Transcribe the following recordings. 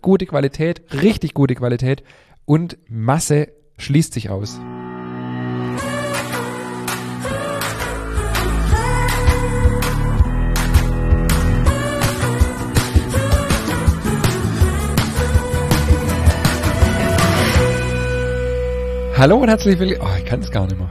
gute Qualität, richtig gute Qualität und Masse schließt sich aus. Hallo und herzlich willkommen. Oh, ich kann es gar nicht mehr.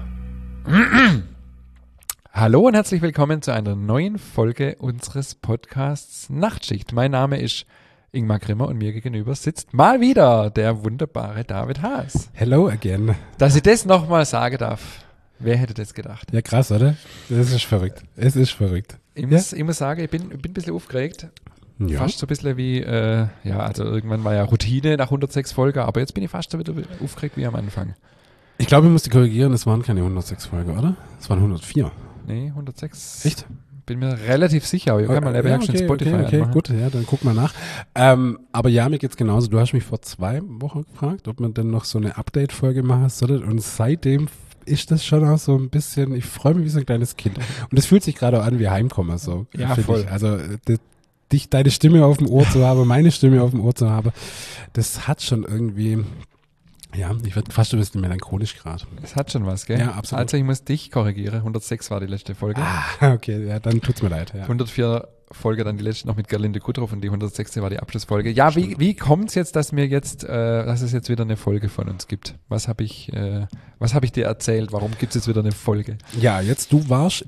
Hallo und herzlich willkommen zu einer neuen Folge unseres Podcasts Nachtschicht. Mein Name ist Ingmar Grimmer und mir gegenüber sitzt mal wieder der wunderbare David Haas. Hello again. Dass ich das nochmal sagen darf, wer hätte das gedacht? Ja, krass, oder? Das ist verrückt. Es ist verrückt. Ich muss sagen, ich bin ein bisschen aufgeregt. Ja. Fast so ein bisschen wie, also irgendwann war ja Routine nach 106 Folgen, aber jetzt bin ich fast so wieder aufgeregt wie am Anfang. Ich glaube, ich musste korrigieren, es waren keine 106 Folgen, oder? Es waren 104. Nee, 106. Echt? Bin mir relativ sicher, aber ich kann mal schon Spotify anmachen. Gut, ja, dann guck mal nach. Aber ja, mir geht's genauso. Du hast mich vor 2 Wochen gefragt, ob man denn noch so eine Update-Folge machen soll. Und seitdem ist das schon auch so ein bisschen, ich freue mich wie so ein kleines Kind. Und es fühlt sich gerade auch an wie Heimkommen. So, ja, voll. Ich. Also deine Stimme auf dem Ohr zu haben, meine Stimme auf dem Ohr zu haben, das hat schon irgendwie... Ja, ich werde fast ein bisschen melancholisch gerade. Es hat schon was, gell? Ja, absolut. Also ich muss dich korrigieren. 106 war die letzte Folge. Ah, okay, ja, dann tut's mir leid. Ja. 104 Folge, dann die letzte noch mit Gerlinde Kudrow und die 106. war die Abschlussfolge. Ja, wie kommt's jetzt, dass es jetzt wieder eine Folge von uns gibt? Was habe ich dir erzählt? Warum gibt's jetzt wieder eine Folge? Ja, du warst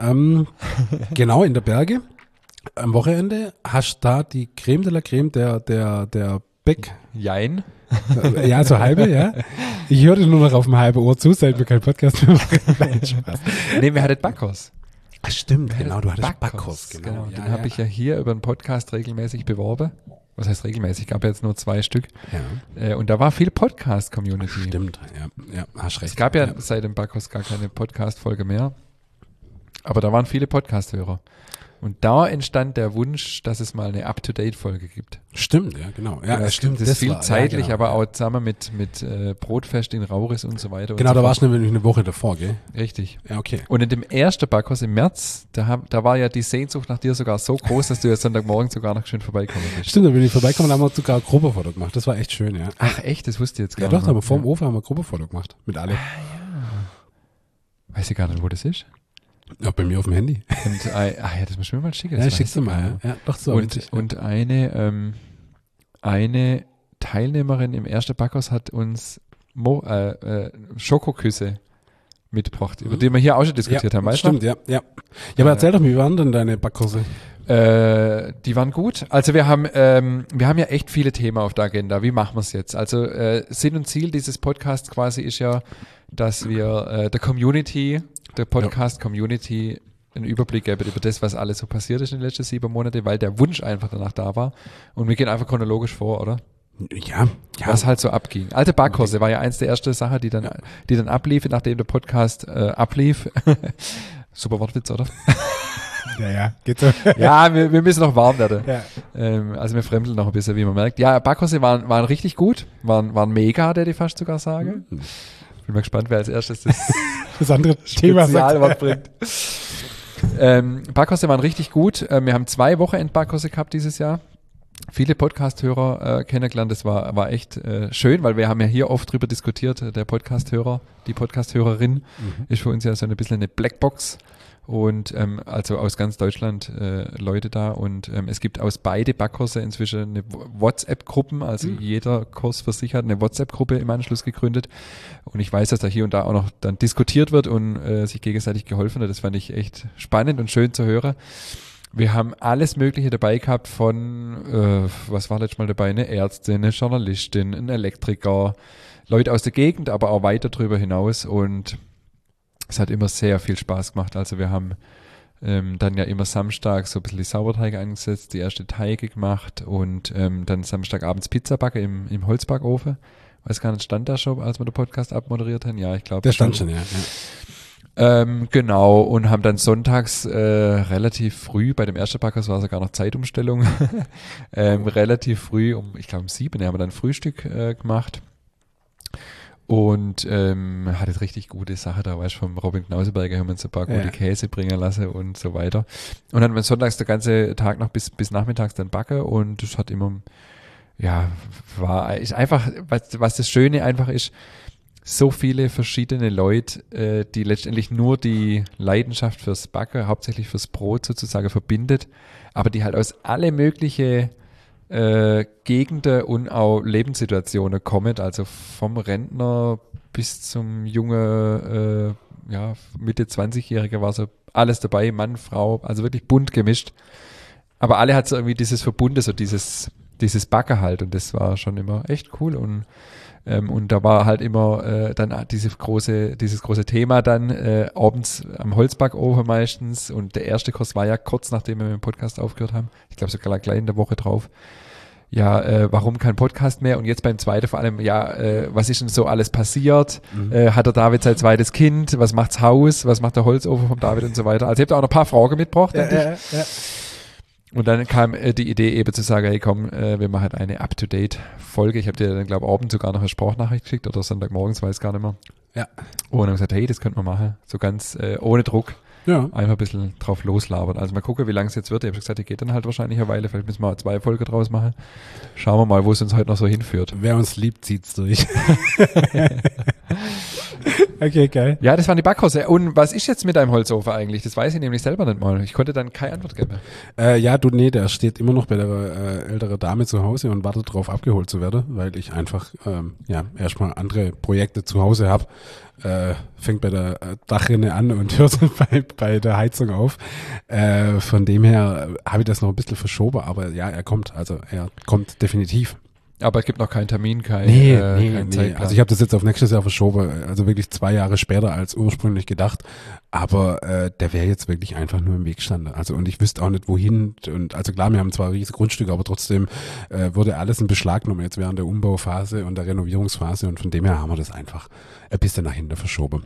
genau in der Berge am Wochenende, hast da die Creme de la Creme der Beck. Jein. Ja, so halbe, ja. Ich hörte nur noch auf dem halben Ohr zu, seit wir keinen Podcast mehr machen. Nein, Spaß. Nee, wir hatten Backhaus. Ach, stimmt, genau, du hattest Backhaus. Genau. Ja, den habe ich ja hier über einen Podcast regelmäßig beworben. Was heißt regelmäßig? Gab jetzt nur 2 Stück. Ja. Und da war viel Podcast-Community. Stimmt, ja, hast recht. Es gab ja seit dem Backhaus gar keine Podcast-Folge mehr. Aber da waren viele Podcast-Hörer. Und da entstand der Wunsch, dass es mal eine Up-to-Date-Folge gibt. Stimmt, ja, genau. Ja, das stimmt. Das ist viel zeitlich, ja, genau. Aber auch zusammen mit Brotfest in Rauris und so weiter. Genau, da warst du nämlich eine Woche davor, gell? Richtig. Ja, okay. Und in dem ersten Backhaus im März, da war ja die Sehnsucht nach dir sogar so groß, dass du ja Sonntagmorgen sogar noch schön vorbeikommen bist. Stimmt, da bin ich vorbeigekommen, da haben wir sogar ein Gruppenfoto gemacht. Das war echt schön, ja. Ach echt? Das wusste ich jetzt gar nicht. Ja doch, aber vorm Ofen haben wir ein Gruppenfoto gemacht. Mit alle. Ja. Weiß ich gar nicht, wo das ist. Ja, bei mir auf dem Handy. Und, das muss ich mir mal schicken. Ja, schickst du mal. Ja, doch so. Und eine Teilnehmerin im ersten Backhaus hat uns Schokoküsse mitgebracht, über die wir hier auch schon diskutiert haben. Weißt du? Stimmt, ja. Ja, aber erzähl doch, wie waren denn deine Backkurse? Die waren gut. Also wir haben ja echt viele Themen auf der Agenda. Wie machen wir es jetzt? Also Sinn und Ziel dieses Podcasts quasi ist ja, dass wir der Podcast-Community einen Überblick geben über das, was alles so passiert ist in den letzten 7 Monaten, weil der Wunsch einfach danach da war. Und wir gehen einfach chronologisch vor, oder? Ja. Was halt so abging. Alte Backkurse war ja eins der ersten Sachen, die dann ablief, nachdem der Podcast ablief. Super Wortwitz, oder? Ja, geht so. Ja, wir müssen noch warm werden. Ja. Also wir fremdeln noch ein bisschen, wie man merkt. Ja, Backkurse waren richtig gut, waren mega, hätte ich fast sogar sagen. Bin mal gespannt, wer als erstes das andere Thema Spezialwort bringt. Backkurse waren richtig gut. Wir haben 2 Wochenend-Backkurse gehabt dieses Jahr. Viele Podcast-Hörer kennengelernt. Das war echt schön, weil wir haben ja hier oft drüber diskutiert. Der Podcast-Hörer, die Podcast-Hörerin ist für uns ja so ein bisschen eine Blackbox. Und also aus ganz Deutschland Leute da und es gibt aus beide Backkurse inzwischen eine WhatsApp-Gruppen, also jeder Kurs für sich hat eine WhatsApp-Gruppe im Anschluss gegründet und ich weiß, dass da hier und da auch noch dann diskutiert wird und sich gegenseitig geholfen hat. Das fand ich echt spannend und schön zu hören. Wir haben alles Mögliche dabei gehabt von, was war letztes Mal dabei, eine Ärztin, eine Journalistin, ein Elektriker, Leute aus der Gegend, aber auch weiter drüber hinaus und es hat immer sehr viel Spaß gemacht. Also wir haben dann ja immer Samstag so ein bisschen die Sauerteige angesetzt, die erste Teige gemacht und dann Samstagabends Pizza backen im Holzbackofen. Weiß gar nicht, stand da schon, als wir den Podcast abmoderiert haben? Ja, ich glaube. Der stand schon, ja. Genau, und haben dann sonntags relativ früh, bei dem ersten Backhaus war sogar noch Zeitumstellung, relativ früh, ich glaube um 7 haben wir dann Frühstück gemacht. Und hatte richtig gute Sache da, weißt du, vom Robin Knauseberger haben wir uns ein paar gute Käse bringen lassen und so weiter. Und dann haben wir sonntags den ganzen Tag noch bis nachmittags dann backen und das hat immer ja, ist einfach, was das Schöne einfach ist, so viele verschiedene Leute, die letztendlich nur die Leidenschaft fürs Backen, hauptsächlich fürs Brot sozusagen verbindet, aber die halt aus alle mögliche Gegenden und auch Lebenssituationen kommen, also vom Rentner bis zum junge, Mitte 20-Jährige war so alles dabei, Mann, Frau, also wirklich bunt gemischt. Aber alle hat so irgendwie dieses Verbunde, so dieses Backen halt, und das war schon immer echt cool, und da war halt immer dann dieses große Thema dann abends am Holzbackofen meistens, und der erste Kurs war ja kurz nachdem wir mit dem Podcast aufgehört haben, ich glaube sogar gleich in der Woche drauf, warum kein Podcast mehr, und jetzt beim zweiten vor allem, was ist denn so alles passiert, hat der David sein zweites Kind, was macht's Haus, was macht der Holzofen vom David und so weiter, also ich habe da auch noch ein paar Fragen mitgebracht. Und dann kam die Idee eben zu sagen, hey komm, wir machen halt eine Up-to-Date-Folge. Ich habe dir dann, glaube ich, abends sogar noch eine Sprachnachricht geschickt oder Sonntagmorgens, weiß gar nicht mehr. Ja. Und dann gesagt, hey, das könnten wir machen. So ganz ohne Druck. Ja. Einfach ein bisschen drauf loslabern. Also mal gucken, wie lange es jetzt wird. Ich habe gesagt, die geht dann halt wahrscheinlich eine Weile. Vielleicht müssen wir 2 Folgen draus machen. Schauen wir mal, wo es uns heute noch so hinführt. Wer uns liebt, zieht's durch. Okay, geil. Ja, das waren die Backkurse. Und was ist jetzt mit deinem Holzofen eigentlich? Das weiß ich nämlich selber nicht mal. Ich konnte dann keine Antwort geben. Der steht immer noch bei der älteren Dame zu Hause und wartet darauf, abgeholt zu werden, weil ich einfach erstmal andere Projekte zu Hause habe. Fängt bei der Dachrinne an und hört bei der Heizung auf. Von dem her habe ich das noch ein bisschen verschoben, aber ja, er kommt definitiv. Aber es gibt noch keinen Termin, keinen Zeitplan. Also ich habe das jetzt auf nächstes Jahr verschoben, also wirklich 2 Jahre später als ursprünglich gedacht. Aber der wäre jetzt wirklich einfach nur im Weg gestanden. Also, und ich wüsste auch nicht, wohin. Und also klar, wir haben zwar riesige Grundstücke, aber trotzdem wurde alles in Beschlag genommen jetzt während der Umbauphase und der Renovierungsphase. Und von dem her haben wir das einfach ein bisschen nach hinten verschoben.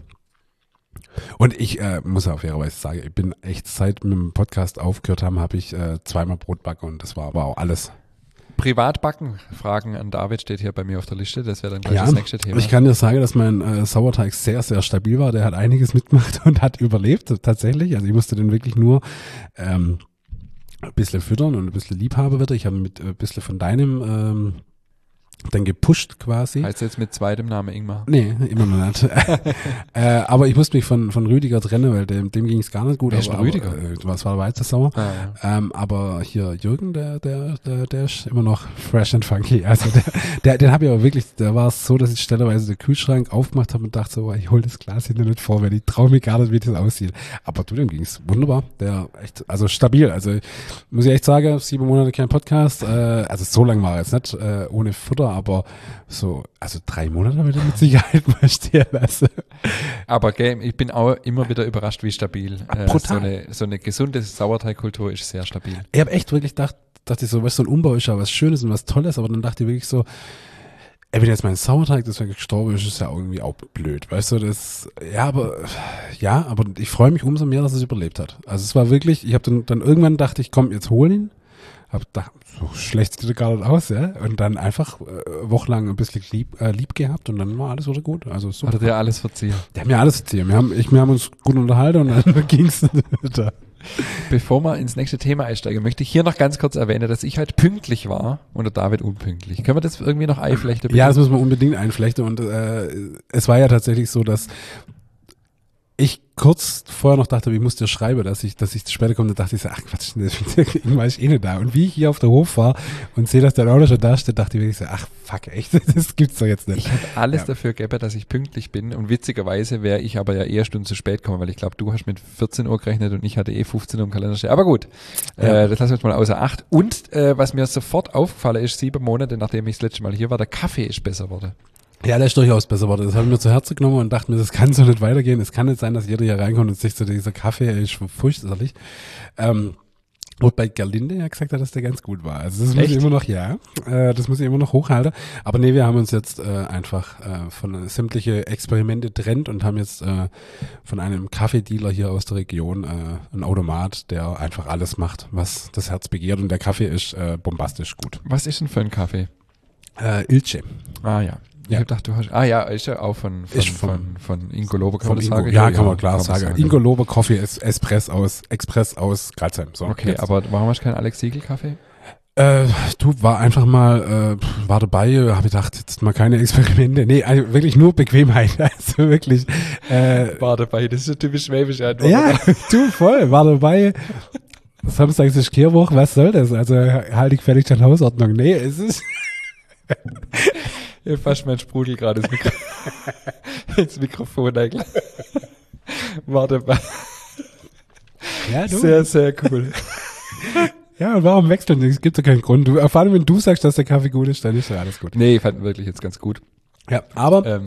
Und ich muss auch fairerweise sagen, ich bin echt, seit wir mit dem Podcast aufgehört haben, habe ich 2-mal Brot backen, und das war aber auch alles. Privatbacken, Fragen an David steht hier bei mir auf der Liste, das wäre dann gleich das nächste Thema. Ich kann dir sagen, dass mein Sauerteig sehr, sehr stabil war, der hat einiges mitgemacht und hat überlebt, tatsächlich. Also ich musste den wirklich nur ein bisschen füttern und ein bisschen Liebhaber wird. Ich habe mit ein bisschen von deinem dann gepusht quasi. Heißt jetzt mit zweitem Namen Ingmar? Nee, immer noch nicht. Aber ich musste mich von Rüdiger trennen, weil dem ging es gar nicht gut. Wer ist Rüdiger? Was war der Weizensauer? Ja. Aber hier Jürgen, der ist immer noch fresh and funky. Also den habe ich aber wirklich, da war es so, dass ich stellerweise den Kühlschrank aufgemacht habe und dachte so, ich hole das Glas hinter nicht vor, weil ich traue mir gar nicht, wie das aussieht. Aber dem ging es wunderbar. Der echt, also stabil. Also muss ich echt sagen, 7 Monate kein Podcast. Also so lang war er jetzt nicht, ohne Futter, aber so, also 3 Monate habe ich mit Sicherheit mal stehen lassen. Aber ich bin auch immer wieder überrascht, wie stabil. So eine gesunde Sauerteigkultur ist sehr stabil. Ich habe echt wirklich dachte ich so, weißt du, so ein Umbau ist ja was Schönes und was Tolles, aber dann dachte ich wirklich so, wenn jetzt mein Sauerteig deswegen gestorben ist, ist ja irgendwie auch blöd, weißt du, aber ich freue mich umso mehr, dass es überlebt hat. Also es war wirklich, ich habe dann irgendwann dachte ich, komm, jetzt hol ihn. Hab gedacht, so schlecht sieht er gar nicht aus, ja. Und dann einfach wochenlang ein bisschen lieb gehabt und dann war alles wieder gut. Also super. Hat er dir alles verziehen? Der hat mir alles verziehen. Wir haben uns gut unterhalten und dann ging's da. Bevor wir ins nächste Thema einsteigen, möchte ich hier noch ganz kurz erwähnen, dass ich halt pünktlich war und der David unpünktlich. Können wir das irgendwie noch einflechten? Ja, das müssen wir unbedingt einflechten. Und es war ja tatsächlich so, dass ich kurz vorher noch dachte, ich muss dir schreiben, dass ich später komme, dann dachte ich so, ach Quatsch, irgendwann ist eh nicht da. Und wie ich hier auf der Hof war und sehe, dass der Auto schon da steht, dachte ich wirklich so, ach fuck, echt, das gibt's doch jetzt nicht. Ich habe alles dafür gegeben, dass ich pünktlich bin, und witzigerweise wäre ich aber ja eher Stunden zu spät gekommen, weil ich glaube, du hast mit 14 Uhr gerechnet und ich hatte 15 Uhr im Kalender stehen. Aber gut, das lassen wir jetzt mal außer Acht. Und was mir sofort aufgefallen ist, 7 Monate, nachdem ich das letzte Mal hier war, der Kaffee ist besser geworden. Ja, der ist durchaus besser geworden. Das habe ich mir zu Herzen genommen und dachte mir, das kann so nicht weitergehen. Es kann nicht sein, dass jeder hier reinkommt und sich so dieser Kaffee ist furchterlich. Und bei Gerlinde ja gesagt hat, dass der ganz gut war. Also das muss ich immer noch, das muss ich immer noch hochhalten. Aber nee, wir haben uns jetzt einfach von sämtliche Experimente trennt und haben jetzt von einem Kaffeedealer hier aus der Region einen Automat, der einfach alles macht, was das Herz begehrt. Und der Kaffee ist bombastisch gut. Was ist denn für ein Kaffee? Ilce. Ah ja. Ich habe gedacht, du hast, ist ja auch von Ingo Lober, kann man das sagen? Ja, kann man klar sagen. Ingo Lober Coffee ist Express aus Grazheim. So, okay, aber warum hast du keinen Alex Siegel Kaffee? War einfach mal, war dabei, habe gedacht, jetzt mal keine Experimente. Nee, also wirklich nur Bequemheit. Also wirklich. War dabei, das ist eine typisch schwäbische Antwort. Ja, du voll, war dabei. Samstags ist Kehrwoche, was soll das? Also halt ich fertig an Hausordnung. Nee, es ist. Ja, fast mein Sprudel gerade ins Mikrofon eigentlich. War dabei. Ja, du. Sehr, sehr cool. Ja, und warum wechseln? Es gibt ja keinen Grund. Vor allem, wenn du sagst, dass der Kaffee gut ist, dann ist ja alles gut. Nee, ich fand ihn wirklich jetzt ganz gut. Ja, aber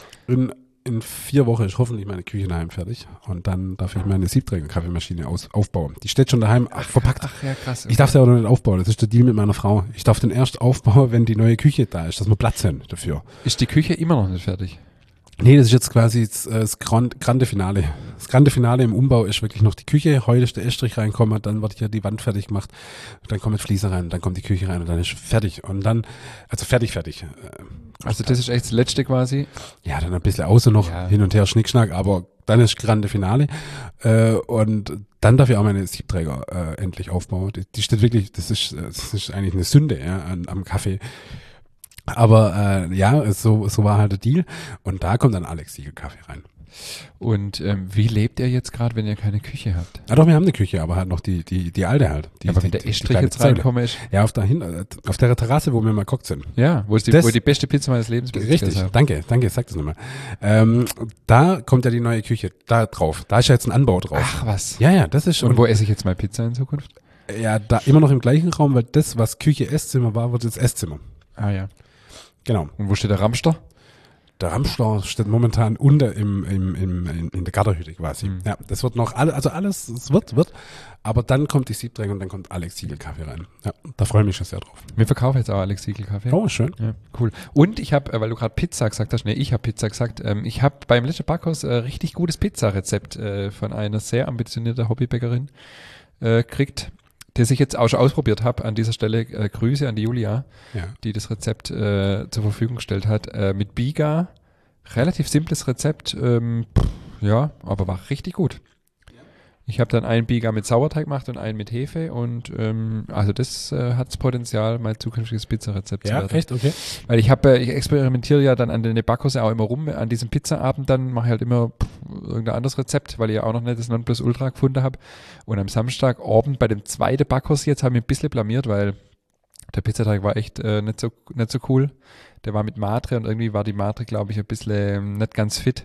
in 4 Wochen ist hoffentlich meine Küche daheim fertig. Und dann darf ich meine Siebträger-Kaffeemaschine aufbauen. Die steht schon daheim verpackt. Ach ja, krass. Okay. Ich darf sie aber noch nicht aufbauen. Das ist der Deal mit meiner Frau. Ich darf den erst aufbauen, wenn die neue Küche da ist, dass wir Platz haben dafür. Ist die Küche immer noch nicht fertig? Nee, das ist jetzt quasi das Grande Finale. Das Grande Finale im Umbau ist wirklich noch die Küche. Heute ist der Estrich reinkommen, dann wird hier die Wand fertig gemacht, dann kommen Fliese rein, dann kommt die Küche rein und dann ist fertig. Und dann, also fertig. Also das ist echt das Letzte quasi? Ja, dann ein bisschen außen noch, hin und her Schnickschnack, aber dann ist Grande Finale. Und dann darf ich auch meine Siebträger endlich aufbauen. Die steht wirklich, das ist eigentlich eine Sünde am Kaffee. Aber so war halt der Deal. Und da kommt dann Alex Siegel-Kaffee rein. Und wie lebt ihr jetzt gerade, wenn ihr keine Küche habt? Ja doch, wir haben eine Küche, aber halt noch die alte halt. Aber wenn der Estrich jetzt reinkommen ist? Ja, auf der Terrasse, wo wir mal gekocht sind. Ja, wo die beste Pizza meines Lebens ist. Richtig, danke, sag das nochmal. Da kommt ja die neue Küche da drauf. Da ist ja jetzt ein Anbau drauf. Ach was. Ja, das ist schon. Und wo esse ich jetzt mal Pizza in Zukunft? Ja, da immer noch im gleichen Raum, weil das, was Küche, Esszimmer war, wird jetzt Esszimmer. Ah ja. Genau. Und wo steht der Ramster? Der Ramster steht momentan unter in der Garderhütte quasi. Ja, das wird noch alles, es wird. Aber dann kommt die Siebträger und dann kommt Alex Siegel Kaffee rein. Ja, da freue ich mich schon sehr drauf. Wir verkaufen jetzt auch Alex Siegel Kaffee. Oh, schön. Ja, cool. Und ich habe, weil du gerade Pizza gesagt hast, ich habe Pizza gesagt, ich habe beim letzten Backhaus richtig gutes Pizzarezept von einer sehr ambitionierten Hobbybäckerin gekriegt, das ich jetzt auch schon ausprobiert habe. An dieser Stelle Grüße an die Julia, die das Rezept zur Verfügung gestellt hat. Mit Biga, relativ simples Rezept, aber war richtig gut. Ich habe dann einen Biga mit Sauerteig gemacht und einen mit Hefe und also das hat das Potenzial, mein zukünftiges Pizzarezept zu werden. Ja, echt? Okay. Weil ich experimentiere ja dann an den Backkurse auch immer rum, an diesem Pizzaabend dann mache ich halt immer irgendein anderes Rezept, weil ich ja auch noch nicht das Nonplusultra gefunden habe. Und am Samstagabend bei dem zweiten Backkurs jetzt habe ich mich ein bisschen blamiert, weil der Pizzateig war echt nicht so cool. Der war mit Matre und irgendwie war die Matre, glaube ich, ein bisschen nicht ganz fit.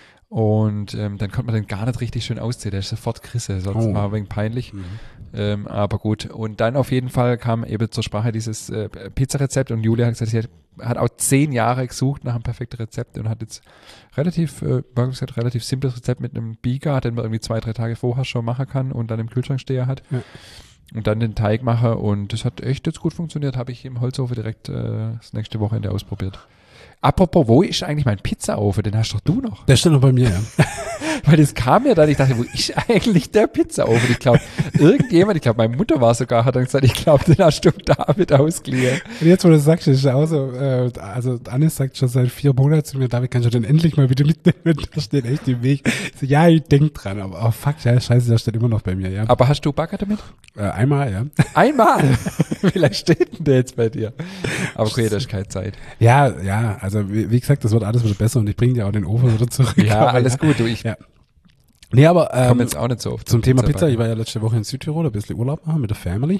Und dann konnte man den gar nicht richtig schön ausziehen. Der ist sofort Krisse, sonst war ein wenig peinlich. Aber gut. Und dann auf jeden Fall kam eben zur Sprache dieses Pizzarezept und Julia hat gesagt, sie hat auch 10 Jahre gesucht nach einem perfekten Rezept und hat jetzt relativ simples Rezept mit einem Biga, den man irgendwie 2-3 Tage vorher schon machen kann und dann im Kühlschrank stehen hat. Ja. Und dann den Teig mache und das hat echt jetzt gut funktioniert. Habe ich im Holzhofen direkt das nächste Wochenende ausprobiert. Apropos, wo ist eigentlich mein Pizzaofen? Den hast doch du noch. Der steht noch bei mir, ja. Weil das kam ja dann, ich dachte, wo ist eigentlich der Pizzaofen? Ich glaube, meine Mutter war sogar, hat dann gesagt, ich glaube, den hast du David ausgeliehen. Und jetzt, wo du sagst, ist auch so, also Anis sagt schon seit 4 Monaten zu mir, David, kannst du den endlich mal wieder mitnehmen? Da steht echt im Weg. Ich so, ja, ich denk dran, aber fuck, ja, scheiße, der steht immer noch bei mir, ja. Aber hast du Bagger damit? Einmal, ja. Einmal? Wie lange steht denn der jetzt bei dir? Aber okay, da ist keine Zeit. Ja, also wie gesagt, das wird alles wieder besser und ich bringe dir auch den Ofen wieder zurück. Ja, alles gut, du, Nee, aber komme jetzt auch nicht so oft zum Thema Pizza. Ich war ja letzte Woche in Südtirol, ein bisschen Urlaub machen mit der Family.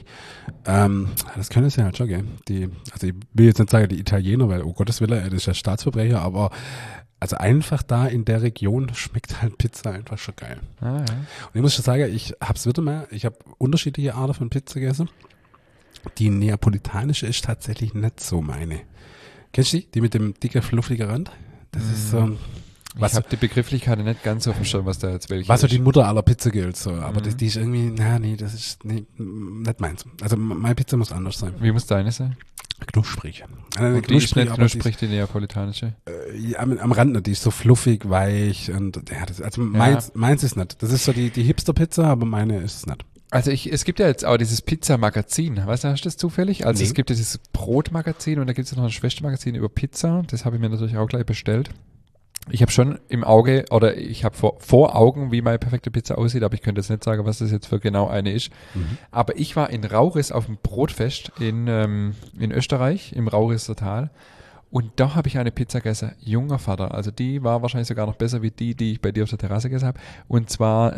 Das können sie halt schon, gell. Also ich will jetzt nicht sagen die Italiener, weil, oh Gottes Willen, das ist ja Staatsverbrecher, aber also einfach da in der Region schmeckt halt Pizza einfach schon geil. Ah, ja. Und ich muss schon sagen, ich habe unterschiedliche Arten von Pizza gegessen. Die neapolitanische ist tatsächlich nicht so meine. Kennst du die mit dem dicken, fluffigen Rand? Das ist so... Ich habe die Begrifflichkeit nicht ganz auf dem Schirm, was da jetzt welche was so die Mutter aller Pizza gilt, so. Aber die ist irgendwie, das ist nicht meins. Also meine Pizza muss anders sein. Wie muss deine sein? Knusprig. Und die ist nicht knusprig, die neapolitanische? Am Rand nicht, die ist so fluffig, weich und meins ist nicht. Das ist so die Hipster-Pizza, aber meine ist es nicht. Also es gibt ja jetzt auch dieses Pizza-Magazin. Weißt du, hast du das zufällig? Also es gibt ja dieses Brot-Magazin und da gibt es noch ein Schwestermagazin über Pizza. Das habe ich mir natürlich auch gleich bestellt. Ich habe schon im Auge oder ich habe vor Augen, wie meine perfekte Pizza aussieht, aber ich könnte jetzt nicht sagen, was das jetzt für genau eine ist. Aber ich war in Rauris auf dem Brotfest in Österreich, im Raurisser Tal. Und da habe ich eine Pizza gegessen, junger Vater. Also die war wahrscheinlich sogar noch besser wie die ich bei dir auf der Terrasse gegessen habe. Und zwar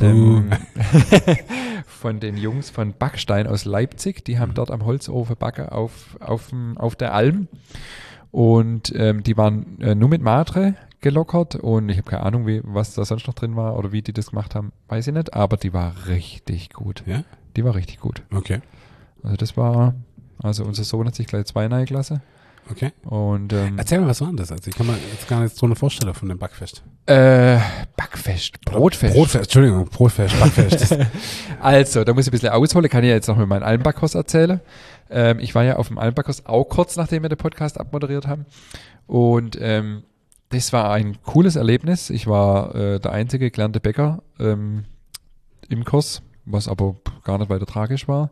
von den Jungs von Backstein aus Leipzig. Die haben dort am Holzofen backen auf der Alm. Und die waren nur mit Matre gelockert und ich habe keine Ahnung, was da sonst noch drin war oder wie die das gemacht haben, weiß ich nicht, aber die war richtig gut. Ja? Die war richtig gut. Okay. Also unser Sohn hat sich gleich 2 neue Klasse. Okay. Und erzähl mal, was war denn das? Also ich kann mir jetzt gar nicht so eine Vorstellung von dem Backfest. Backfest, Brotfest. Brotfest, Backfest. Also, da muss ich ein bisschen ausholen, kann ich ja jetzt noch mit meinem Almbackhaus erzählen. Ich war ja auf dem Almbackhaus auch kurz, nachdem wir den Podcast abmoderiert haben. Und das war ein cooles Erlebnis. Ich war der einzige gelernte Bäcker im Kurs, was aber gar nicht weiter tragisch war.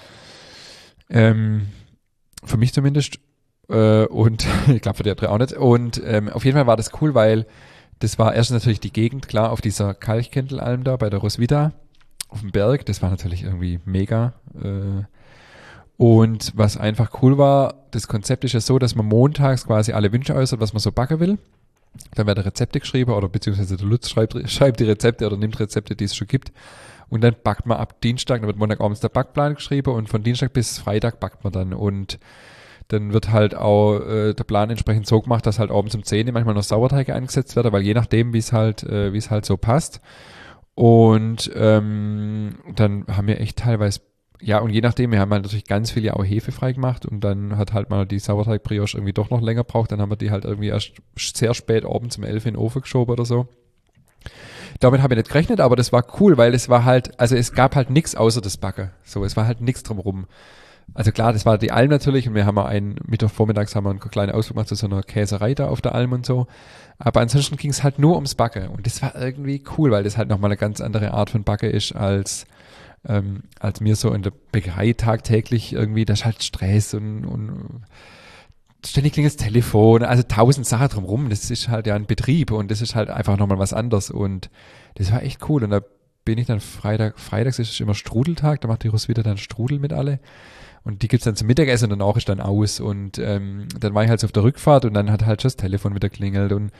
Für mich zumindest. Und ich glaube für die andere auch nicht. Und auf jeden Fall war das cool, weil das war erstens natürlich die Gegend, klar, auf dieser Kalchkentelalm da bei der Roswitha auf dem Berg. Das war natürlich irgendwie mega. Und was einfach cool war, das Konzept ist ja so, dass man montags quasi alle Wünsche äußert, was man so backen will. Dann werden Rezepte geschrieben oder beziehungsweise der Lutz schreibt die Rezepte oder nimmt Rezepte, die es schon gibt. Und dann backt man ab Dienstag, dann wird Montagabends der Backplan geschrieben und von Dienstag bis Freitag backt man dann. Und dann wird halt auch der Plan entsprechend so gemacht, dass halt abends um 10 Uhr manchmal noch Sauerteige eingesetzt werden, weil je nachdem, wie es halt so passt. Und dann haben wir echt teilweise, ja, und je nachdem, wir haben halt natürlich ganz viele auch hefefrei gemacht und dann hat halt mal die Sauerteig-Brioche irgendwie doch noch länger gebraucht, dann haben wir die halt irgendwie erst sehr spät abends um 11 in den Ofen geschoben oder so. Damit habe ich nicht gerechnet, aber das war cool, weil es war halt, also es gab halt nichts außer das Backen. So, es war halt nichts drumherum. Also klar, das war die Alm natürlich und wir haben Mittwochvormittags haben wir einen kleinen Ausflug gemacht zu so einer Käserei da auf der Alm und so. Aber ansonsten ging es halt nur ums Backen und das war irgendwie cool, weil das halt nochmal eine ganz andere Art von Backe ist als mir so in der Bäckerei tagtäglich irgendwie, da ist halt Stress und ständig klingelt das Telefon, also 1000 Sachen drumherum, das ist halt ja ein Betrieb und das ist halt einfach nochmal was anderes und das war echt cool und da bin ich dann freitags ist es immer Strudeltag, da macht die Roswitha dann Strudel mit alle und die gibt's dann zum Mittagessen und danach ist dann aus und dann war ich halt so auf der Rückfahrt und dann hat halt schon das Telefon wieder klingelt und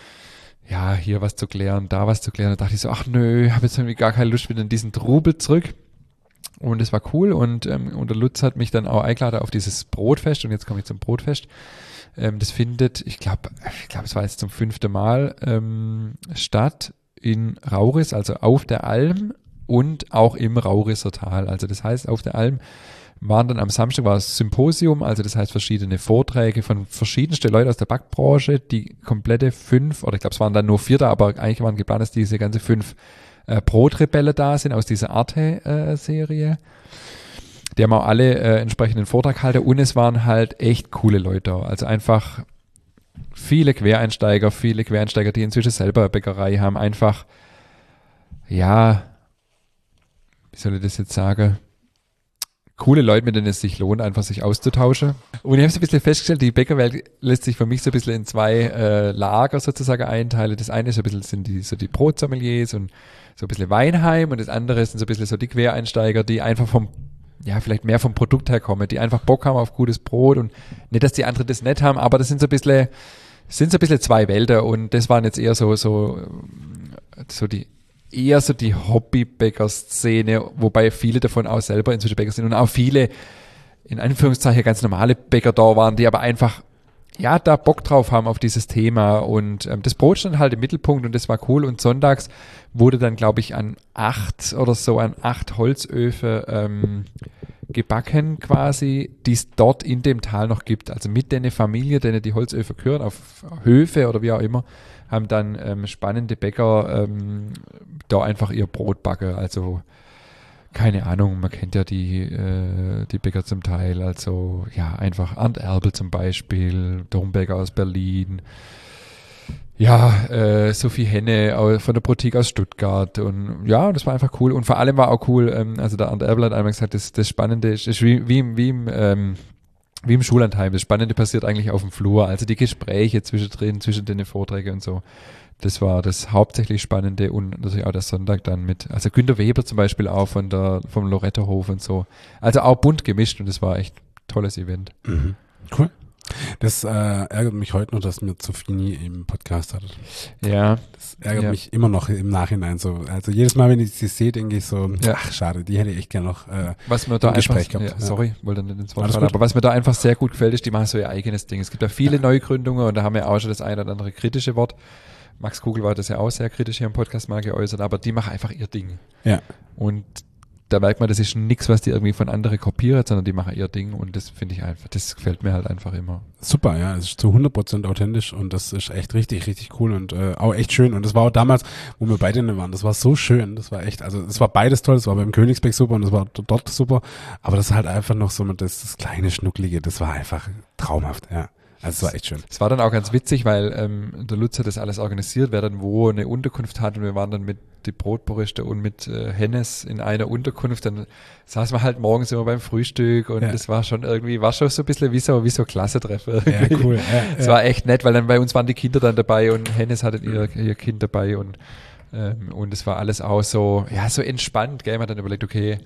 ja, hier was zu klären, da was zu klären. Da dachte ich so, ach nö, habe jetzt irgendwie gar keine Lust wieder in diesen Trubel zurück. Und es war cool und der Lutz hat mich dann auch eingeladen auf dieses Brotfest und jetzt komme ich zum Brotfest. Das findet, ich glaube, es war jetzt zum 5. Mal statt in Rauris, also auf der Alm und auch im Raurisser Tal. Also das heißt, auf der Alm waren dann am Samstag war das Symposium, also das heißt verschiedene Vorträge von verschiedensten Leuten aus der Backbranche, die komplette 5, oder ich glaube es waren dann nur 4 da, aber eigentlich waren geplant, dass diese ganze 5 Brotrebelle da sind aus dieser Arte-Serie. Die haben auch alle entsprechenden Vortrag gehalten und es waren halt echt coole Leute da. Also einfach viele Quereinsteiger, die inzwischen selber eine Bäckerei haben, einfach, ja, wie soll ich das jetzt sagen, coole Leute, mit denen es sich lohnt, einfach sich auszutauschen. Und ich habe so ein bisschen festgestellt, die Bäckerwelt lässt sich für mich so ein bisschen in 2 Lager sozusagen einteilen. Das eine ist so ein bisschen sind die Brotsommeliers und so ein bisschen Weinheim und das andere sind so ein bisschen so die Quereinsteiger, die einfach vielleicht mehr vom Produkt her kommen, die einfach Bock haben auf gutes Brot und nicht, dass die anderen das nicht haben, aber das sind so ein bisschen 2 Welten und das waren jetzt eher so die Hobbybäcker-Szene, wobei viele davon auch selber inzwischen Bäcker sind und auch viele, in Anführungszeichen, ganz normale Bäcker da waren, die aber einfach, ja, da Bock drauf haben auf dieses Thema und das Brot stand halt im Mittelpunkt und das war cool und sonntags wurde dann, glaube ich, an 8 Holzöfen gebacken quasi, die es dort in dem Tal noch gibt. Also mit den Familie, denen die Holzöfen gehören, auf Höfe oder wie auch immer, haben dann spannende Bäcker da einfach ihr Brot backen. Also keine Ahnung, man kennt ja die Bäcker zum Teil. Also ja, einfach Arndt Erbel zum Beispiel, Dombecker aus Berlin. Ja, Sophie Henne von der Boutique aus Stuttgart und ja, das war einfach cool und vor allem war auch cool, also der Arndt Erbel hat einmal gesagt, das Spannende ist wie im wie im Schullandheim. Das Spannende passiert eigentlich auf dem Flur. Also die Gespräche zwischen den Vorträgen und so. Das war das hauptsächlich Spannende und natürlich auch der Sonntag dann mit, also Günter Weber zum Beispiel auch vom Lorettohof und so. Also auch bunt gemischt und das war echt ein tolles Event. Mhm. Cool. Das ärgert mich heute noch, dass mir Zofini im Podcast hattet. Ja. Das ärgert mich immer noch im Nachhinein so. Also jedes Mal, wenn ich sie sehe, denke ich so, Ja. ach schade, die hätte ich echt gerne noch was mir da im Gespräch einfach, gehabt. ja, sorry, wollte nicht ins Wort Alles fallen, gut. aber was mir da einfach sehr gut gefällt, ist, die machen so ihr eigenes Ding. Es gibt da viele Neugründungen und da haben wir auch schon das eine oder andere kritische Wort. Max Kugel war das ja auch sehr kritisch hier im Podcast mal geäußert, aber die machen einfach ihr Ding. Ja. Und da merkt man, das ist nichts, was die irgendwie von anderen kopieren, sondern die machen ihr Ding und das finde ich einfach, das gefällt mir halt einfach immer. Super, ja, es ist zu 100% authentisch und das ist echt richtig, richtig cool und auch echt schön. Und das war auch damals, wo wir beide waren, das war so schön, das war echt, also es war beides toll, es war beim Königsberg super und es war dort super, aber das ist halt einfach noch so das kleine Schnucklige, das war einfach traumhaft, ja. Also es war echt schön. Es war dann auch ganz witzig, weil der Lutz hat das alles organisiert, wer dann wo eine Unterkunft hat und wir waren dann mit die Brotborichte und mit Hennes in einer Unterkunft, dann saßen wir halt morgens immer beim Frühstück und das war schon irgendwie, war schon so ein bisschen wie so Klassentreffen. Ja, cool. Es war echt nett, weil dann bei uns waren die Kinder dann dabei und Hennes hatte ihr Kind dabei und es war alles auch so, ja, so entspannt, gell, man hat dann überlegt, okay,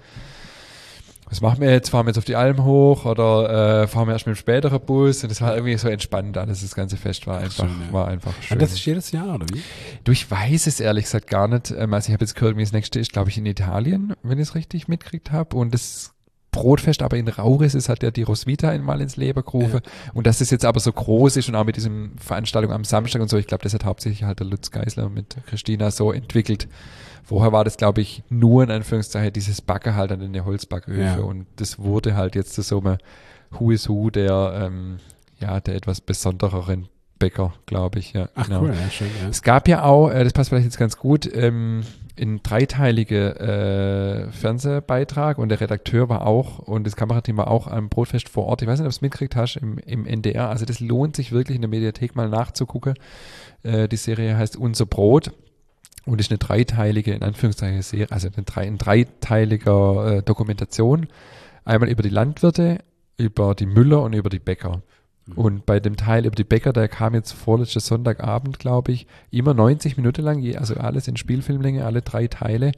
was machen wir jetzt? Fahren wir jetzt auf die Alm hoch oder fahren wir erst mit dem späteren Bus? Und das war irgendwie so entspannt alles, das ganze Fest war einfach schön. Und das ist jedes Jahr, oder wie? Du, ich weiß es ehrlich gesagt gar nicht. Also ich habe jetzt gehört, wie das nächste ist, glaube ich, in Italien, wenn ich es richtig mitgekriegt habe. Und das Brotfest aber in Rauris ist, hat ja die Roswitha einmal ins Leben gerufen. Ja. Und dass das jetzt aber so groß ist und auch mit diesem Veranstaltung am Samstag und so, ich glaube, das hat hauptsächlich halt der Lutz Geisler mit Christina so entwickelt. Vorher war das, glaube ich, nur in Anführungszeichen dieses Backen halt an den Holzbacköfen. Ja. Und das wurde halt jetzt zu so einem Who is Who der etwas besondereren Bäcker, glaube ich. Ja, ach genau. Cool, ja, schön. Ja. Es gab ja auch, das passt vielleicht jetzt ganz gut, ein dreiteilige Fernsehbeitrag und der Redakteur war auch und das Kamerateam war auch am Brotfest vor Ort. Ich weiß nicht, ob du es mitgekriegt hast im NDR. Also das lohnt sich wirklich in der Mediathek mal nachzugucken. Die Serie heißt Unser Brot. Und ist eine dreiteilige, in Anführungszeichen, Serie, also ein dreiteiliger Dokumentation. Einmal über die Landwirte, über die Müller und über die Bäcker. Und bei dem Teil über die Bäcker, der kam jetzt vorletztes Sonntagabend, glaube ich, immer 90 Minuten lang, also alles in Spielfilmlänge, alle 3 Teile,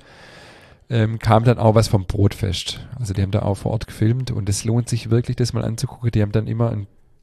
kam dann auch was vom Brotfest. Also die haben da auch vor Ort gefilmt und es lohnt sich wirklich, das mal anzugucken. Die haben dann immer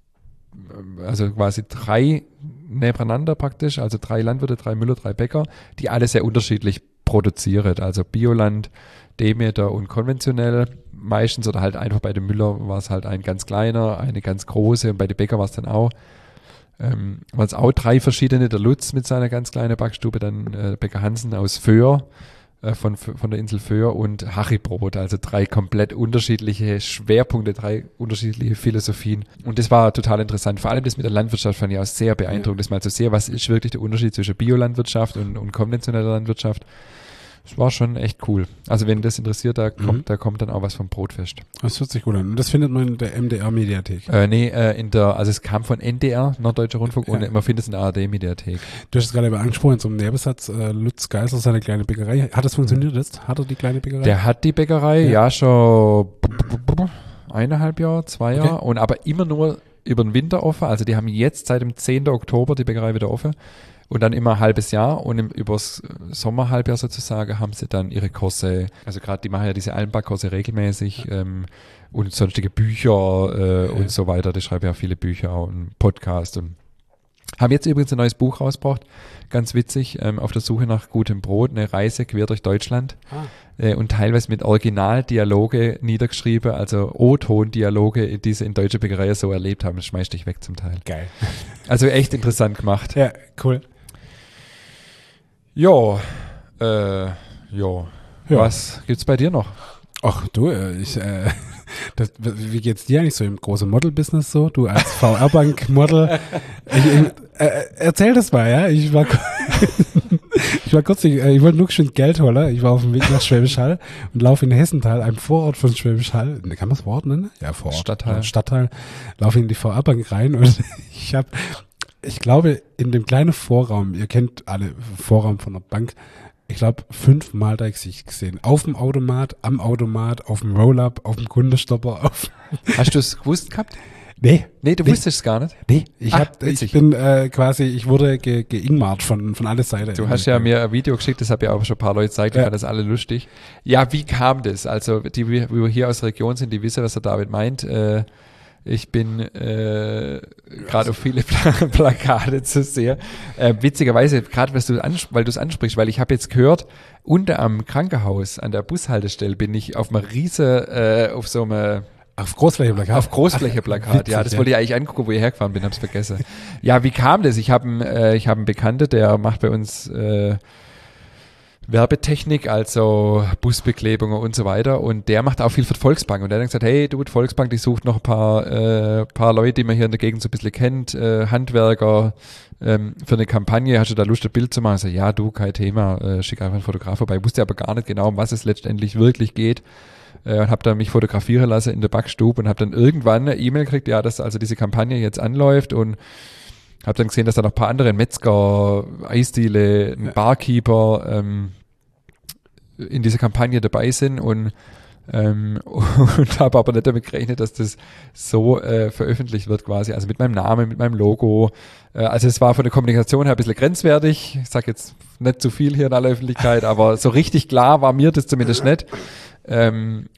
also quasi 3 nebeneinander praktisch, also 3 Landwirte, 3 Müller, 3 Bäcker, die alle sehr unterschiedlich produzieren, also Bioland, Demeter und konventionell meistens oder halt einfach bei dem Müller war es halt ein ganz kleiner, eine ganz große und bei den Bäcker war es dann auch, waren es auch 3 verschiedene, der Lutz mit seiner ganz kleinen Backstube, dann Bäcker Hansen aus Föhr, von der Insel Föhr und Hachibrot, also 3 komplett unterschiedliche Schwerpunkte, 3 unterschiedliche Philosophien und das war total interessant, vor allem das mit der Landwirtschaft fand ich auch sehr beeindruckend, das mal zu sehen, was ist wirklich der Unterschied zwischen Biolandwirtschaft und konventioneller Landwirtschaft. Das war schon echt cool. Also wenn das interessiert, da kommt dann auch was vom Brotfest. Das hört sich gut an. Und das findet man in der MDR-Mediathek? Also es kam von NDR, Norddeutscher Rundfunk, und man findet es in der ARD-Mediathek. Du hast es gerade angesprochen, zum Nebensatz, Lutz Geisler, seine kleine Bäckerei. Hat das funktioniert jetzt? Hat er die kleine Bäckerei? Der hat die Bäckerei, ja schon 1,5 Jahre, 2 Jahre, und aber immer nur über den Winter offen. Also die haben jetzt seit dem 10. Oktober die Bäckerei wieder offen. Und dann immer ein halbes Jahr und übers Sommerhalbjahr sozusagen haben sie dann ihre Kurse, also gerade die machen ja diese Almbach-Kurse regelmäßig und sonstige Bücher und so weiter. Die schreiben ja viele Bücher und Podcasts und haben jetzt übrigens ein neues Buch rausgebracht, ganz witzig, auf der Suche nach gutem Brot, eine Reise quer durch Deutschland und teilweise mit Originaldialoge niedergeschrieben, also O-Ton-Dialoge, die sie in deutscher Bäckerei so erlebt haben. Das schmeißt dich weg zum Teil. Geil. Also echt interessant gemacht. Ja, cool. Jo. Was gibt's bei dir noch? Ach du, wie geht's dir eigentlich so im großen Model-Business so? Du als VR-Bank-Model. Erzähl das mal, ja? Ich wollte nur schön Geld holen. Ich war auf dem Weg nach Schwäbisch Hall und laufe in Hessenthal, einem Vorort von Schwäbisch Hall. Kann man das Wort nennen? Ja, Vorort. Stadtteil. Laufe in die VR-Bank rein und ich glaube, in dem kleinen Vorraum, ihr kennt alle Vorraum von der Bank, ich glaube, 5-mal da Gesicht gesehen. Auf dem Automat, am Automat, auf dem Roll-Up, auf dem Kundestopper. Hast du es gewusst gehabt? Nee, du wusstest es gar nicht? Nee, ich wurde geingmart von aller Seiten. Du hast ja mir ein Video geschickt, das habe ja auch schon ein paar Leute gezeigt, die fanden das alle lustig. Ja, wie kam das? Also, die wir hier aus der Region sind, die wissen, was der David meint. Ich bin gerade auf viele Plakate zu sehen. Witzigerweise, gerade weil du es ansprichst, weil ich habe jetzt gehört, unter am Krankenhaus an der Bushaltestelle bin ich auf einem auf so einem auf Großflächeplakat? Auf Großflächeplakat, ja. Das wollte ich eigentlich angucken, wo ich hergefahren bin, hab's vergessen. Ja, wie kam das? Ich habe einen Bekannten, der macht bei uns Werbetechnik, also Busbeklebungen und so weiter. Und der macht auch viel für die Volksbank. Und der hat dann gesagt, hey, du, die Volksbank, die sucht noch ein paar Leute, die man hier in der Gegend so ein bisschen kennt, Handwerker, für eine Kampagne. Hast du da Lust, ein Bild zu machen? Ich so, ja, du, kein Thema, schick einfach einen Fotograf vorbei. Ich wusste aber gar nicht genau, um was es letztendlich wirklich geht. Und habe dann mich fotografieren lassen in der Backstube und habe dann irgendwann eine E-Mail gekriegt, ja, dass also diese Kampagne jetzt anläuft, und habe dann gesehen, dass da noch ein paar andere Metzger, Eisdiele, ein Barkeeper in dieser Kampagne dabei sind, und habe aber nicht damit gerechnet, dass das so veröffentlicht wird quasi, also mit meinem Namen, mit meinem Logo. Also es war von der Kommunikation her ein bisschen grenzwertig. Ich sage jetzt nicht zu viel hier in aller Öffentlichkeit, aber so richtig klar war mir das zumindest nicht. Ja,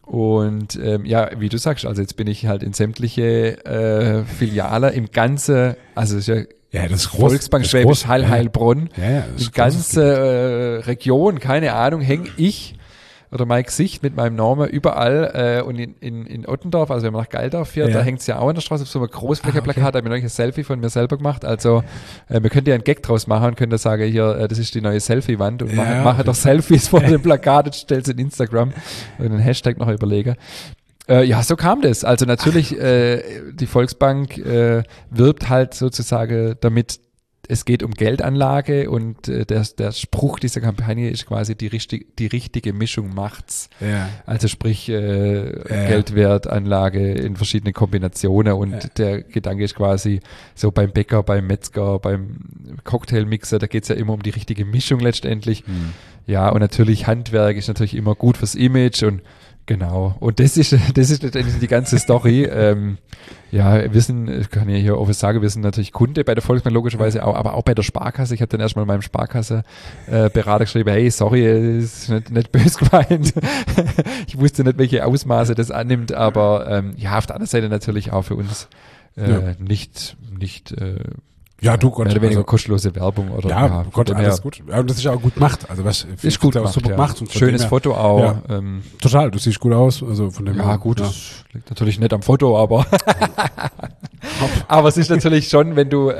wie du sagst, also jetzt bin ich halt in sämtliche Filiale im ganzen, also es ist ja, das ist Volksbank Schwäbisch Hall, Heilbronn, die ganze Region, keine Ahnung, hänge ich oder mein Gesicht mit meinem Namen überall, und in Ottendorf, also wenn man nach Geildorf fährt, da hängt es ja auch an der Straße auf so einem Großflächenplakat, da habe ich noch ein Selfie von mir selber gemacht, also wir könnten ja einen Gag draus machen und können da sagen, hier, das ist die neue Selfie-Wand, und mache doch Selfies vor dem Plakat und stell's in Instagram und einen Hashtag noch überlege. Ja, so kam das. Also natürlich, die Volksbank wirbt halt sozusagen damit, es geht um Geldanlage, und der Spruch dieser Kampagne ist quasi die richtige Mischung macht's. Ja. Also sprich Geldwertanlage in verschiedenen Kombinationen, und der Gedanke ist quasi so beim Bäcker, beim Metzger, beim Cocktailmixer, da geht's ja immer um die richtige Mischung letztendlich. Ja, und natürlich Handwerk ist natürlich immer gut fürs Image, und genau. Und das ist letztendlich die ganze Story. Ja, ich kann ja hier offen sagen, wir sind natürlich Kunde bei der Volksbank logischerweise auch, aber auch bei der Sparkasse. Ich habe dann erstmal meinem Sparkasse-Berater geschrieben, hey, sorry, ist nicht böse gemeint. Ich wusste nicht, welche Ausmaße das annimmt, aber ja, auf der anderen Seite natürlich auch für uns nicht ja, du Gott. Mehr oder weniger kostenlose Werbung oder ja, Gott, alles gut. Ja, und das ist ja auch gut gemacht. Also was ist gut gemacht, super gemacht. Und schönes Foto auch. Ja, total, du siehst gut aus. Also von dem ja, gut, das liegt natürlich nicht am Foto, aber aber es ist natürlich schon, wenn du,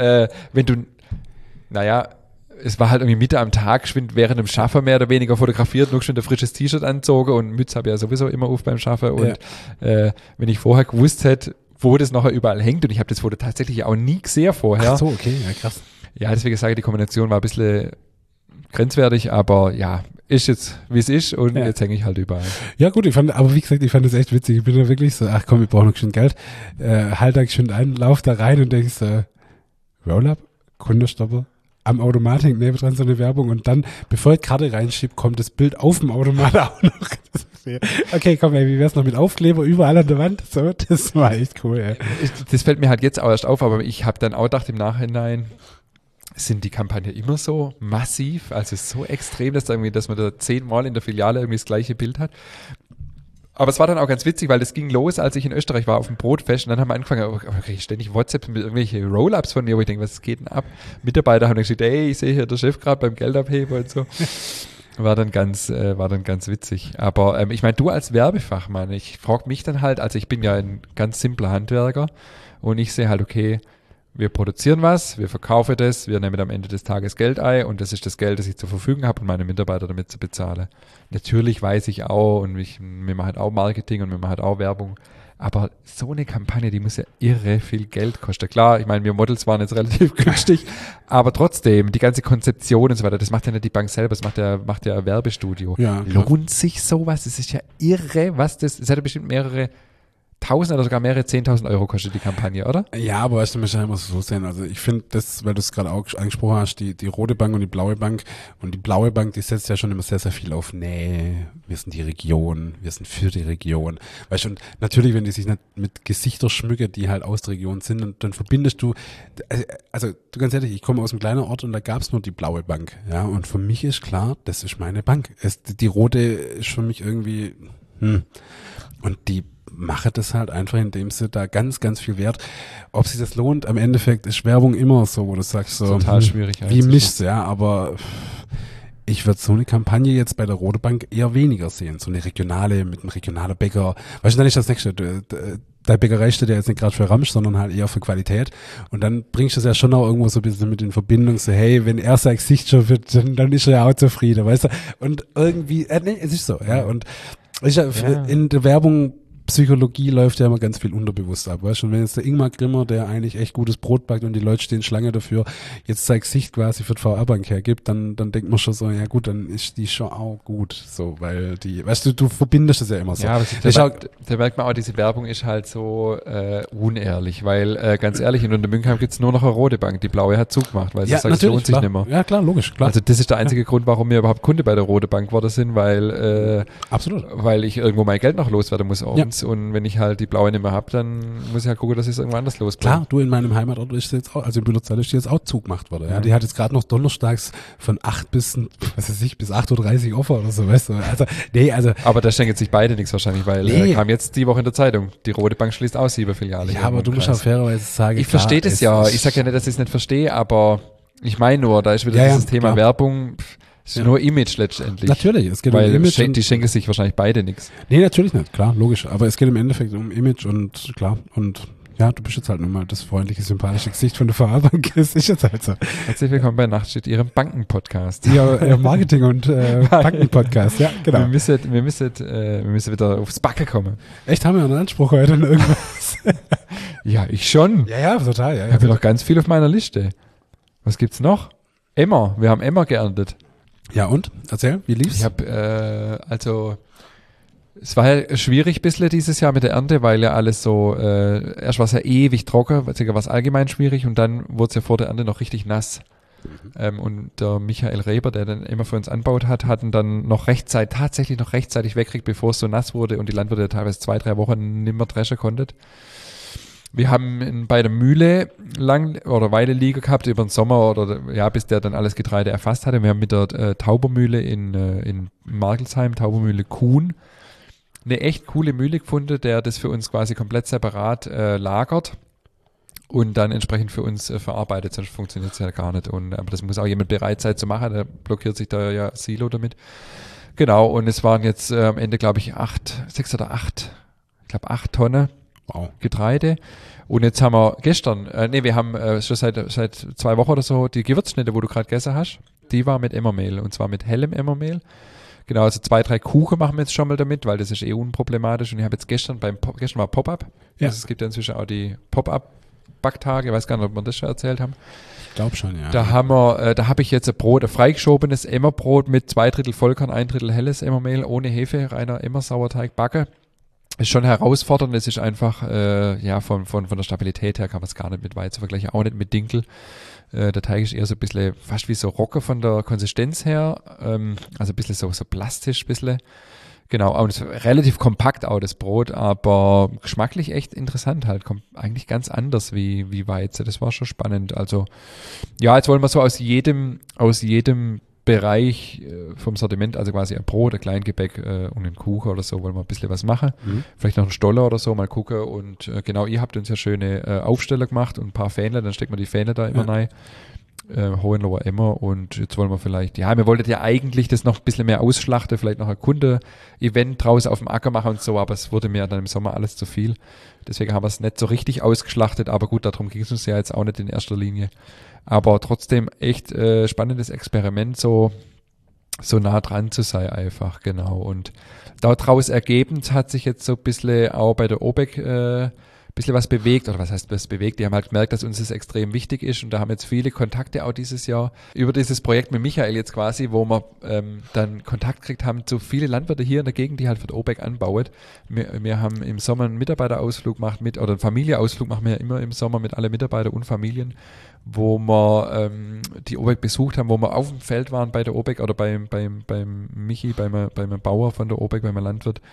naja, es war halt irgendwie Mitte am Tag, geschwind während dem Schaffen mehr oder weniger fotografiert, nur schon ein frisches T-Shirt anzogen, und Mütze habe ich ja sowieso immer auf beim Schaffen, und wenn ich vorher gewusst hätte, wo das nachher überall hängt, und ich habe das Foto tatsächlich auch nie gesehen vorher. Ach so, okay, ja, krass. Ja, deswegen sage ich, die Kombination war ein bisschen grenzwertig, aber ja, ist jetzt, wie es ist, und jetzt hänge ich halt überall. Ja gut, ich fand das echt witzig. Ich bin da wirklich so, ach komm, wir brauchen noch schön Geld. Halt da schön ein, lauf da rein und denkst, Roll-up, Kundestopper, am Automat hängt neben dran so eine Werbung, und dann, bevor ich Karte reinschiebt, kommt das Bild auf dem Automat auch noch. Okay, komm, ey, wie wär's noch mit Aufkleber überall an der Wand? So, das war echt cool, ey. Das fällt mir halt jetzt auch erst auf, aber ich habe dann auch gedacht im Nachhinein, sind die Kampagnen immer so massiv, also so extrem, dass man da 10-mal in der Filiale irgendwie das gleiche Bild hat. Aber es war dann auch ganz witzig, weil das ging los, als ich in Österreich war auf dem Brotfest, und dann haben wir angefangen, okay, ständig WhatsApp mit irgendwelche Roll-Ups von mir, wo ich denke, was geht denn ab? Mitarbeiter haben dann gesagt, ey, ich sehe hier der Chef gerade beim Geld abheben und so. War dann ganz witzig. Aber ich meine, du als Werbefachmann, ich frage mich dann halt, also ich bin ja ein ganz simpler Handwerker, und ich sehe halt, okay, wir produzieren was, wir verkaufen das, wir nehmen am Ende des Tages Geld ein, und das ist das Geld, das ich zur Verfügung habe, um meine Mitarbeiter damit zu bezahlen. Natürlich weiß ich auch, und wir machen halt auch Marketing, und wir machen halt auch Werbung, aber so eine Kampagne, die muss ja irre viel Geld kosten. Klar, ich meine, wir Models waren jetzt relativ günstig, aber trotzdem, die ganze Konzeption und so weiter, das macht ja nicht die Bank selber, das macht ja ein Werbestudio. Ja, lohnt sich sowas? Das ist ja irre, das hat ja bestimmt mehrere 1.000 oder sogar mehrere 10.000 Euro kostet die Kampagne, oder? Ja, aber weißt du, man muss ja immer so sehen. Also ich finde das, weil du es gerade auch angesprochen hast, die rote Bank und die blaue Bank. Und die blaue Bank, die setzt ja schon immer sehr, sehr viel auf Nähe. Wir sind die Region, wir sind für die Region. Weißt du, und natürlich, wenn die sich nicht mit Gesichter schmücken, die halt aus der Region sind, dann verbindest du, also du ganz ehrlich, ich komme aus einem kleinen Ort und da gab es nur die blaue Bank. Ja, und für mich ist klar, das ist meine Bank. Die rote ist für mich irgendwie, und die mache das halt einfach, indem sie da ganz, ganz viel Wert. Ob sich das lohnt, am Endeffekt ist Werbung immer so, wo du sagst so, total schwierig. Wie mischst, ja, aber ich würde so eine Kampagne jetzt bei der Rote Bank eher weniger sehen. So eine regionale, mit einem regionalen Bäcker. Weißt du, dann ist das nächste, deine Bäckerei steht ja jetzt nicht gerade für Ramsch, sondern halt eher für Qualität. Und dann bringst du das ja schon auch irgendwo so ein bisschen mit in Verbindung, so hey, wenn er sein Gesicht schon wird, dann ist er ja auch zufrieden, weißt du. Und irgendwie, nee, es ist so, ja. Und in der Werbung, Psychologie läuft ja immer ganz viel unterbewusst ab, weißt du? Und wenn jetzt der Ingmar Grimmer, der eigentlich echt gutes Brot backt und die Leute stehen Schlange dafür, jetzt sein Gesicht quasi für die VR-Bank hergibt, dann denkt man schon so, ja gut, dann ist die schon auch gut, so, weil die, weißt du, du verbindest das ja immer so. Ja, aber da merkt man auch, diese Werbung ist halt so unehrlich, weil ganz ehrlich, in Untermünkheim gibt's nur noch eine rote Bank, die blaue hat zugemacht, weil sie sagt, es lohnt sich nicht mehr. Ja, klar, logisch, klar. Also das ist der einzige Grund, warum wir überhaupt Kunde bei der Rote Bank geworden sind, weil absolut, weil ich irgendwo mein Geld noch loswerden muss abends und wenn ich halt die blaue nicht mehr habe, dann muss ich halt gucken, dass ich es irgendwo anders losbringe. Klar, du, in meinem Heimatort ist jetzt auch, also in Bülozal ist jetzt auch zugemacht worden. Ja, die hat jetzt gerade noch donnerstags von 8 bis 8:30 Uhr offen oder so, weißt du. Also, nee, also. Aber da schenken sich beide nichts wahrscheinlich, weil kam jetzt die Woche in der Zeitung, die Rote Bank schließt aus 7 Filiale. Ja, aber du musst auch fairerweise sagen, ich verstehe das ja. Ich sage ja nicht, dass ich es nicht verstehe, aber ich meine nur, da ist wieder dieses Thema klar. Werbung. Es ist nur Image letztendlich. Natürlich, es geht um Image. Die schenken sich wahrscheinlich beide nichts. Nee, natürlich nicht, klar, logisch. Aber es geht im Endeffekt um Image und klar, und ja, du bist jetzt halt nun mal das freundliche, sympathische Gesicht von der VR-Bank. Das ist jetzt halt so. Herzlich willkommen bei Nachtstedt, Ihrem Banken-Podcast. Ihr Marketing- und Banken-Podcast, ja, genau. Wir müssen wieder aufs Backen kommen. Echt, haben wir einen Anspruch heute an irgendwas? Ja, ich schon. Ja, total. Ja, ich habe noch ganz viel auf meiner Liste. Was gibt's noch? Emmer. Wir haben Emmer geerntet. Ja und? Erzähl, wie lief's? Ich habe, es war ja schwierig ein bisschen dieses Jahr mit der Ernte, weil ja alles so, erst war es ja ewig trocken, war es allgemein schwierig und dann wurde es ja vor der Ernte noch richtig nass. Und der Michael Reber, der dann immer für uns anbaut hat, hatten dann tatsächlich noch rechtzeitig wegkriegt, bevor es so nass wurde und die Landwirte teilweise 2-3 Wochen nicht mehr dreschen konnten. Wir haben bei der Mühle Weile liegen gehabt über den Sommer oder ja, bis der dann alles Getreide erfasst hatte. Wir haben mit der Taubermühle in Markelsheim, Taubermühle Kuhn, eine echt coole Mühle gefunden, der das für uns quasi komplett separat lagert und dann entsprechend für uns verarbeitet, sonst funktioniert es ja gar nicht. Aber das muss auch jemand bereit sein zu machen, da blockiert sich da ja Silo damit. Genau, und es waren jetzt am Ende, glaube ich, 8 Tonnen. Wow. Getreide. Und jetzt haben wir gestern, wir haben schon seit 2 Wochen oder so die Gewürzschnitte, wo du gerade gegessen hast, die war mit Emmermehl und zwar mit hellem Emmermehl. Genau, also 2-3 Kuchen machen wir jetzt schon mal damit, weil das ist unproblematisch. Und ich habe jetzt gestern war Pop-Up. Ja. Also es gibt ja inzwischen auch die Pop-Up-Backtage. Ich weiß gar nicht, ob wir das schon erzählt haben. Ich glaube schon, ja. Da habe ich jetzt ein freigeschobenes Emmerbrot mit 2/3 Vollkorn, 1/3 helles Emmermehl ohne Hefe, reiner Emmer-Sauerteig backe. Ist schon herausfordernd, es ist einfach, von der Stabilität her kann man es gar nicht mit Weizen vergleichen, auch nicht mit Dinkel. Der Teig ist eher so ein bisschen, fast wie so Rocke von der Konsistenz her, also ein bisschen so plastisch, ein bisschen. Genau, und es ist relativ kompakt auch das Brot, aber geschmacklich echt interessant halt, kommt eigentlich ganz anders wie Weizen, das war schon spannend. Also, ja, jetzt wollen wir so aus jedem Bereich vom Sortiment, also quasi ein Brot, ein Kleingebäck und ein Kuchen oder so, wollen wir ein bisschen was machen. Vielleicht noch einen Stoller oder so, mal gucken. Und genau, ihr habt uns ja schöne Aufsteller gemacht und ein paar Fähnle, dann steckt man die Fähnle da immer rein. Hohenloher Emmer und jetzt wollen wir vielleicht, wir wollten ja eigentlich das noch ein bisschen mehr ausschlachten, vielleicht noch ein Kunde-Event draußen auf dem Acker machen und so, aber es wurde mir dann im Sommer alles zu viel. Deswegen haben wir es nicht so richtig ausgeschlachtet, aber gut, darum ging es uns ja jetzt auch nicht in erster Linie. Aber trotzdem echt spannendes Experiment, so nah dran zu sein einfach, genau. Und daraus ergebend hat sich jetzt so ein bisschen auch bei der OBEC bisschen was bewegt, oder was heißt was bewegt, die haben halt gemerkt, dass uns das extrem wichtig ist und da haben jetzt viele Kontakte auch dieses Jahr über dieses Projekt mit Michael jetzt quasi, wo wir dann Kontakt gekriegt haben zu viele Landwirte hier in der Gegend, die halt für die OPEC anbauen. Wir haben im Sommer einen Mitarbeiterausflug gemacht oder einen Familienausflug machen wir ja immer im Sommer mit allen Mitarbeitern und Familien, wo wir die OPEC besucht haben, wo wir auf dem Feld waren bei der OPEC oder beim Michi, beim Bauer von der OPEC, beim Landwirt.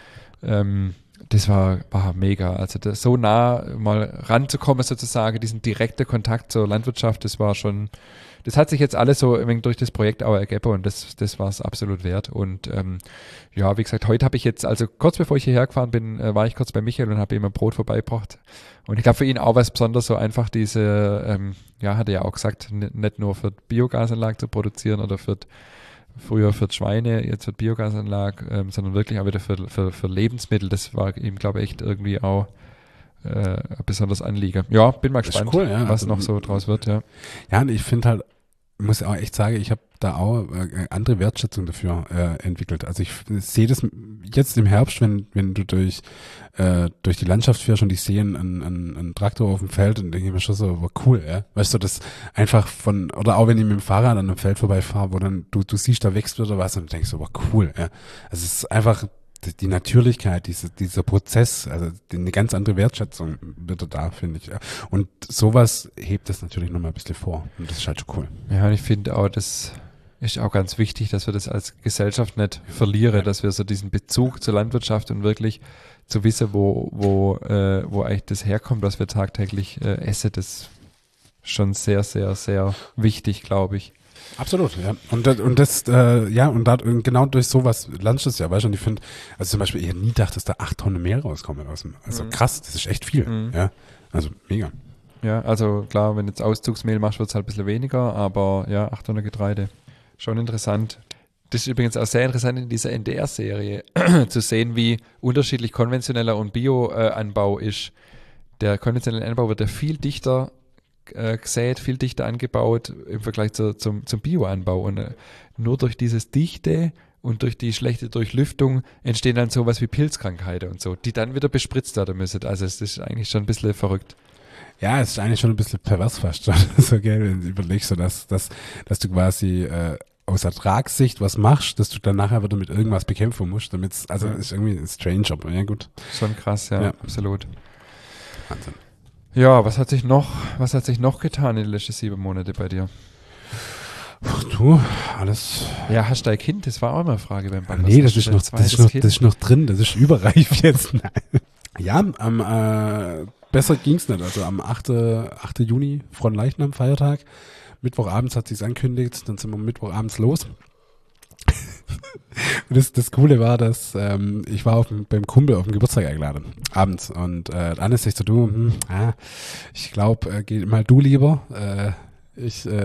Das war mega. Also so nah mal ranzukommen sozusagen, diesen direkten Kontakt zur Landwirtschaft, das war schon, das hat sich jetzt alles so ein wenig durch das Projekt auch ergeben und das war es absolut wert. Und ja, wie gesagt, heute habe ich jetzt, also kurz bevor ich hierher gefahren bin, war ich kurz bei Michael und habe ihm ein Brot vorbeigebracht. Und ich glaube für ihn auch was Besonderes, so einfach diese, hat er ja auch gesagt, nicht nur für die Biogasanlage zu produzieren oder früher für die Schweine, jetzt für die Biogasanlage, sondern wirklich auch wieder für Lebensmittel. Das war ihm, glaube ich, echt irgendwie auch ein besonderes Anliegen. Ja, bin mal gespannt, cool, ja. was noch so draus wird. Ja, ja, und ich finde halt, muss auch echt sagen, ich habe da auch andere Wertschätzung dafür entwickelt. Also ich sehe das jetzt im Herbst, wenn du durch die Landschaft fährst und ich sehe einen Traktor auf dem Feld und denke ich mir schon so, war cool, ja. Weißt du, das einfach oder auch wenn ich mit dem Fahrrad an einem Feld vorbeifahre, wo dann du siehst, da wächst wieder was und du denkst so, war cool, ja. Also es ist einfach die Natürlichkeit, dieser Prozess, also eine ganz andere Wertschätzung wird da, finde ich. Ja. Und sowas hebt das natürlich nochmal ein bisschen vor. Und das ist halt schon cool. Ja, und ich finde auch, das ist auch ganz wichtig, dass wir das als Gesellschaft nicht verlieren, dass wir so diesen Bezug zur Landwirtschaft und wirklich zu wissen, wo eigentlich das herkommt, was wir tagtäglich essen, das ist schon sehr, sehr, sehr wichtig, glaube ich. Absolut, ja. Und genau durch sowas lernst du es ja, weißt du, und ich finde, also zum Beispiel, ich hätte nie gedacht, dass da 8 Tonnen Mehl rauskommen aus dem, also krass, das ist echt viel, ja. Also mega. Ja, also klar, wenn du jetzt Auszugsmehl machst, wird es halt ein bisschen weniger, aber ja, 8 Tonnen Getreide. Schon interessant. Das ist übrigens auch sehr interessant in dieser NDR-Serie zu sehen, wie unterschiedlich konventioneller und Bio-Anbau ist. Der konventionelle Anbau wird ja viel dichter gesät, viel dichter angebaut im Vergleich zum Bioanbau. Und nur durch dieses Dichte und durch die schlechte Durchlüftung entstehen dann sowas wie Pilzkrankheiten und so, die dann wieder bespritzt werden müssen. Also es ist eigentlich schon ein bisschen verrückt. Ja, es ist eigentlich schon ein bisschen pervers fast schon, so, gell, wenn du überlegst, so dass du quasi aus Ertragssicht was machst, dass du dann nachher wieder mit irgendwas bekämpfen musst, damit es ist irgendwie strange, aber ja gut. Schon krass, ja. Absolut. Wahnsinn. Ja, was hat sich noch getan in den letzten 7 Monaten bei dir? Ach du, alles. Ja, hast du ein Kind? Das war auch immer eine Frage beim Backen. Nee, das ist noch drin, das ist überreif jetzt. Ja, besser ging's nicht. Also am 8. Juni, Fronleichnam, Feiertag. Mittwochabends hat sich's ankündigt, dann sind wir Mittwochabends los. Und das Coole war, dass ich war beim Kumpel auf dem Geburtstag eingeladen, abends. Und Anne sagt so, du, ich glaube, geh mal du lieber. Und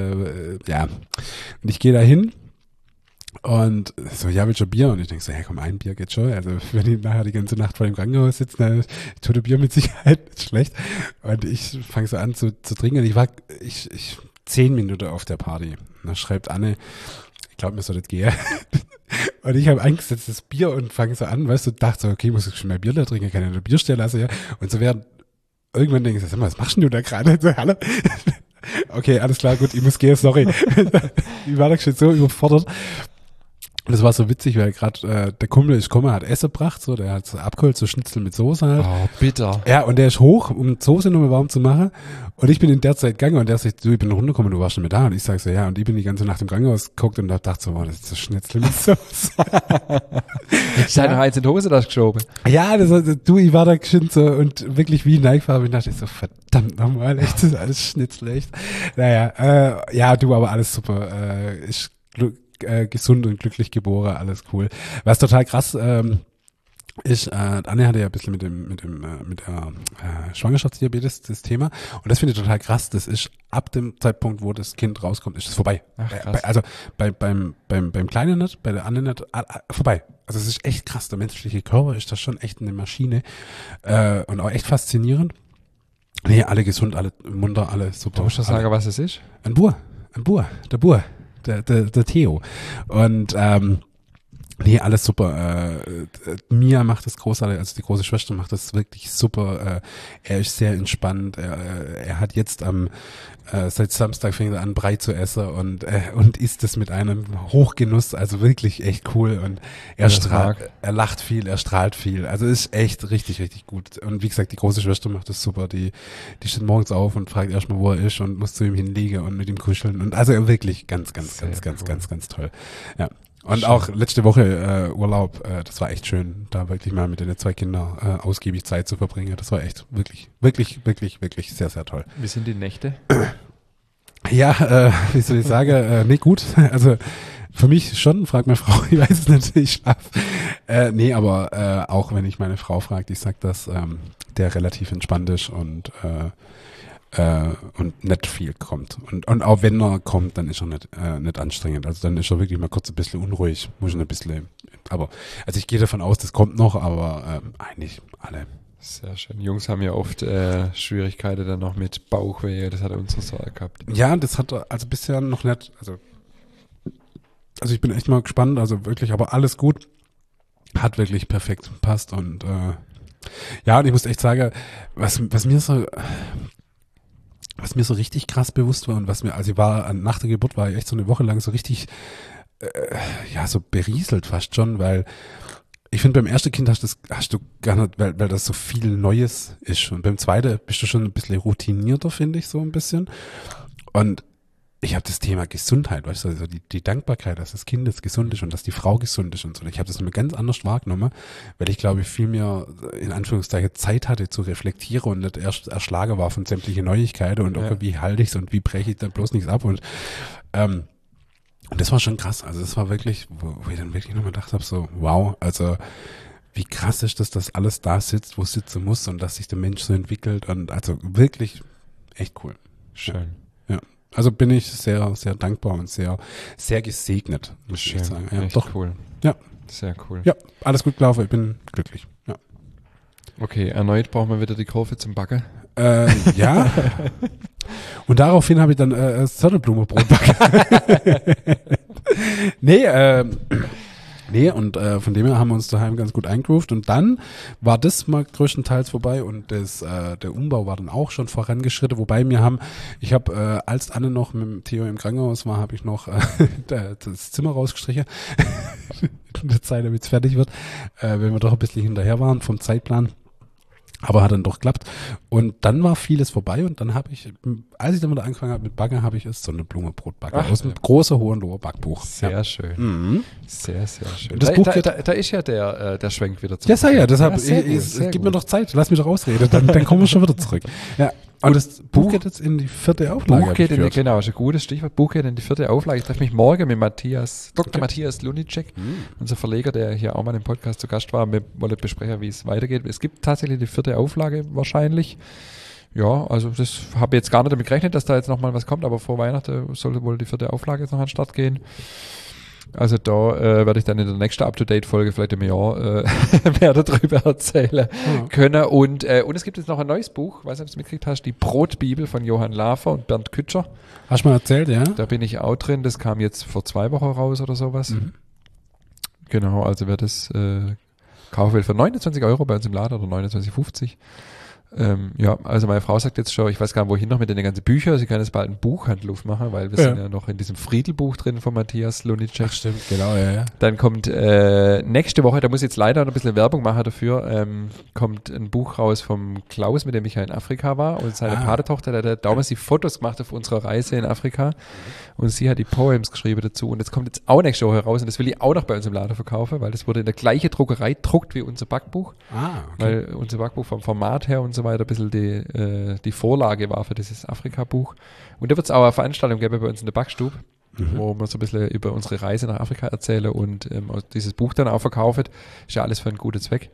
ich gehe da hin und so, ja, willst du Bier? Und ich denke so, ja komm, ein Bier geht schon. Also wenn ich nachher die ganze Nacht vor dem Krankenhaus sitze, dann tut ein Bier mit Sicherheit nicht schlecht. Und ich fange so an zu trinken. Ich war 10 Minuten auf der Party. Und dann schreibt Anne, ich glaube, mir soll das gehen. Und ich habe eingesetzt das Bier und fange so an, weißt du, dachte so, okay, muss ich schon mehr Bier da trinken, kann ich eine Bierstelle lassen, ja. Und so während irgendwann denke ich, sag mal, was machst denn du da gerade? So, hallo? Okay, alles klar, gut, ich muss gehen, sorry. Ich war da schon so überfordert. Und das war so witzig, weil gerade der Kumpel ist gekommen, hat Essen gebracht, so, der hat so abgeholt, so Schnitzel mit Soße halt. Oh, bitter. Ja, und der ist hoch, um die Soße nochmal warm zu machen. Und ich bin in der Zeit gegangen und der sagt, du, ich bin runtergekommen, du warst schon mit da. Und ich sag so, ja, und ich bin die ganze Nacht im Krankenhaus geguckt und hab gedacht so, oh, das ist so Schnitzel mit Soße. Jetzt hat noch eins in die Hose das geschoben. Ja, ich war da geschwind so und wirklich wie Neigfarbe. Ich dachte so, verdammt nochmal, echt, das ist alles Schnitzel, echt. Naja, ja, du, aber alles super. Ich gesund und glücklich geboren, alles cool. Was total krass ist, Anne hatte ja ein bisschen mit der Schwangerschaftsdiabetes das Thema und das finde ich total krass. Das ist ab dem Zeitpunkt, wo das Kind rauskommt, ist es vorbei. Ach, krass. Also beim Kleinen nicht, bei der Anne nicht, vorbei. Also es ist echt krass. Der menschliche Körper ist das schon echt eine Maschine und auch echt faszinierend. Nee, alle gesund, alle munter, alle super. Du musst doch sagen, was es ist? Der Bur. Der Theo. Und Nee, alles super. Mia macht das großartig, also die große Schwester macht das wirklich super. Er ist sehr entspannt. Er hat jetzt seit Samstag fängt er an, Brei zu essen und isst es mit einem Hochgenuss, also wirklich echt cool. Und er lacht viel, er strahlt viel. Also ist echt richtig, richtig gut. Und wie gesagt, die große Schwester macht das super. Die steht morgens auf und fragt erstmal, wo er ist und muss zu ihm hinlegen und mit ihm kuscheln. Und also wirklich ganz toll. Ja. Und Schön. auch letzte Woche Urlaub, das war echt schön, da wirklich mal mit den 2 Kindern ausgiebig Zeit zu verbringen. Das war echt wirklich sehr, sehr toll. Wie sind die Nächte? Ja, wie soll ich sagen, nee, gut. Also für mich schon, fragt meine Frau, ich weiß es nicht, ich schlaf. Nee, aber auch wenn ich meine Frau frage, die sagt, dass der relativ entspannt ist und nicht viel kommt. Und auch wenn er kommt, dann ist er nicht anstrengend. Also dann ist er wirklich mal kurz ein bisschen unruhig, muss ich ein bisschen, aber, also ich gehe davon aus, das kommt noch, aber eigentlich alle. Sehr schön. Jungs haben ja oft Schwierigkeiten dann noch mit Bauchweh, das hat er unsere Sorge gehabt. Ja, das hat er also bisher noch nicht, also ich bin echt mal gespannt, also wirklich, aber alles gut. Hat wirklich perfekt passt und ja, und ich muss echt sagen, was mir so richtig krass bewusst war und was mir, also ich war nach der Geburt, war ich echt so eine Woche lang so richtig, ja, so berieselt fast schon, weil ich finde, beim ersten Kind hast du gar nicht, weil das so viel Neues ist. Und beim zweiten bist du schon ein bisschen routinierter, finde ich, so ein bisschen. Und ich habe das Thema Gesundheit, weißt du, also die Dankbarkeit, dass das Kind jetzt gesund ist und dass die Frau gesund ist und so. Ich habe das immer ganz anders wahrgenommen, weil ich glaube, viel mehr in Anführungszeichen Zeit hatte zu reflektieren und nicht erst erschlagen war von sämtlichen Neuigkeiten und okay, wie halte ich es und wie breche ich da bloß nichts ab und das war schon krass. Also das war wirklich, wo ich dann wirklich nochmal gedacht habe, so wow, also wie krass ist das, dass alles da sitzt, wo es sitzen muss und dass sich der Mensch so entwickelt und also wirklich echt cool. Schön. Ja. Also bin ich sehr, sehr dankbar und sehr, sehr gesegnet, muss ich echt sagen. Ja, echt doch. cool. Ja. Sehr cool. Ja, alles gut gelaufen, ich bin glücklich. Ja. Okay, erneut brauchen wir wieder die Kurve zum Backen. Ja. Und daraufhin habe ich dann Sonnenblumenbrot backen. Nee, und von dem her haben wir uns daheim ganz gut eingegroovt und dann war das mal größtenteils vorbei und der Umbau war dann auch schon vorangeschritten, wobei ich habe, als Anne noch mit dem Theo im Krankenhaus war, habe ich noch das Zimmer rausgestrichen, in der Zeit, damit es fertig wird, wenn wir doch ein bisschen hinterher waren vom Zeitplan. Aber hat dann doch geklappt. Und dann war vieles vorbei und dann habe ich, als ich dann wieder angefangen habe mit Backen, habe ich es so eine Blumenbrot backen aus einem großen Hohenloher Backbuch. Sehr schön. Mhm. Sehr, sehr schön. Das Buch geht, da ist ja der Schwenk wieder zurück. Ja, sei ja, deshalb, ja, gib mir doch Zeit, lass mich doch ausreden, dann kommen wir schon wieder zurück. Ja. Und das Buch geht jetzt in die 4. Auflage. Genau, ist ein gutes Stichwort. Buch geht in die 4. Auflage. Ich treffe mich morgen mit Dr. Matthias Lunicek, unser Verleger, der hier auch mal im Podcast zu Gast war. Wir wollen besprechen, wie es weitergeht. Es gibt tatsächlich die 4. Auflage wahrscheinlich. Ja, also das habe ich jetzt gar nicht damit gerechnet, dass da jetzt nochmal was kommt, aber vor Weihnachten sollte wohl die 4. Auflage jetzt noch an den Start gehen. Also da werde ich dann in der nächsten Up-to-Date-Folge vielleicht im Jahr mehr darüber erzählen können. Und es gibt jetzt noch ein neues Buch, weiß nicht, ob du es mitgekriegt hast, die Brotbibel von Johann Lafer und Bernd Kütscher. Hast du mal erzählt, ja? Da bin ich auch drin, das kam jetzt vor 2 Wochen raus oder sowas. Mhm. Genau, also wer das kaufen will für 29 € bei uns im Laden oder 29,50 €. Ja, also meine Frau sagt jetzt schon, ich weiß gar nicht, wohin noch mit den ganzen Büchern. Sie kann jetzt bald einen Buchhandel aufmachen, weil wir sind ja noch in diesem Friedelbuch drin von Matthias Lunicek. Ach stimmt, genau, ja. Dann kommt nächste Woche, da muss ich jetzt leider noch ein bisschen Werbung machen dafür, kommt ein Buch raus vom Klaus, mit dem ich ja in Afrika war und seine Patetochter, der hat damals die Fotos gemacht auf unserer Reise in Afrika und sie hat die Poems geschrieben dazu und das kommt jetzt auch nächste Woche raus und das will ich auch noch bei uns im Laden verkaufen, weil das wurde in der gleichen Druckerei druckt wie unser Backbuch, weil unser Backbuch vom Format her und so weiter ein bisschen die Vorlage war für dieses Afrika-Buch. Und da wird es auch eine Veranstaltung geben bei uns in der Backstube, wo wir so ein bisschen über unsere Reise nach Afrika erzählen und dieses Buch dann auch verkaufen. Ist ja alles für einen guten Zweck.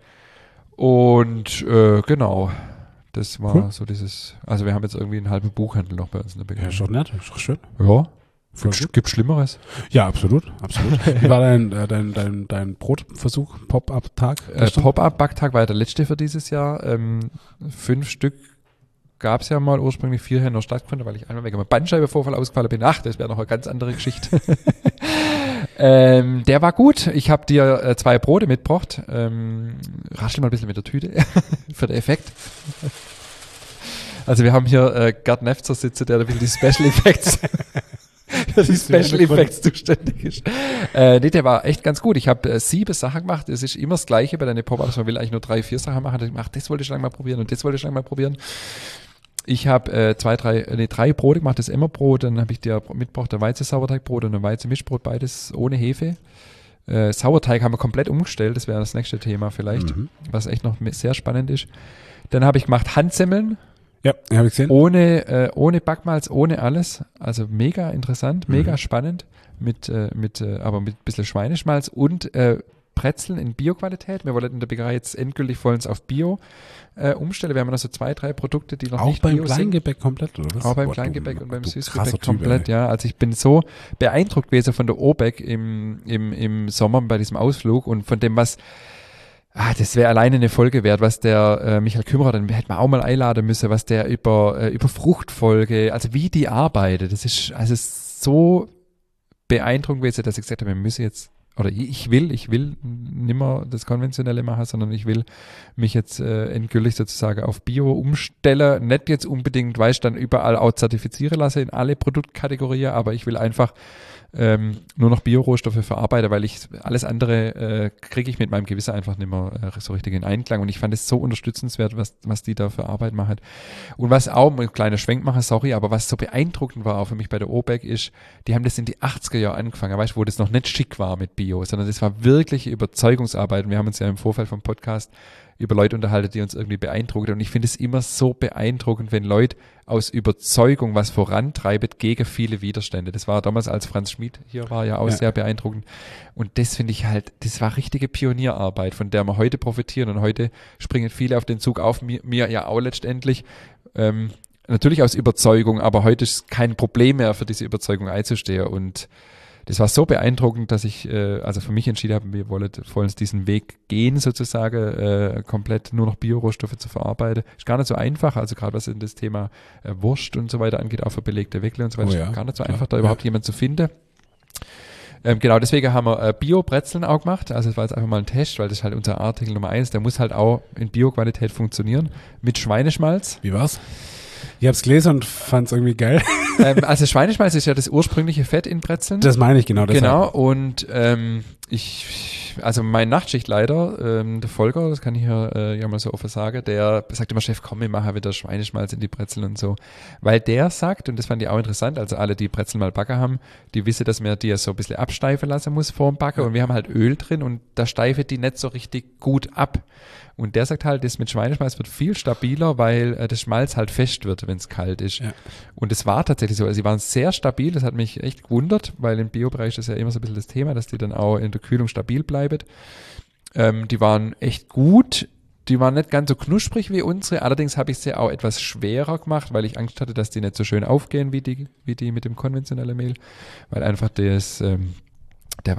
Und genau, das war so dieses, also wir haben jetzt irgendwie einen halben Buchhandel noch bei uns in der Bäckerei. Ja, ist doch nett, ist doch schön. Ja. Gibt Schlimmeres? Ja, absolut. Wie war dein Brotversuch, Pop-Up-Tag? Pop-Up-Backtag war ja der letzte für dieses Jahr. 5 Stück gab es ja mal ursprünglich, 4 haben noch stattgefunden, weil ich einmal wegen einem Bandscheibenvorfall ausgefallen bin. Ach, das wäre noch eine ganz andere Geschichte. Der war gut. Ich habe dir 2 Brote mitgebracht. Raschel mal ein bisschen mit der Tüte für den Effekt. Also wir haben hier Gerd Nefzer sitzen, der ein bisschen die Special Effects für die Special Effects zuständig ist. Nee, der war echt ganz gut. Ich habe 7 Sachen gemacht. Es ist immer das Gleiche bei deinen Pop-Ups. Man will eigentlich nur 3, 4 Sachen machen. Das wollte ich schon lange mal probieren und das wollte ich schon lange mal probieren. Ich habe 3 Brote gemacht, das Emmerbrot, dann habe ich dir mitgebracht, ein Weizen-Sauerteigbrot und ein Weizen-Mischbrot, beides ohne Hefe. Sauerteig haben wir komplett umgestellt, das wäre das nächste Thema vielleicht, was echt noch sehr spannend ist. Dann habe ich gemacht Handsemmeln. Ja, habe ich gesehen. Ohne Backmalz, ohne alles. Also mega interessant, mega spannend, aber mit ein bisschen Schweineschmalz und Brezeln in Bio-Qualität. Wir wollen in der Bäckerei jetzt endgültig vollends auf Bio umstellen. Wir haben noch so 2, 3 Produkte, die noch nicht Bio sind. Auch beim Kleingebäck komplett, oder was? Auch beim Kleingebäck und beim Süßgebäck komplett, ja. Also ich bin so beeindruckt gewesen von der OBEC im Sommer bei diesem Ausflug und von dem, was das wäre alleine eine Folge wert, was der Michael Kümmerer, dann hätte man auch mal einladen müssen, was der über Fruchtfolge, also wie die arbeitet. Das ist also so beeindruckend gewesen, dass ich gesagt habe, wir müssen jetzt, oder ich will nimmer das Konventionelle machen, sondern ich will mich jetzt endgültig sozusagen auf Bio umstellen. Nicht jetzt unbedingt, weißt dann überall auch zertifizieren lassen in alle Produktkategorien, aber ich will einfach nur noch Bio-Rohstoffe verarbeiten, weil ich alles andere kriege ich mit meinem Gewissen einfach nicht mehr so richtig in Einklang. Und ich fand es so unterstützenswert, was die da für Arbeit machen. Und was auch, ein kleiner Schwenk machen, sorry, aber was so beeindruckend war auch für mich bei der OBEC ist, die haben das in die 80er Jahre angefangen, weißt du, wo das noch nicht schick war mit Bio, sondern das war wirklich Überzeugungsarbeit. Und wir haben uns ja im Vorfeld vom Podcast über Leute unterhalten, die uns irgendwie beeindrucken. Und ich finde es immer so beeindruckend, wenn Leute aus Überzeugung was vorantreiben gegen viele Widerstände. Das war damals, als Franz Schmid hier war, ja auch sehr beeindruckend. Und das finde ich halt, das war richtige Pionierarbeit, von der wir heute profitieren. Und heute springen viele auf den Zug auf, mir ja auch letztendlich. Natürlich aus Überzeugung, aber heute ist kein Problem mehr, für diese Überzeugung einzustehen. Und das war so beeindruckend, dass ich also für mich entschieden habe, wir wollen vollends diesen Weg gehen, sozusagen, komplett nur noch Bio-Rohstoffe zu verarbeiten. Ist gar nicht so einfach, also gerade was in das Thema Wurst und so weiter angeht, auch für belegte Weckle und so weiter, ist gar nicht so einfach, da überhaupt jemanden zu finden. Genau, deswegen haben wir Bio-Brezeln auch gemacht. Also das war jetzt einfach mal ein Test, weil das ist halt unser Artikel Nummer 1. Der muss halt auch in Bio-Qualität funktionieren. Mit Schweineschmalz. Wie war's? Ich hab's gelesen und fand's irgendwie geil. Also Schweineschmalz ist ja das ursprüngliche Fett in Brezeln. Das meine ich genau. Genau, und also mein Nachtschichtleiter, der Volker, das kann ich ja mal so offen sagen, der sagt immer, Chef, komm, wir machen wieder Schweineschmalz in die Brezeln und so. Weil der sagt, und das fand ich auch interessant, also alle, die Brezeln mal backen haben, die wissen, dass man die ja so ein bisschen absteifen lassen muss vor dem Backen und wir haben halt Öl drin und da steifet die nicht so richtig gut ab. Und der sagt halt, das mit Schweineschmalz wird viel stabiler, weil das Schmalz halt fest wird, wenn es kalt ist. Ja. Und es war tatsächlich so. Also sie waren sehr stabil, das hat mich echt gewundert, weil im Biobereich ist ja immer so ein bisschen das Thema, dass die dann auch in der Kühlung stabil bleiben. Die waren echt gut. Die waren nicht ganz so knusprig wie unsere, allerdings habe ich sie auch etwas schwerer gemacht, weil ich Angst hatte, dass die nicht so schön aufgehen wie die mit dem konventionellen Mehl, weil einfach der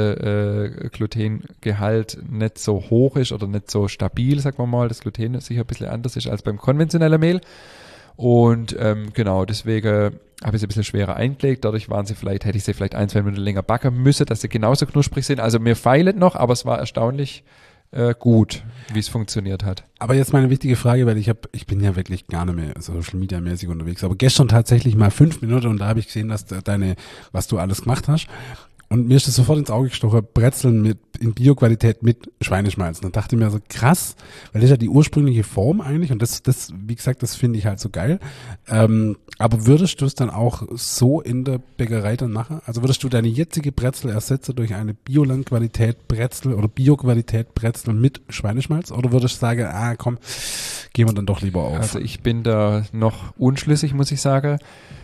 Weizen-Glutengehalt nicht so hoch ist oder nicht so stabil, sagen wir mal. Das Gluten sicher ein bisschen anders ist als beim konventionellen Mehl. Und genau, deswegen habe ich sie ein bisschen schwerer eingelegt. Dadurch hätte ich sie vielleicht 1-2 Minuten länger backen müssen, dass sie genauso knusprig sind. Also mir feilet noch, aber es war erstaunlich gut, wie es funktioniert hat. Aber jetzt meine wichtige Frage, weil ich bin ja wirklich gar nicht mehr Social Media mäßig unterwegs, aber gestern tatsächlich mal 5 Minuten und da habe ich gesehen, dass was du alles gemacht hast. Und mir ist das sofort ins Auge gestochen, Brezeln in Bio-Qualität mit Schweineschmalz. Und dann dachte ich mir so, krass, weil das ist ja die ursprüngliche Form eigentlich und das, wie gesagt, das finde ich halt so geil. Aber würdest du es dann auch so in der Bäckerei dann machen? Also würdest du deine jetzige Brezel ersetzen durch eine Bioland-Qualität Brezel oder Bio-Qualität Brezel mit Schweineschmalz? Oder würdest du sagen, komm, gehen wir dann doch lieber auf? Also ich bin da noch unschlüssig, muss ich sagen.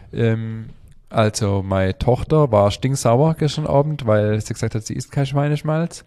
Also meine Tochter war stinksauer gestern Abend, weil sie gesagt hat, sie isst kein Schweineschmalz.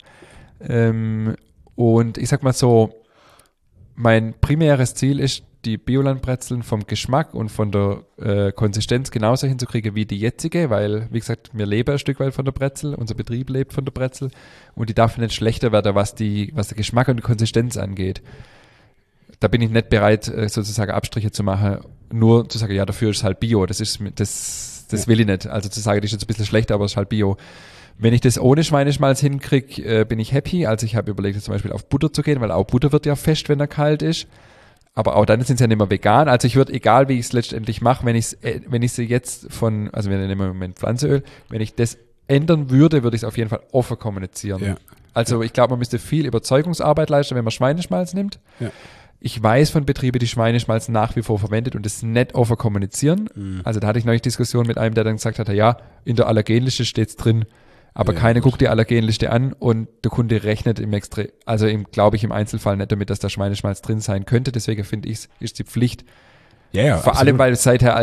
Und ich sag mal so, mein primäres Ziel ist, die Biolandbrezeln vom Geschmack und von der Konsistenz genauso hinzukriegen wie die jetzige, weil, wie gesagt, wir leben ein Stück weit von der Brezel, unser Betrieb lebt von der Brezel und die darf nicht schlechter werden, was der Geschmack und die Konsistenz angeht. Da bin ich nicht bereit, sozusagen Abstriche zu machen, nur zu sagen, ja, dafür ist es halt Bio. Das Das will ich nicht. Also zu sagen, das ist jetzt ein bisschen schlechter, aber es ist halt Bio. Wenn ich das ohne Schweineschmalz hinkriege, bin ich happy. Also ich habe überlegt, jetzt zum Beispiel auf Butter zu gehen, weil auch Butter wird ja fest, wenn er kalt ist. Aber auch dann sind sie ja nicht mehr vegan. Also ich würde, egal wie ich es letztendlich mache, wenn ich sie jetzt also wir nehmen im Moment Pflanzenöl, wenn ich das ändern würde, würde ich es auf jeden Fall offen kommunizieren. Ja. Also ich glaube, man müsste viel Überzeugungsarbeit leisten, wenn man Schweineschmalz nimmt. Ja. Ich weiß von Betrieben, die Schweineschmalz nach wie vor verwendet und das nicht offen kommunizieren. Also da hatte ich neulich Diskussion mit einem, der dann gesagt hat, ja, in der Allergenliste steht's drin, aber keiner guckt die Allergenliste an und der Kunde rechnet glaube ich, im Einzelfall nicht damit, dass da Schweineschmalz drin sein könnte. Deswegen finde ich, ist die Pflicht. Ja, Vor allem, weil seither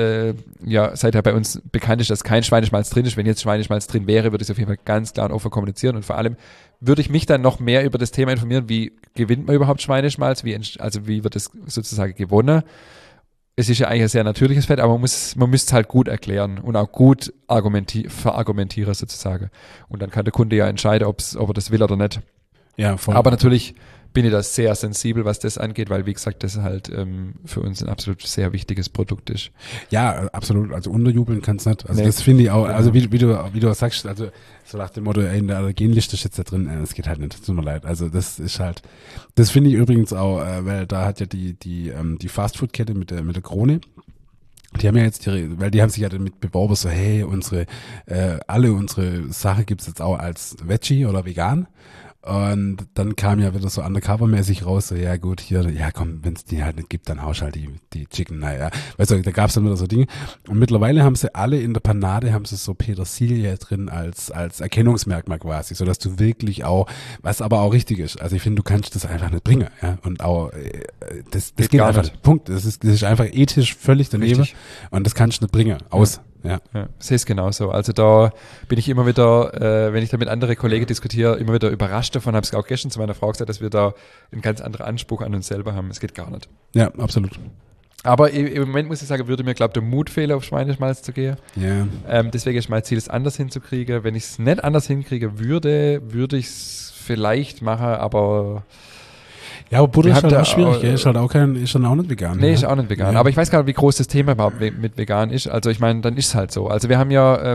bei uns bekannt ist, dass kein Schweineschmalz drin ist. Wenn jetzt Schweineschmalz drin wäre, würde ich es auf jeden Fall ganz klar und offen kommunizieren. Und vor allem würde ich mich dann noch mehr über das Thema informieren, wie gewinnt man überhaupt Schweineschmalz, wie wird es sozusagen gewonnen. Es ist ja eigentlich ein sehr natürliches Fett, aber man müsste es halt gut erklären und auch gut verargumentieren sozusagen. Und dann kann der Kunde ja entscheiden, ob er das will oder nicht. Ja, voll. Aber natürlich bin ich da sehr sensibel, was das angeht, weil, wie gesagt, das halt für uns ein absolut sehr wichtiges Produkt ist. Ja, absolut. Also unterjubeln kannst du nicht. Also Nee. das finde ich auch, also wie du sagst, also so nach dem Motto, in der Allergenliste steht da drin, das geht halt nicht, tut mir leid. Also das ist halt, das finde ich übrigens auch, weil da hat ja die Fastfood-Kette mit der Krone, die haben ja jetzt weil die haben sich ja damit beworben, so hey, alle unsere Sachen gibt's jetzt auch als Veggie oder vegan. Und dann kam ja wieder so undercover-mäßig raus, so ja gut, hier, ja komm, wenn es die halt nicht gibt, dann haust halt die Chicken, naja. Weißt du, da gab's dann wieder so Dinge. Und mittlerweile haben sie alle in der Panade, haben sie so Petersilie drin als Erkennungsmerkmal quasi, sodass du wirklich auch, was aber auch richtig ist. Also ich finde, du kannst das einfach nicht bringen, ja. Und auch, das geht einfach nicht. Punkt. Das ist einfach ethisch völlig daneben. Richtig. Und das kannst du nicht bringen. Aus. Ja. Sehe es genauso. Also da bin ich immer wieder, wenn ich da mit anderen Kollegen diskutiere, immer wieder überrascht davon. Habe es auch gestern zu meiner Frau gesagt, dass wir da einen ganz anderen Anspruch an uns selber haben. Es geht gar nicht. Ja, absolut. Aber im Moment muss ich sagen, würde mir, glaube ich, der Mut fehlen, auf Schweineschmalz zu gehen. Ja. Deswegen ist mein Ziel, es anders hinzukriegen. Wenn ich es nicht anders hinkriege würde ich es vielleicht machen, aber Ja, aber Butter ist halt da auch schwierig, gell? Ist halt auch nicht vegan. Nee, ja? ist auch nicht vegan. Ja. Aber ich weiß gar nicht, wie groß das Thema überhaupt mit vegan ist. Also ich meine, dann ist es halt so. Also wir haben ja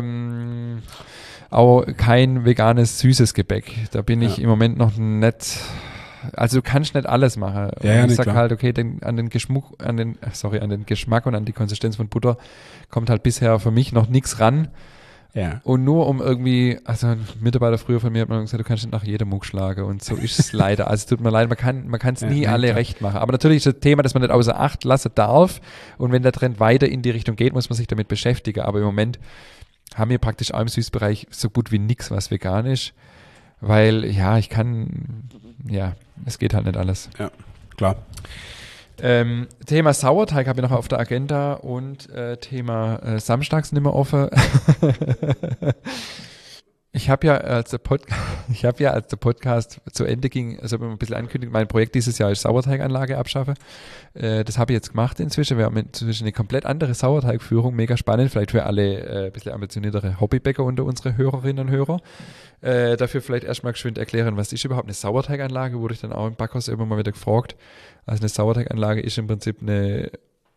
auch kein veganes, süßes Gebäck. Da bin ich im Moment noch nicht. Also du kannst nicht alles machen. Ja, ich sag klar. halt, okay, an den Geschmack und an die Konsistenz von Butter kommt halt bisher für mich noch nichts ran. Ja. Und nur um irgendwie, also ein Mitarbeiter früher von mir hat mir gesagt, du kannst nicht nach jedem Muck schlagen und so ist es leider. Also es tut mir leid, man kann es nie alle klar. recht machen. Aber natürlich ist das Thema, das man nicht außer Acht lassen darf und wenn der Trend weiter in die Richtung geht, muss man sich damit beschäftigen. Aber im Moment haben wir praktisch auch im Süßbereich so gut wie nichts, was vegan ist, weil es geht halt nicht alles. Ja, klar. Thema Sauerteig habe ich noch auf der Agenda und Thema samstags nimmer offen. Ich habe ja, als der Podcast zu Ende ging, also ein bisschen ankündigt, mein Projekt dieses Jahr ist Sauerteiganlage abschaffen. Das habe ich jetzt gemacht inzwischen. Wir haben inzwischen eine komplett andere Sauerteigführung, mega spannend, vielleicht für alle ein bisschen ambitioniertere Hobbybäcker unter unsere Hörerinnen und Hörer. Dafür vielleicht erstmal geschwind erklären, was ist überhaupt eine Sauerteiganlage, wurde ich dann auch im Backhaus immer mal wieder gefragt. Also eine Sauerteiganlage ist im Prinzip ein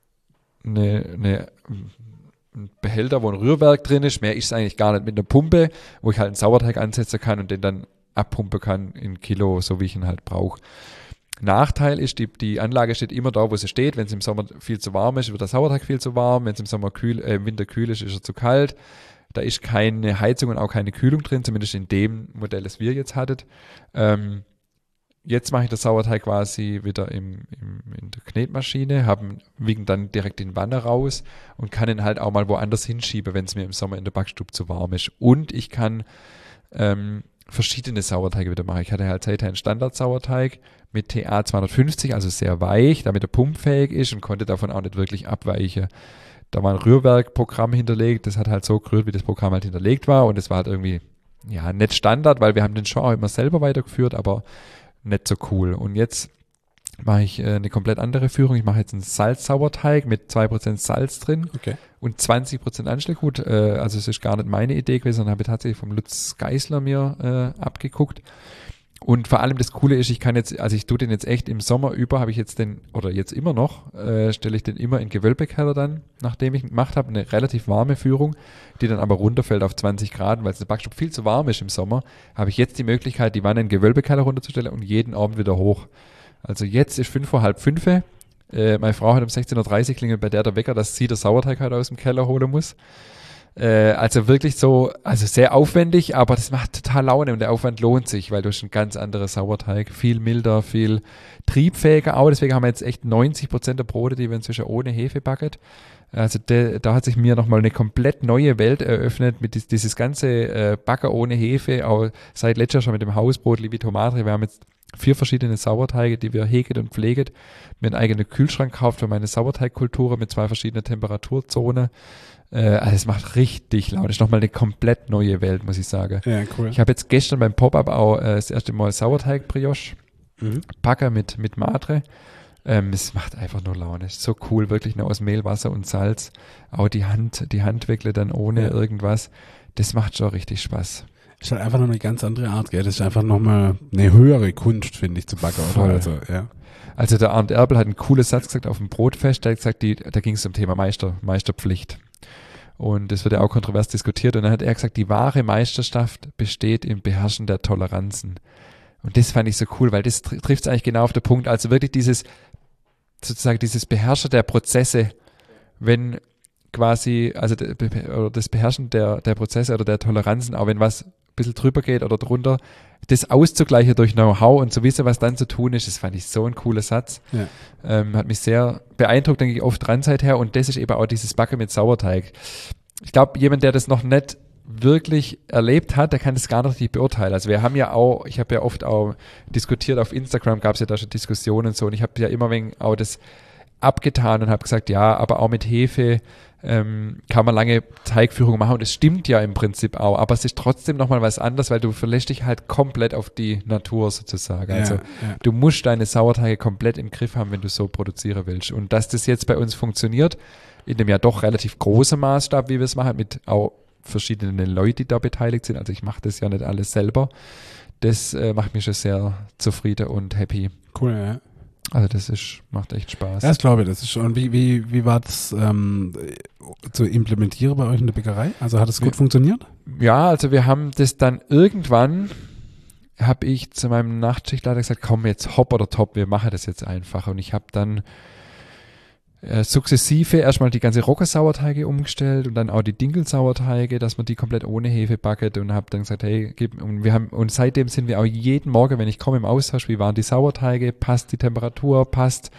Behälter, wo ein Rührwerk drin ist. Mehr ist es eigentlich gar nicht, mit einer Pumpe, wo ich halt einen Sauerteig ansetzen kann und den dann abpumpen kann in Kilo, so wie ich ihn halt brauche. Nachteil ist, die Anlage steht immer da, wo sie steht. Wenn es im Sommer viel zu warm ist, wird der Sauerteig viel zu warm. Wenn es im Winter kühl ist, ist er zu kalt. Da ist keine Heizung und auch keine Kühlung drin, zumindest in dem Modell, das wir jetzt hattet. Jetzt mache ich das Sauerteig quasi wieder in der Knetmaschine, wiegen dann direkt in die Wanne raus und kann ihn halt auch mal woanders hinschieben, wenn es mir im Sommer in der Backstube zu warm ist. Und ich kann verschiedene Sauerteige wieder machen. Ich hatte halt seither einen Standard-Sauerteig mit TA 250, also sehr weich, damit er pumpfähig ist und konnte davon auch nicht wirklich abweichen. Da war ein Rührwerkprogramm hinterlegt, das hat halt so gerührt, wie das Programm halt hinterlegt war und es war halt irgendwie, nicht Standard, weil wir haben den schon auch immer selber weitergeführt, aber nicht so cool. Und jetzt mache ich eine komplett andere Führung. Ich mache jetzt einen Salz-Sauerteig mit 2% Salz drin und 20% Anschläggut. Also es ist gar nicht meine Idee gewesen, sondern habe ich tatsächlich vom Lutz Geisler mir abgeguckt. Und vor allem das Coole ist, ich tue den jetzt echt im Sommer über, habe ich jetzt jetzt immer noch, stelle ich den immer in Gewölbekeller dann, nachdem ich ihn gemacht habe, eine relativ warme Führung, die dann aber runterfällt auf 20 Grad, weil der Backstube viel zu warm ist im Sommer, habe ich jetzt die Möglichkeit, die Wanne in den Gewölbekeller runterzustellen und jeden Abend wieder hoch. Also jetzt ist 5:30. Meine Frau hat um 16:30 Uhr klingelt bei der Wecker, dass sie der Sauerteig halt aus dem Keller holen muss. Also wirklich sehr aufwendig, aber das macht total Laune und der Aufwand lohnt sich, weil du hast ein ganz anderes Sauerteig, viel milder, viel triebfähiger auch. Deswegen haben wir jetzt echt 90% der Brote, die wir inzwischen ohne Hefe backen. Also da hat sich mir nochmal eine komplett neue Welt eröffnet mit dieses ganze Backen ohne Hefe, auch seit letztes Jahr schon mit dem Hausbrot Lievito Madre. Wir haben jetzt 4 verschiedene Sauerteige, die wir hegen und pflegen. Mir einen eigenen Kühlschrank gekauft für meine Sauerteigkultur mit 2 verschiedenen Temperaturzonen. Also es macht richtig Laune. Das ist nochmal eine komplett neue Welt, muss ich sagen. Ja, cool. Ich habe jetzt gestern beim Pop-Up auch das erste Mal Sauerteig-Brioche Packer mit Madre. Es macht einfach nur Laune. Es ist so cool, wirklich nur aus Mehl, Wasser und Salz. Auch die Handwickle dann ohne irgendwas. Das macht schon richtig Spaß. Ist halt einfach noch eine ganz andere Art, gell? Das ist einfach nochmal eine höhere Kunst, finde ich, zu backen. Also der Arndt Erbel hat einen coolen Satz gesagt auf dem Brotfest, der hat gesagt, da ging es zum Thema Meisterpflicht. Und das wird ja auch kontrovers diskutiert. Und dann hat er gesagt, die wahre Meisterschaft besteht im Beherrschen der Toleranzen. Und das fand ich so cool, weil das trifft es eigentlich genau auf den Punkt. Also wirklich dieses Beherrschen der Prozesse, wenn quasi, das Beherrschen der Prozesse oder der Toleranzen, auch wenn was ein bisschen drüber geht oder drunter, das auszugleichen durch Know-how und zu wissen, was dann zu tun ist, das fand ich so ein cooler Satz. Ja. Hat mich sehr beeindruckt, denke ich, oft dran seither. Und das ist eben auch dieses Backen mit Sauerteig. Ich glaube, jemand, der das noch nicht wirklich erlebt hat, der kann das gar nicht beurteilen. Also ich habe ja oft auch diskutiert, auf Instagram gab es ja da schon Diskussionen und so, und ich habe ja immer auch das abgetan und habe gesagt, ja, aber auch mit Hefe kann man lange Teigführung machen, und das stimmt ja im Prinzip auch, aber es ist trotzdem nochmal was anderes, weil du verlässt dich halt komplett auf die Natur sozusagen. Also du musst deine Sauerteige komplett im Griff haben, wenn du so produzieren willst. Und dass das jetzt bei uns funktioniert, in dem ja doch relativ großen Maßstab, wie wir es machen, mit auch verschiedene Leute, die da beteiligt sind, also ich mache das ja nicht alles selber, das macht mich schon sehr zufrieden und happy. Cool, ja. Also macht echt Spaß. Ja, das glaube ich. Das ist schon. Wie war das zu implementieren bei euch in der Bäckerei? Also hat es gut funktioniert? Ja, also wir haben das dann irgendwann, habe ich zu meinem Nachtschichtleiter gesagt, komm jetzt hopp oder top, wir machen das jetzt einfach. Und ich habe dann sukzessive erstmal die ganze Roggersauerteige umgestellt und dann auch die Dinkel-Sauerteige, dass man die komplett ohne Hefe backet, und habe dann gesagt, hey, und seitdem sind wir auch jeden Morgen, wenn ich komme, im Austausch, wie waren die Sauerteige, passt die Temperatur, passt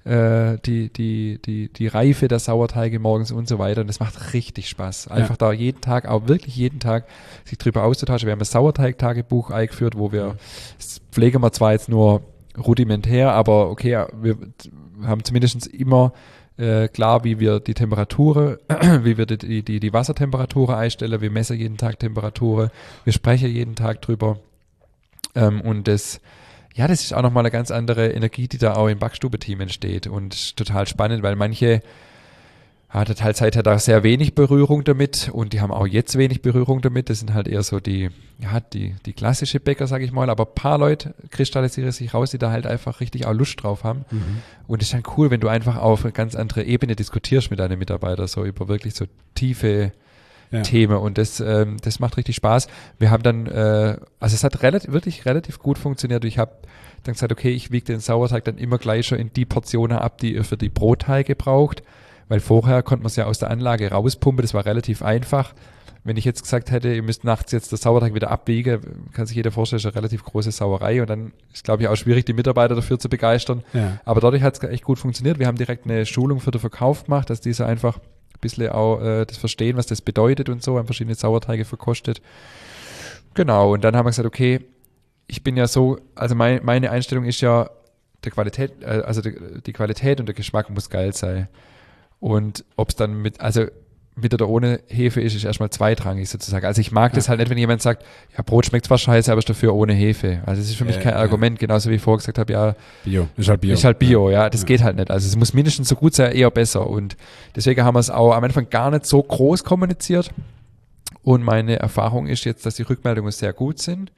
die Reife der Sauerteige morgens und so weiter, und das macht richtig Spaß. Einfach da jeden Tag, auch wirklich jeden Tag, sich drüber auszutauschen. Wir haben ein Sauerteig-Tagebuch eingeführt, wo das pflegen wir zwar jetzt nur rudimentär, aber okay, wir haben zumindest immer klar, wie wir die Temperatur, wie wir die Wassertemperatur einstellen. Wir messen jeden Tag Temperatur, wir sprechen jeden Tag drüber. Und das ist auch nochmal eine ganz andere Energie, die da auch im Backstube-Team entsteht. Und total spannend, weil manche hatten halt seither da sehr wenig Berührung damit, und die haben auch jetzt wenig Berührung damit. Das sind halt eher so die klassische Bäcker, sage ich mal. Aber ein paar Leute kristallisieren sich raus, die da halt einfach richtig auch Lust drauf haben. Mhm. Und es ist dann cool, wenn du einfach auf eine ganz andere Ebene diskutierst mit deinen Mitarbeitern, so über wirklich so tiefe Themen. Und das macht richtig Spaß. Wir haben dann, es hat wirklich relativ gut funktioniert. Ich habe dann gesagt, okay, ich wiege den Sauerteig dann immer gleich schon in die Portionen ab, die ihr für die Brotteige braucht. Weil vorher konnte man es ja aus der Anlage rauspumpen, das war relativ einfach. Wenn ich jetzt gesagt hätte, ihr müsst nachts jetzt das Sauerteig wieder abwiegen, kann sich jeder vorstellen, das ist eine relativ große Sauerei, und dann ist, glaube ich, auch schwierig, die Mitarbeiter dafür zu begeistern. Ja. Aber dadurch hat es echt gut funktioniert. Wir haben direkt eine Schulung für den Verkauf gemacht, dass diese einfach ein bisschen auch das verstehen, was das bedeutet und so, haben verschiedene Sauerteige verkostet. Genau, und dann haben wir gesagt, okay, ich bin ja so, also meine Einstellung ist ja, die Qualität und der Geschmack muss geil sein. Und ob es dann mit oder ohne Hefe ist erstmal zweitrangig sozusagen. Also ich mag das halt nicht, wenn jemand sagt, ja, Brot schmeckt zwar scheiße, aber ist dafür ohne Hefe. Also es ist für mich kein Argument, genauso wie ich vorher gesagt habe, ja, Bio. Ist halt Bio, ja, das geht halt nicht. Also es muss mindestens so gut sein, eher besser. Und deswegen haben wir es auch am Anfang gar nicht so groß kommuniziert. Und meine Erfahrung ist jetzt, dass die Rückmeldungen sehr gut sind.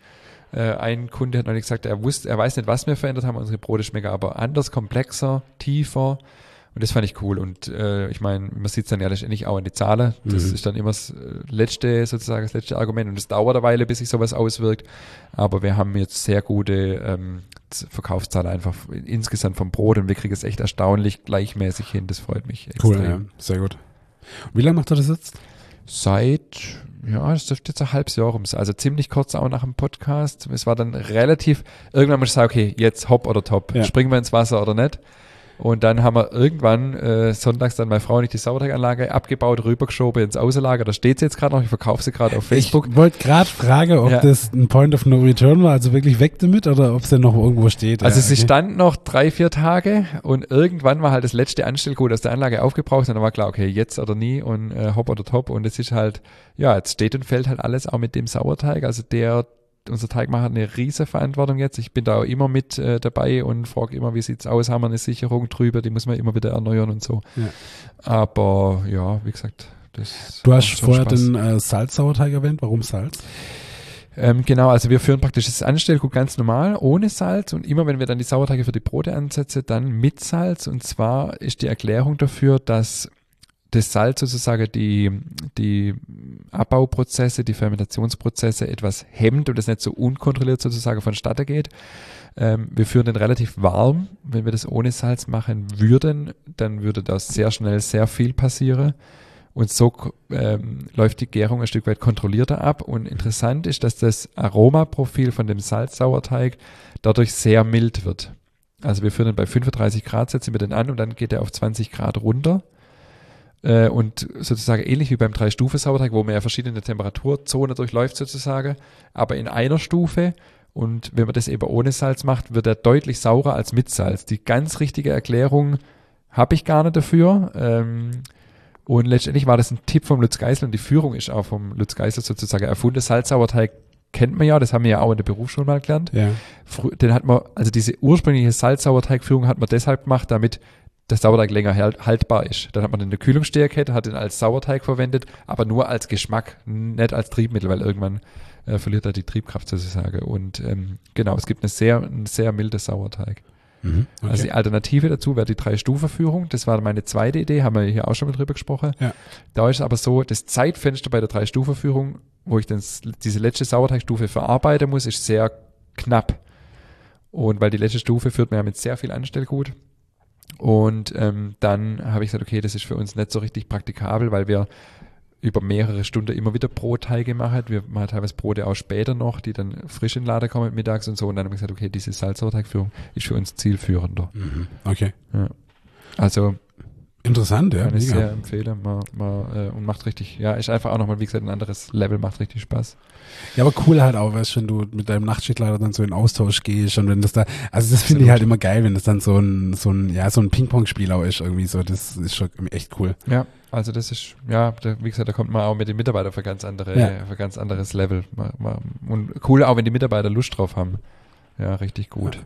Ein Kunde hat neulich gesagt, er weiß nicht, was wir verändert haben. Unsere Brote schmecken aber anders, komplexer, tiefer. Und das fand ich cool. Und ich meine, man sieht es dann ja letztendlich auch an die Zahlen. Das ist dann immer das letzte Argument. Und es dauert eine Weile, bis sich sowas auswirkt. Aber wir haben jetzt sehr gute Verkaufszahlen einfach insgesamt vom Brot. Und wir kriegen es echt erstaunlich gleichmäßig hin. Das freut mich extrem. Cool, ja, sehr gut. Wie lange macht er das jetzt? Das dürfte jetzt ein halbes Jahr rum sein. Also ziemlich kurz auch nach dem Podcast. Es war dann relativ, irgendwann muss ich sagen, okay, jetzt hopp oder top. Ja. Springen wir ins Wasser oder nicht? Und dann haben wir irgendwann sonntags dann meine Frau nicht die Sauerteiganlage abgebaut, rübergeschoben ins Außenlager. Da steht sie jetzt gerade noch, ich verkaufe sie gerade auf Facebook. Ich wollte gerade fragen, ob das ein Point of No Return war, also wirklich weg damit oder ob es denn noch irgendwo steht. Also sie stand noch 3-4 Tage und irgendwann war halt das letzte Anstellgut aus der Anlage aufgebraucht und dann war klar, okay, jetzt oder nie und hopp oder top. Und es ist halt, jetzt steht und fällt halt alles auch mit dem Sauerteig. Also unser Teigmacher hat eine riesige Verantwortung jetzt. Ich bin da auch immer mit dabei und frage immer, wie sieht's aus? Haben wir eine Sicherung drüber? Die muss man immer wieder erneuern und so. Ja. Aber ja, wie gesagt, das Du hast vorher den Salz-Sauerteig erwähnt. Warum Salz? Genau, also wir führen praktisch das Anstellgut ganz normal, ohne Salz und immer wenn wir dann die Sauerteige für die Brote ansetzen, dann mit Salz. Und zwar ist die Erklärung dafür, dass das Salz sozusagen die Abbauprozesse, die Fermentationsprozesse etwas hemmt und das nicht so unkontrolliert sozusagen vonstatten geht. Wir führen den relativ warm. Wenn wir das ohne Salz machen würden, dann würde da sehr schnell sehr viel passieren. Und so läuft die Gärung ein Stück weit kontrollierter ab. Und interessant ist, dass das Aromaprofil von dem Salzsauerteig dadurch sehr mild wird. Also wir führen den bei 35 Grad, setzen wir den an und dann geht er auf 20 Grad runter. Und sozusagen ähnlich wie beim 3-Stufen-Sauerteig, wo man ja verschiedene Temperaturzonen durchläuft sozusagen, aber in einer Stufe. Und wenn man das eben ohne Salz macht, wird er deutlich saurer als mit Salz. Die ganz richtige Erklärung habe ich gar nicht dafür. Und letztendlich war das ein Tipp vom Lutz Geisler und die Führung ist auch vom Lutz Geisler sozusagen erfunden. Salzsauerteig kennt man ja, das haben wir ja auch in der Berufsschule mal gelernt. Ja. Den hat man, also diese ursprüngliche Salzsauerteigführung hat man deshalb gemacht, damit der Sauerteig länger haltbar ist. Dann hat man den in der Kühlungsstehkette, hat den als Sauerteig verwendet, aber nur als Geschmack, nicht als Triebmittel, weil irgendwann verliert er die Triebkraft sozusagen. Und genau, es gibt einen sehr milde Sauerteig. Okay. Also die Alternative dazu wäre die 3-Stufen-Führung. Das war meine zweite Idee, haben wir hier auch schon mal drüber gesprochen. Ja. Da ist es aber so, das Zeitfenster bei der 3-Stufen-Führung, wo ich diese letzte Sauerteigstufe verarbeiten muss, ist sehr knapp. Und weil die letzte Stufe führt man ja mit sehr viel Anstellgut. Und dann habe ich gesagt, okay, das ist für uns nicht so richtig praktikabel, weil wir über mehrere Stunden immer wieder Brotteige machen. Wir machen teilweise Brote auch später noch, die dann frisch in den Laden kommen mittags und so. Und dann haben wir gesagt, okay, diese Salzsauerteigführung ist für uns zielführender. Okay. Ja. Also interessant, ja. kann ich sehr empfehlen. Und macht richtig, ist einfach auch nochmal, wie gesagt, ein anderes Level, macht richtig Spaß. Ja, aber cool halt auch, weißt du, wenn du mit deinem Nachtschichtleiter dann so in Austausch gehst und wenn das da, also das finde ich halt immer geil, wenn das dann so ein Ping-Pong-Spiel auch ist irgendwie so, das ist schon echt cool. Ja, also das ist, wie gesagt, da kommt man auch mit den Mitarbeitern für ganz anderes Level. Und cool auch, wenn die Mitarbeiter Lust drauf haben. Ja, richtig gut.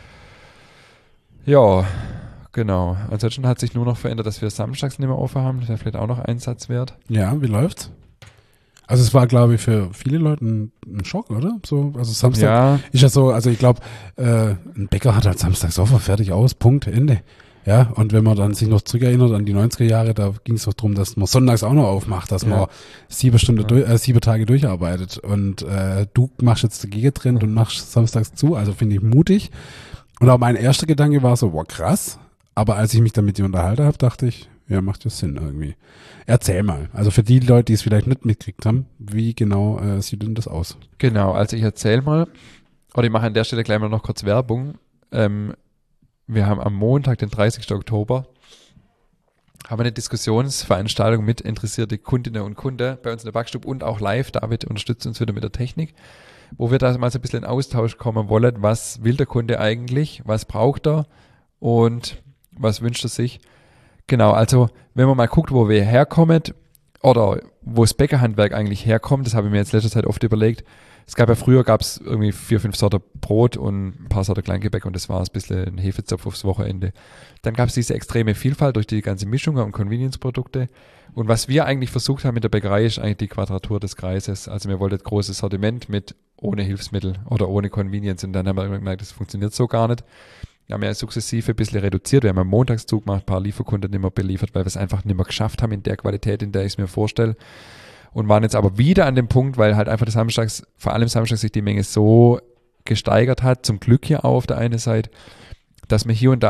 Ja, genau. Ansonsten hat sich nur noch verändert, dass wir samstags nicht mehr offen haben. Das wäre vielleicht auch noch Einsatz wert. Ja, wie läuft's? Also es war, glaube ich, für viele Leute ein Schock, oder? So, also Samstag ist ja so, also ich glaube, ein Bäcker hat halt samstags offen, fertig aus, Punkt, Ende. Ja, und wenn man dann sich noch zurückerinnert an die 90er Jahre, da ging es doch darum, dass man sonntags auch noch aufmacht, dass man 7 Tage durcharbeitet. Und du machst jetzt den Gegentrend und machst samstags zu, also finde ich mutig. Und auch mein erster Gedanke war so, wow, krass. Aber als ich mich dann mit dir unterhalten habe, dachte ich, ja, macht das Sinn irgendwie. Erzähl mal. Also für die Leute, die es vielleicht nicht mitgekriegt haben, wie genau sieht denn das aus? Genau, also ich erzähle mal, oder ich mache an der Stelle gleich mal noch kurz Werbung. Wir haben am Montag, den 30. Oktober, haben eine Diskussionsveranstaltung mit interessierte Kundinnen und Kunden bei uns in der Backstube und auch live. David unterstützt uns wieder mit der Technik, wo wir da mal so ein bisschen in Austausch kommen wollen. Was will der Kunde eigentlich? Was braucht er? Und was wünscht er sich? Genau, also wenn man mal guckt, wo wir herkommen oder wo das Bäckerhandwerk eigentlich herkommt, das habe ich mir jetzt letzter Zeit oft überlegt. Es gab ja früher, irgendwie 4-5 Sorten Brot und ein paar Sorten Kleingebäck und das war ein bisschen ein Hefezopf aufs Wochenende. Dann gab es diese extreme Vielfalt durch die ganze Mischung und Convenience-Produkte. Und was wir eigentlich versucht haben mit der Bäckerei, ist eigentlich die Quadratur des Kreises. Also wir wollten ein großes Sortiment mit ohne Hilfsmittel oder ohne Convenience. Und dann haben wir irgendwann gemerkt, das funktioniert so gar nicht. Wir haben ja sukzessive ein bisschen reduziert. Wir haben einen Montagszug gemacht, ein paar Lieferkunden nicht mehr beliefert, weil wir es einfach nicht mehr geschafft haben in der Qualität, in der ich es mir vorstelle. Und waren jetzt aber wieder an dem Punkt, weil halt einfach vor allem samstags sich die Menge so gesteigert hat, zum Glück ja auch auf der einen Seite, dass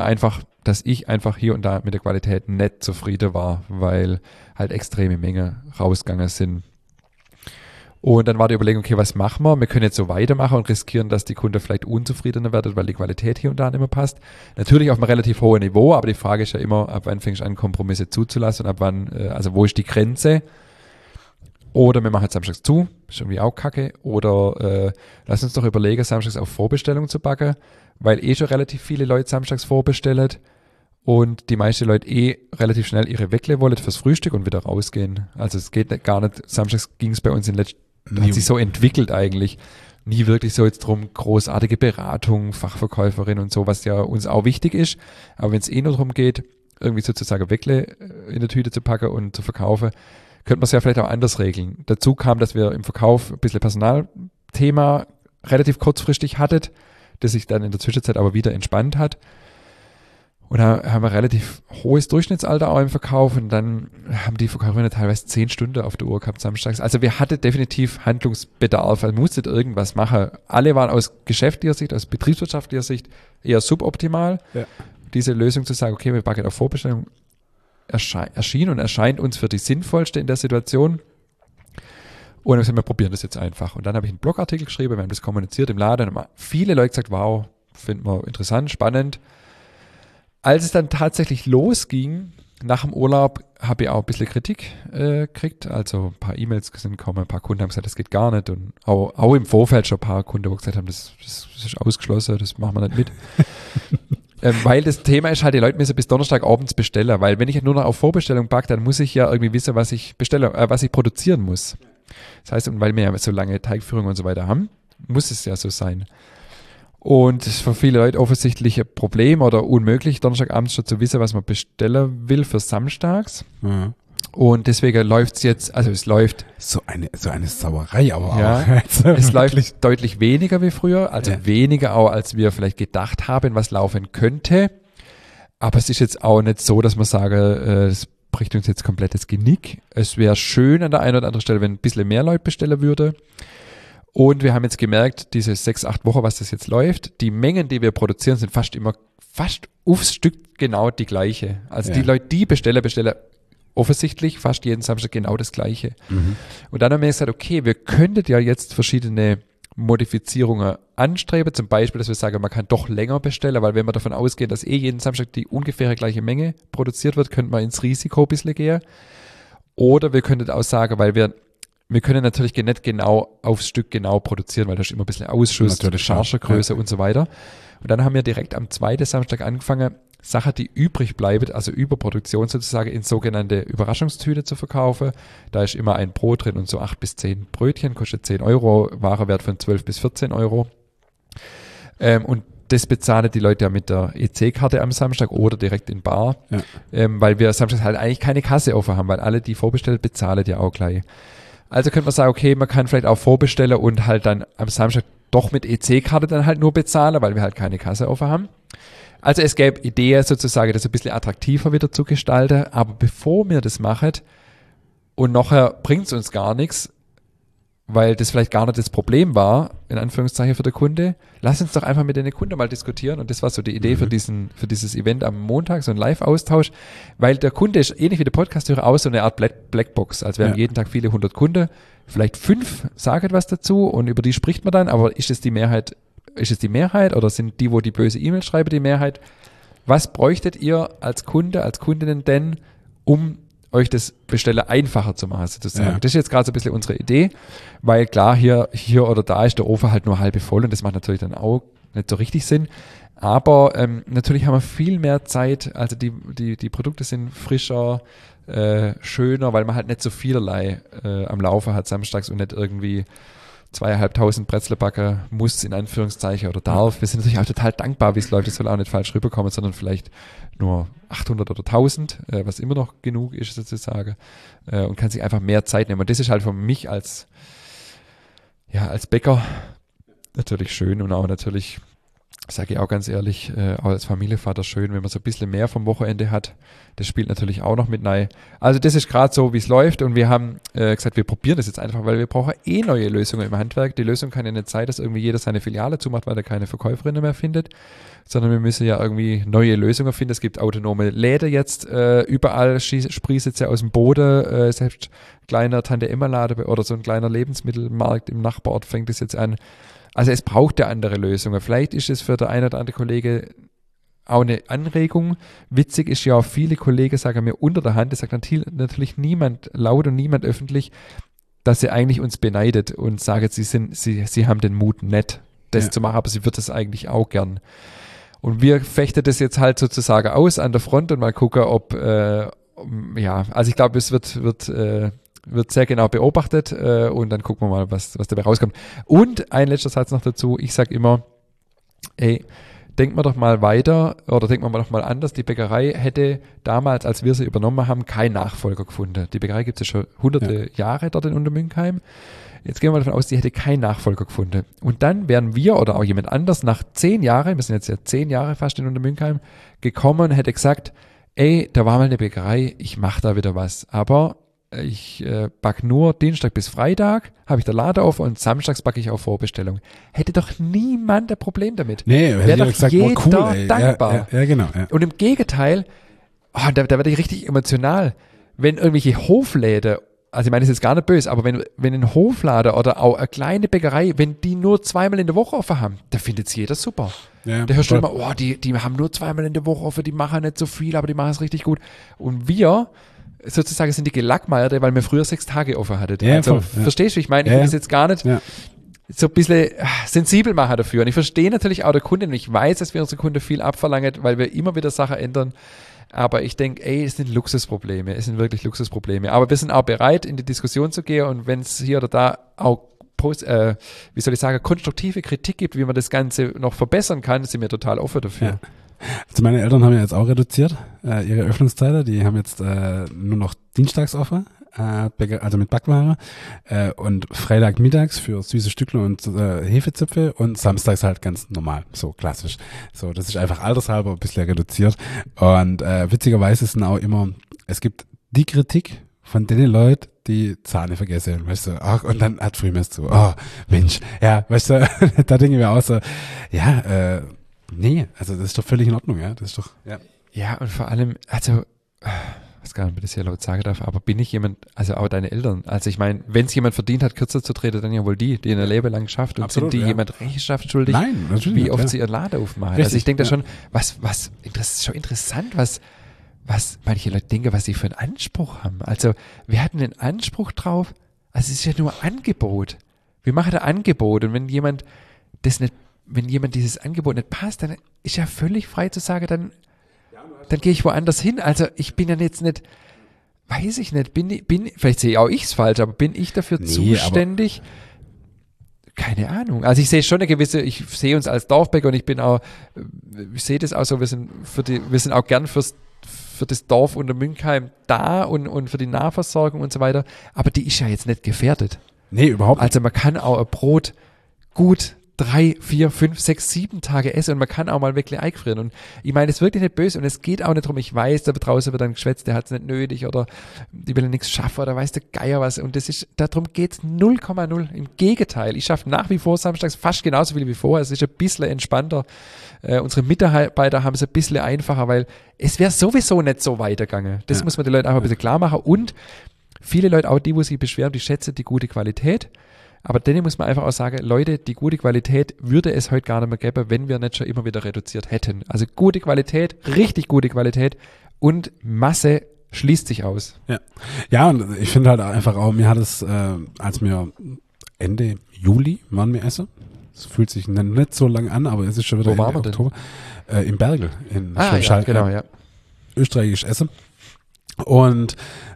ich einfach hier und da mit der Qualität nicht zufrieden war, weil halt extreme Mengen rausgegangen sind. Und dann war die Überlegung, okay, was machen wir? Wir können jetzt so weitermachen und riskieren, dass die Kunden vielleicht unzufriedener werden, weil die Qualität hier und da nicht mehr passt. Natürlich auf einem relativ hohen Niveau, aber die Frage ist ja immer, ab wann fängst du an, Kompromisse zuzulassen und ab wann, also wo ist die Grenze? Oder wir machen jetzt samstags zu, ist irgendwie auch kacke. Oder lass uns doch überlegen, samstags auf Vorbestellung zu backen, weil schon relativ viele Leute samstags vorbestellen und die meisten Leute relativ schnell ihre Weckle wollen fürs Frühstück und wieder rausgehen. Also es geht gar nicht, samstags ging es bei uns hat sich so entwickelt eigentlich. Nie wirklich so jetzt drum, großartige Beratung, Fachverkäuferin und so, was ja uns auch wichtig ist. Aber wenn es nur darum geht, irgendwie sozusagen Weckle in der Tüte zu packen und zu verkaufen, könnte man es ja vielleicht auch anders regeln. Dazu kam, dass wir im Verkauf ein bisschen Personalthema relativ kurzfristig hattet, das sich dann in der Zwischenzeit aber wieder entspannt hat. Und da haben wir relativ hohes Durchschnittsalter auch im Verkauf und dann haben die Verkäuferinnen teilweise 10 Stunden auf der Uhr gehabt samstags. Also wir hatten definitiv Handlungsbedarf, also musstet irgendwas machen. Alle waren aus geschäftlicher Sicht, aus betriebswirtschaftlicher Sicht eher suboptimal. Ja. Diese Lösung zu sagen, okay, wir backen auf Vorbestellung, erscheint uns für die sinnvollste in der Situation. Und dann haben wir probieren das jetzt einfach. Und dann habe ich einen Blogartikel geschrieben, wir haben das kommuniziert im Laden und haben viele Leute gesagt, wow, finden wir interessant, spannend. Als es dann tatsächlich losging, nach dem Urlaub, habe ich auch ein bisschen Kritik gekriegt. Also ein paar E-Mails sind gekommen, ein paar Kunden haben gesagt, das geht gar nicht. Und auch im Vorfeld schon ein paar Kunden, die gesagt haben, das ist ausgeschlossen, das machen wir nicht mit. Weil das Thema ist halt, die Leute müssen bis Donnerstag abends bestellen. Weil wenn ich nur noch auf Vorbestellung packe, dann muss ich ja irgendwie wissen, was ich produzieren muss. Das heißt, und weil wir ja so lange Teigführung und so weiter haben, muss es ja so sein. Und es ist für viele Leute offensichtlich ein Problem oder unmöglich, Donnerstagabends schon zu wissen, was man bestellen will für samstags. Mhm. Und deswegen läuft es jetzt, also es läuft. So eine Sauerei, aber ja, auch. Es läuft deutlich weniger wie früher, also weniger auch, als wir vielleicht gedacht haben, was laufen könnte. Aber es ist jetzt auch nicht so, dass man sage, es bricht uns jetzt komplett das Genick. Es wäre schön an der einen oder anderen Stelle, wenn ein bisschen mehr Leute bestellen würde. Und wir haben jetzt gemerkt, diese 6-8 Wochen, was das jetzt läuft, die Mengen, die wir produzieren, sind fast aufs Stück genau die gleiche. Also die Leute, die bestellen offensichtlich fast jeden Samstag genau das Gleiche. Mhm. Und dann haben wir gesagt, okay, wir könnten ja jetzt verschiedene Modifizierungen anstreben. Zum Beispiel, dass wir sagen, man kann doch länger bestellen, weil wenn wir davon ausgehen, dass jeden Samstag die ungefähr gleiche Menge produziert wird, könnte man ins Risiko ein bisschen gehen. Oder wir könnten auch sagen, weil wir können natürlich nicht genau aufs Stück genau produzieren, weil da ist immer ein bisschen Ausschuss, Chargengröße und so weiter. Und dann haben wir direkt am 2. Samstag angefangen, Sachen, die übrig bleiben, also Überproduktion sozusagen, in sogenannte Überraschungstüte zu verkaufen. Da ist immer ein Brot drin und so 8 bis 10 Brötchen, kostet 10 Euro, Warenwert von 12 bis 14 Euro. Und das bezahlen die Leute ja mit der EC-Karte am Samstag oder direkt in Bar, weil wir samstags halt eigentlich keine Kasse offen haben, weil alle, die vorbestellen, bezahlen ja auch gleich. Also könnte man sagen, okay, man kann vielleicht auch vorbestellen und halt dann am Samstag doch mit EC-Karte dann halt nur bezahlen, weil wir halt keine Kasse offen haben. Also es gäbe Ideen sozusagen, das ein bisschen attraktiver wieder zu gestalten, aber bevor wir das machen und nachher bringt es uns gar nichts, weil das vielleicht gar nicht das Problem war, in Anführungszeichen für den Kunde, lass uns doch einfach mit den Kunden mal diskutieren. Und das war so die Idee für dieses Event am Montag, so ein Live-Austausch, weil der Kunde ist ähnlich wie der Podcast-Hörer auch so eine Art Blackbox. Also wir haben jeden Tag viele 100 Kunden, vielleicht 5 sagen was dazu und über die spricht man dann, aber ist es die Mehrheit oder sind die, wo die böse E-Mail schreiben, die Mehrheit? Was bräuchtet ihr als Kunde, als Kundinnen denn, um euch das Bestellen einfacher zu machen, sozusagen. Ja. Das ist jetzt gerade so ein bisschen unsere Idee, weil klar, hier oder da ist der Ofen halt nur halb voll und das macht natürlich dann auch nicht so richtig Sinn. Aber natürlich haben wir viel mehr Zeit, also die Produkte sind frischer, schöner, weil man halt nicht so vielerlei am Laufen hat samstags und nicht irgendwie 2.500 Brezel backen muss, in Anführungszeichen, oder darf. Wir sind natürlich auch total dankbar, wie es läuft. Das soll auch nicht falsch rüberkommen, sondern vielleicht nur 800 oder 1000, was immer noch genug ist sozusagen, und kann sich einfach mehr Zeit nehmen. Und das ist halt für mich als Bäcker natürlich schön und auch natürlich, sage ich auch ganz ehrlich, auch als Familienvater schön, wenn man so ein bisschen mehr vom Wochenende hat. Das spielt natürlich auch noch mit rein. Also das ist gerade so, wie es läuft und wir haben gesagt, wir probieren das jetzt einfach, weil wir brauchen neue Lösungen im Handwerk. Die Lösung kann ja nicht sein, dass irgendwie jeder seine Filiale zumacht, weil er keine Verkäuferinnen mehr findet, sondern wir müssen ja irgendwie neue Lösungen finden. Es gibt autonome Läden jetzt, überall sprießt jetzt ja aus dem Boden, selbst kleiner Tante-Emma-Laden oder so ein kleiner Lebensmittelmarkt im Nachbarort fängt es jetzt an. Also es braucht ja andere Lösungen. Vielleicht ist es für der eine oder andere Kollege auch eine Anregung. Witzig ist ja auch, viele Kollegen sagen mir unter der Hand, das sagt natürlich niemand laut und niemand öffentlich, dass sie eigentlich uns beneidet und sagen, sie haben den Mut nicht, das zu machen, aber sie wird das eigentlich auch gern. Und wir fechten das jetzt halt sozusagen aus an der Front und mal gucken, ob, also ich glaube, es wird sehr genau beobachtet und dann gucken wir mal, was dabei rauskommt. Und ein letzter Satz noch dazu, ich sage immer, denkt man doch mal weiter oder denkt man doch mal anders, die Bäckerei hätte damals, als wir sie übernommen haben, keinen Nachfolger gefunden. Die Bäckerei gibt es ja schon hunderte Jahre dort in Untermünkheim. Jetzt gehen wir davon aus, die hätte keinen Nachfolger gefunden. Und dann wären wir oder auch jemand anders nach 10 Jahren, wir sind jetzt ja 10 Jahre fast in Untermünkheim, gekommen und hätte gesagt, da war mal eine Bäckerei, ich mache da wieder was. Aber ich backe nur Dienstag bis Freitag, habe ich der Laden auf und samstags backe ich auf Vorbestellung. Hätte doch niemand ein Problem damit. Nee, wäre doch gesagt, jeder cool, dankbar. Ja, genau. Ja. Und im Gegenteil, da werde ich richtig emotional, wenn irgendwelche Hofläden, also ich meine, das ist jetzt gar nicht böse, aber wenn ein Hofladen oder auch eine kleine Bäckerei, wenn die nur 2-mal in der Woche offen haben, da findet es jeder super. Ja, da hörst du immer, die haben nur 2-mal in der Woche offen, die machen nicht so viel, aber die machen es richtig gut. Und wir sozusagen sind die Gelackmeierte, weil wir früher 6 Tage offen hatten. Ja, also voll, verstehst du, ich meine, ich will das jetzt gar nicht so ein bisschen sensibel machen dafür. Und ich verstehe natürlich auch der Kunde und ich weiß, dass wir unsere Kunden viel abverlangen, weil wir immer wieder Sachen ändern. Aber ich denke, es sind Luxusprobleme. Es sind wirklich Luxusprobleme. Aber wir sind auch bereit, in die Diskussion zu gehen und wenn es hier oder da auch konstruktive Kritik gibt, wie man das Ganze noch verbessern kann, sind wir total offen dafür. Ja. Also meine Eltern haben ja jetzt auch reduziert, ihre Öffnungszeiten. Die haben jetzt nur noch dienstags offen, also mit Backware und Freitagmittags für süße Stückle und Hefezöpfe und samstags halt ganz normal, so klassisch. So, das ist einfach altershalber ein bisschen reduziert. Und witzigerweise ist auch immer, es gibt die Kritik von den Leuten, die Zähne vergessen, weißt du, ach, und dann hat Frühmess zu, Mensch, ja, weißt du, da denken wir auch so, nee, also das ist doch völlig in Ordnung, ja, das ist doch, Ja, und vor allem, also, was gar nicht, ob ich das hier laut sagen darf, aber bin ich jemand, also auch deine Eltern, also ich meine, wenn es jemand verdient hat, kürzer zu treten, dann ja wohl die ein Leben lang geschafft und absolut, sind die jemand Rechenschaft schuldig, Nein, natürlich wie oft nicht, sie ihren Laden aufmachen. Richtig, also ich denke da schon, das ist schon interessant, was manche Leute denken, was sie für einen Anspruch haben. Also wir hatten einen Anspruch drauf, also es ist ja nur Angebot. Wir machen ein Angebot und wenn jemand dieses Angebot nicht passt, dann ist ja völlig frei zu sagen, dann gehe ich woanders hin. Also ich bin ja jetzt nicht, weiß ich nicht, vielleicht sehe auch ich es falsch, aber bin ich dafür zuständig? Keine Ahnung. Also ich sehe schon ich sehe uns als Dorfbäcker und ich sehe das auch so, wir sind auch gern für das Dorf Untermünkheim da und für die Nahversorgung und so weiter, aber die ist ja jetzt nicht gefährdet. Nee, überhaupt nicht. Also man kann auch ein Brot gut 3, 4, 5, 6, 7 Tage essen und man kann auch mal wirklich eingefrieren. Und ich meine, es ist wirklich nicht böse und es geht auch nicht darum, ich weiß, da draußen wird dann geschwätzt, der hat es nicht nötig oder die will nichts schaffen oder weiß der Geier was. Und darum geht es 0,0. Im Gegenteil, ich schaffe nach wie vor samstags fast genauso viel wie vorher. Es ist ein bisschen entspannter. Unsere Mitarbeiter haben es ein bisschen einfacher, weil es wäre sowieso nicht so weitergegangen. Das muss man den Leuten einfach ein bisschen klar machen. Und viele Leute, auch die, wo sich beschweren, die schätzen die gute Qualität. Aber denen muss man einfach auch sagen, Leute, die gute Qualität würde es heute gar nicht mehr geben, wenn wir nicht schon immer wieder reduziert hätten. Also gute Qualität, richtig gute Qualität und Masse schließt sich aus. Ja, und ich finde halt einfach auch, mir hat es, als wir Ende Juli waren wir essen, es fühlt sich nicht so lang an, aber es ist schon wieder Ende Oktober, im Bergel in ja, genau, ja. Österreichisch Essen. Und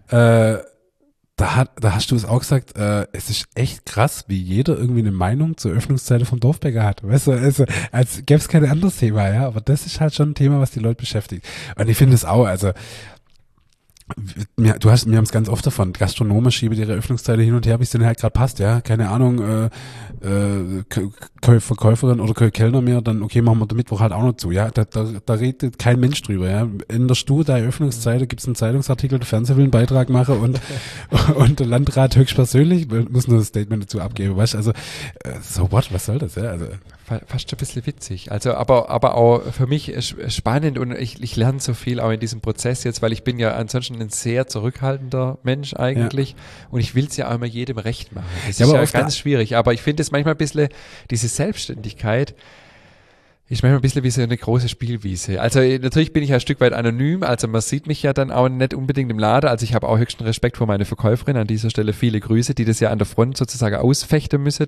da hast du es auch gesagt, es ist echt krass, wie jeder irgendwie eine Meinung zur Öffnungszeiten vom Dorfbäcker hat. Weißt du, also, als gäbe es kein anderes Thema, ja, aber das ist halt schon ein Thema, was die Leute beschäftigt. Und ich finde es auch, also wir haben es ganz oft davon, Gastronomen schieben ihre Öffnungszeiten hin und her, wie es denen halt gerade passt, ja, keine Ahnung, Verkäuferin oder Kellner mehr, dann okay, machen wir den Mittwoch halt auch noch zu, ja, da redet kein Mensch drüber, ja, änderst du deine Öffnungszeit, gibt es einen Zeitungsartikel, der Fernseher will einen Beitrag machen und der Landrat höchstpersönlich muss nur ein Statement dazu abgeben, weißt du, also, so what, was soll das, ja, also. Fast ein bisschen witzig. Also, aber auch für mich spannend und ich lerne so viel auch in diesem Prozess jetzt, weil ich bin ja ansonsten ein sehr zurückhaltender Mensch eigentlich und ich will es ja auch immer jedem recht machen. Das ist ja ganz schwierig, aber ich finde es manchmal ein bisschen, diese Selbstständigkeit ist manchmal ein bisschen wie so eine große Spielwiese. Also natürlich bin ich ein Stück weit anonym, also man sieht mich ja dann auch nicht unbedingt im Laden, also ich habe auch höchsten Respekt vor meine Verkäuferin, an dieser Stelle viele Grüße, die das ja an der Front sozusagen ausfechten müssen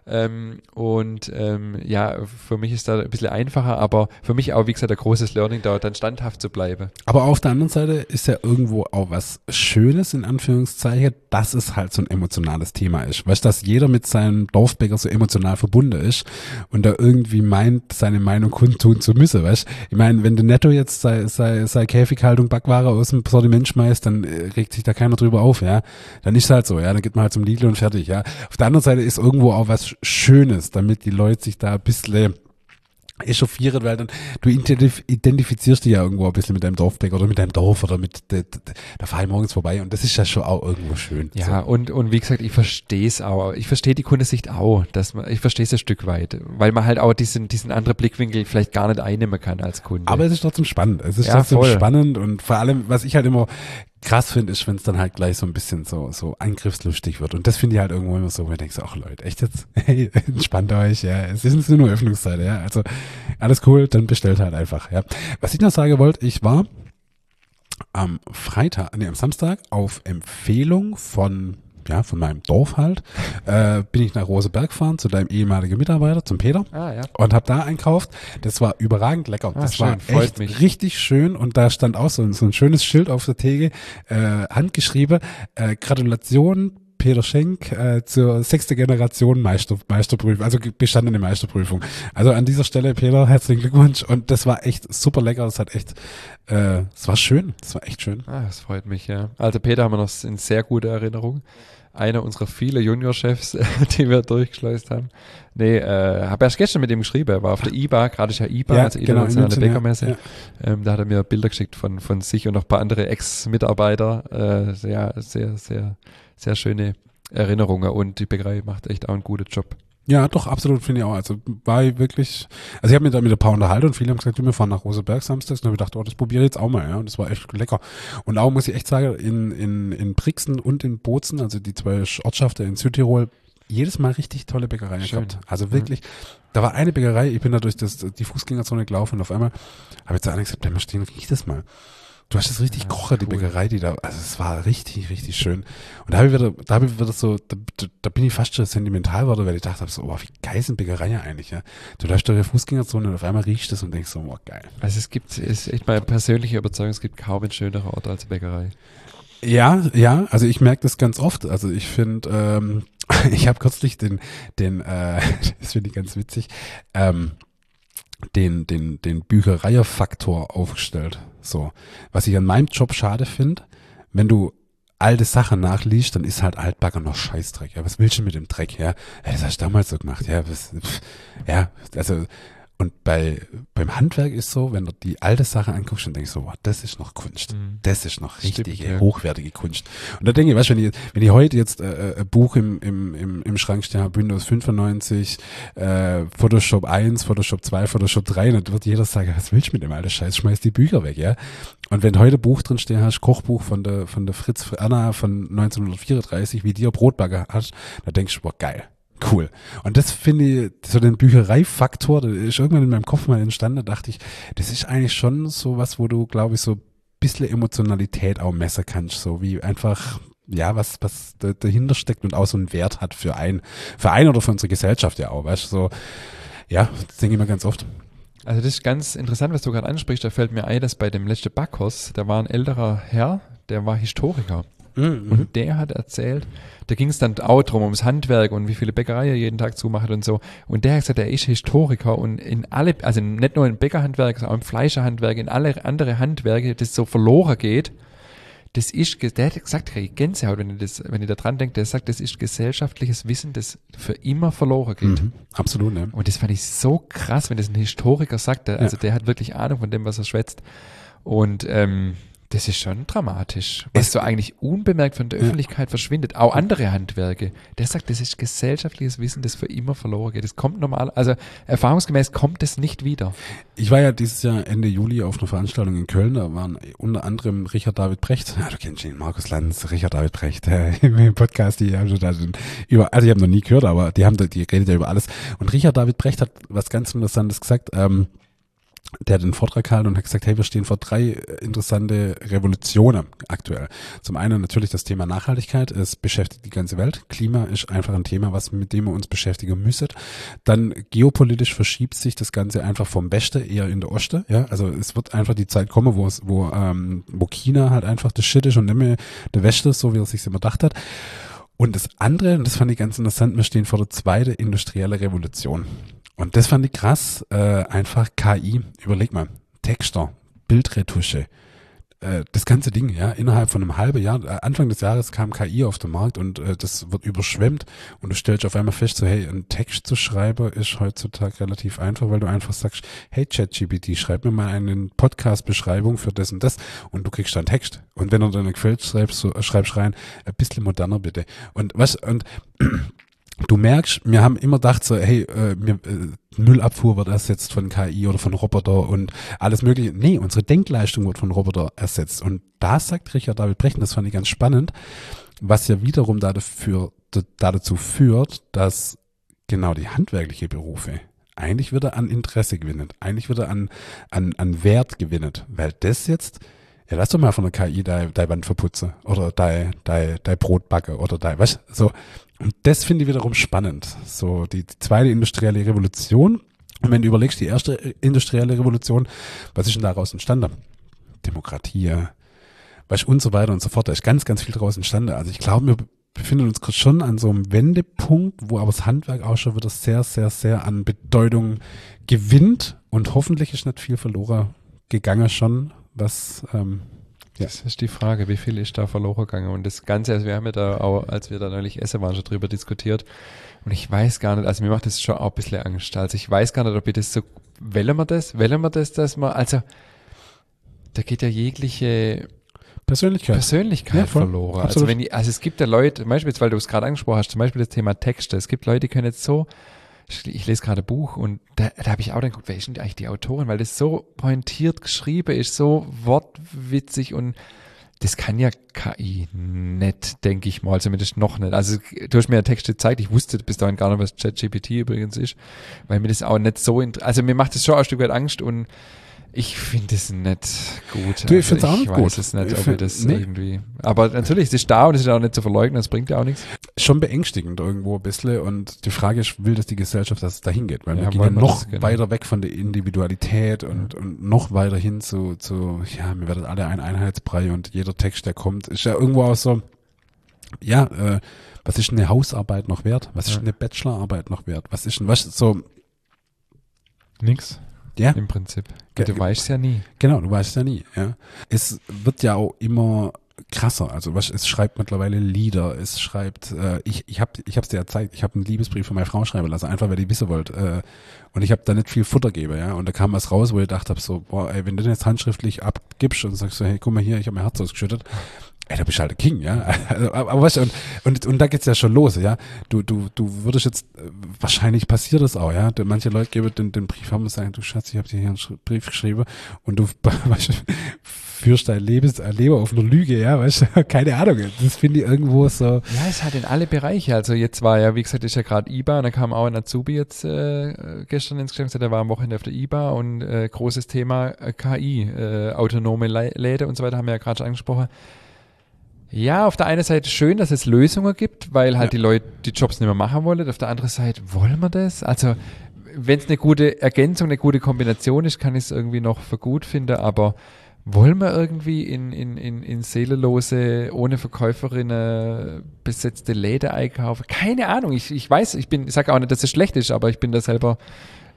ja, für mich ist da ein bisschen einfacher, aber für mich auch, wie gesagt, ein großes Learning, da dann standhaft zu bleiben. Aber auf der anderen Seite ist ja irgendwo auch was Schönes, in Anführungszeichen, dass es halt so ein emotionales Thema ist. Weißt du, dass jeder mit seinem Dorfbäcker so emotional verbunden ist und da irgendwie meint, seine Meinung kundtun zu müssen, weißt du? Ich meine, wenn der Netto jetzt sei Käfighaltung Backware aus dem Sortiment schmeißt, dann regt sich da keiner drüber auf, ja. Dann ist es halt so, ja, dann geht man halt zum Lidl und fertig, ja. Auf der anderen Seite ist irgendwo auch was Schönes, damit die Leute sich da ein bisschen echauffieren, weil dann du identifizierst dich ja irgendwo ein bisschen mit deinem Dorfbäcker oder mit deinem Dorf oder mit da fahre ich morgens vorbei und das ist ja schon auch irgendwo schön. Ja, so. und wie gesagt, ich verstehe es auch. Ich verstehe die Kundesicht auch, ich verstehe es ein Stück weit, weil man halt auch diesen anderen Blickwinkel vielleicht gar nicht einnehmen kann als Kunde. Aber es ist trotzdem spannend. Es ist trotzdem spannend und vor allem, was ich halt immer krass finde, ist, wenn es dann halt gleich so ein bisschen so angriffslustig wird. Und das finde ich halt irgendwo immer so, wo ich denke, ach Leute, echt jetzt? Hey, entspannt euch, ja. Es ist nur Öffnungszeit, ja. Also alles cool, dann bestellt halt einfach, ja. Was ich noch sagen wollte, ich war am Samstag auf Empfehlung von meinem Dorf halt, bin ich nach Roseberg gefahren zu deinem ehemaligen Mitarbeiter, zum Peter, und habe da einkauft. Das war überragend lecker. Das schön, war echt richtig schön und da stand auch so ein schönes Schild auf der Theke, handgeschrieben, Gratulation Peter Schenk zur 6. Generation Meisterprüfung, also bestandene Meisterprüfung. Also an dieser Stelle, Peter, herzlichen Glückwunsch und das war echt super lecker, es hat echt, es war schön, es war echt schön. Das freut mich, ja. Also Peter haben wir noch in sehr gute Erinnerung. Einer unserer vielen Juniorchefs, die wir durchgeschleust haben. Habe erst gestern mit ihm geschrieben, er war auf der IBA, gerade ist ja IBA, also internationale Bäckermesse. Ja. Da hat er mir Bilder geschickt von sich und noch ein paar andere Ex-Mitarbeiter. Sehr schöne Erinnerungen und die Bäckerei macht echt auch einen guten Job. Ja, doch, absolut, finde ich auch. Also war ich wirklich, also ich habe mich da mit ein paar unterhalten und viele haben gesagt, wir fahren nach Roseberg samstags und habe ich gedacht, das probiere ich jetzt auch mal, ja, und das war echt lecker. Und auch, muss ich echt sagen, in Brixen und in Bozen, also die 2 Ortschaften in Südtirol, jedes Mal richtig tolle Bäckereien gehabt. Also wirklich, da war eine Bäckerei, ich bin da durch die Fußgängerzone gelaufen und auf einmal habe ich zu einer gesagt, bleib mal stehen, riech das mal. Du hast das richtig kochen, die Bäckerei, die da, also es war richtig, richtig schön. Und da bin ich fast schon sentimental geworden, weil ich dachte so, wie geil sind Bäckereien eigentlich, ja. Du läufst durch die Fußgängerzone und auf einmal riechst es und denkst so, geil. Also ist echt meine persönliche Überzeugung, es gibt kaum einen schöneren Ort als Bäckerei. Ja, also ich merke das ganz oft. Also ich finde, ich habe kürzlich das finde ich ganz witzig, den Büchereifaktor aufgestellt. So. Was ich an meinem Job schade finde, wenn du alte Sachen nachliest, dann ist halt Altbacker noch Scheißdreck. Ja, was willst du mit dem Dreck? Ja, das hast du damals so gemacht. Ja, also, und beim Handwerk ist so, wenn du die alte Sache anguckst, dann denkst du, das ist noch Kunst. Das ist noch richtige, hochwertige Kunst. Und da denke ich, weißt du, wenn ich heute jetzt ein Buch im Schrank stehen habe, Windows 95, Photoshop 1, Photoshop 2, Photoshop 3, dann wird jeder sagen, was willst du mit dem alten Scheiß? Schmeiß die Bücher weg, ja. Und wenn du heute ein Buch drin stehen hast, Kochbuch von der Fritz Anna von 1934, wie die ihr Brotbacker hat, dann denkst du, geil. Cool. Und das finde ich, so den Büchereifaktor, der ist irgendwann in meinem Kopf mal entstanden, da dachte ich, das ist eigentlich schon so was, wo du, glaube ich, so ein bisschen Emotionalität auch messen kannst, so wie einfach, ja, was dahinter steckt und auch so einen Wert hat für einen oder für unsere Gesellschaft ja auch, weißt du, so, ja, das denke ich mir ganz oft. Also das ist ganz interessant, was du gerade ansprichst, da fällt mir ein, dass bei dem letzten Backkurs, da war ein älterer Herr, der war Historiker. Und der hat erzählt, da ging es dann auch drum ums Handwerk und wie viele Bäckereien jeden Tag zumacht und so. Und der hat gesagt, er ist Historiker und also nicht nur im Bäckerhandwerk, sondern auch im Fleischerhandwerk, in alle andere Handwerke, das so verloren geht, das ist, der hat gesagt, Gänsehaut, wenn ich da dran denke, der sagt, das ist gesellschaftliches Wissen, das für immer verloren geht. Absolut, ne? Und das fand ich so krass, wenn das ein Historiker sagt, der hat wirklich Ahnung von dem, was er schwätzt. Und das ist schon dramatisch, was so eigentlich unbemerkt von der Öffentlichkeit verschwindet. Auch andere Handwerke. Der sagt, das ist gesellschaftliches Wissen, das für immer verloren geht. Das kommt normal, also erfahrungsgemäß kommt es nicht wieder. Ich war ja dieses Jahr Ende Juli auf einer Veranstaltung in Köln, da waren unter anderem Richard David Precht, ja, du kennst ihn, Markus Lanz, Richard David Precht, im Podcast, die haben schon da also ich habe noch nie gehört, aber die redet ja über alles. Und Richard David Precht hat was ganz Interessantes gesagt, der hat einen Vortrag gehalten und hat gesagt, hey, wir stehen vor 3 interessante Revolutionen aktuell. Zum einen natürlich das Thema Nachhaltigkeit, es beschäftigt die ganze Welt. Klima ist einfach ein Thema, mit dem wir uns beschäftigen müssen. Dann geopolitisch verschiebt sich das Ganze einfach vom Westen eher in der Osten. Ja, also es wird einfach die Zeit kommen, wo China halt einfach das Shit ist und nicht mehr der Westen, so wie er sich immer gedacht hat. Und das andere, und das fand ich ganz interessant, wir stehen vor der 2. industrielle Revolution. Und das fand ich krass, einfach KI, überleg mal, Texter, Bildretusche, das ganze Ding, ja, innerhalb von einem halben Jahr, Anfang des Jahres kam KI auf den Markt und das wird überschwemmt und du stellst auf einmal fest, so hey, einen Text zu schreiben ist heutzutage relativ einfach, weil du einfach sagst, hey ChatGPT, schreib mir mal eine Podcast-Beschreibung für das und du kriegst dann Text. Und wenn er dann gefällt, schreibst rein, ein bisschen moderner bitte. Und du merkst, wir haben immer gedacht so, hey, Müllabfuhr wird ersetzt von KI oder von Roboter und alles mögliche. Nee, unsere Denkleistung wird von Roboter ersetzt. Und da sagt Richard David Precht, das fand ich ganz spannend, was ja wiederum dazu führt, dass genau die handwerkliche Berufe eigentlich wieder an Interesse gewinnen, eigentlich wieder an Wert gewinnen. Weil das jetzt, ja, lass doch mal von der KI deine Wand verputzen oder dein Brot backen oder weißt du, so. Und das finde ich wiederum spannend. So, die 2. industrielle Revolution. Und wenn du überlegst, die 1. industrielle Revolution, was ist denn daraus entstanden? Demokratie, weißt du, und so weiter und so fort. Da ist ganz, ganz viel daraus entstanden. Also ich glaube, wir befinden uns schon an so einem Wendepunkt, wo aber das Handwerk auch schon wieder sehr, sehr, sehr an Bedeutung gewinnt. Und hoffentlich ist nicht viel verloren gegangen schon, was Das ist die Frage, wie viel ist da verloren gegangen? Und das Ganze, also wir haben ja da auch, als wir da neulich essen waren, schon drüber diskutiert. Und ich weiß gar nicht, also mir macht das schon auch ein bisschen Angst. Also ich weiß gar nicht, ob ich das so, wählen wir das, dass man, also da geht ja jegliche Persönlichkeit ja, verloren. Absolut. Also es gibt ja Leute, zum Beispiel jetzt, weil du es gerade angesprochen hast, zum Beispiel das Thema Texte. Es gibt Leute, die können jetzt so, ich lese gerade ein Buch und da habe ich auch dann geguckt, wer ist denn eigentlich die Autorin? Weil das so pointiert geschrieben ist, so wortwitzig und das kann ja KI nicht, denke ich mal, zumindest noch nicht. Also du hast mir ja Texte gezeigt, ich wusste bis dahin gar nicht, was ChatGPT übrigens ist, weil mir das auch nicht so, also mir macht das schon ein Stück weit Angst und ich finde es nicht gut. Du, ich finde es auch nicht gut. Ich weiß es nicht, ob ich das irgendwie... Aber natürlich, es ist da und es ist auch nicht zu verleugnen, das bringt ja auch nichts. Schon beängstigend irgendwo ein bisschen und die Frage ist, will das die Gesellschaft, dass es dahin geht? Weil wir gehen ja noch weiter weg von der Individualität und noch weiter hin zu, ja, wir werden alle ein Einheitsbrei und jeder Text, der kommt, ist ja irgendwo auch so, ja, was ist eine Hausarbeit noch wert? Was ist eine Bachelorarbeit noch wert? Was ist denn, was so... Nix. Ja. Im Prinzip. Du weißt es ja nie. Genau, du weißt es ja nie. Ja. Es wird ja auch immer krasser. Also es schreibt mittlerweile Lieder. Es schreibt, ich hab's dir ja gezeigt, ich habe einen Liebesbrief von meiner Frau schreiben lassen, einfach weil die wissen wollte. Und ich habe da nicht viel Futter gegeben, ja. Und da kam was raus, wo ich gedacht habe, so, boah, ey, wenn du den jetzt handschriftlich abgibst und sagst so, hey, guck mal hier, ich habe mein Herz ausgeschüttet. Ey, da bist du halt der King, ja. Aber weißt du, und da geht's ja schon los, ja. Du würdest jetzt, wahrscheinlich passiert das auch, ja. Manche Leute geben den Brief haben und sagen, du Schatz, ich habe dir hier einen Brief geschrieben und du weißt, führst dein Leben auf einer Lüge, ja, weißt du, keine Ahnung. Das finde ich irgendwo so. Ja, es hat in alle Bereiche. Also jetzt war ja, wie gesagt, ist ja gerade IBA und da kam auch ein Azubi jetzt gestern ins Geschäft, der war am Wochenende auf der IBA und großes Thema KI, autonome Läden und so weiter, haben wir ja gerade schon angesprochen. Ja, auf der einen Seite schön, dass es Lösungen gibt, weil halt die Leute die Jobs nicht mehr machen wollen. Auf der anderen Seite, wollen wir das? Also, wenn es eine gute Ergänzung, eine gute Kombination ist, kann ich es irgendwie noch für gut finden, aber wollen wir irgendwie in seelenlose, ohne Verkäuferinnen besetzte Läden einkaufen? Keine Ahnung, ich weiß, ich sage auch nicht, dass es schlecht ist, aber ich bin da selber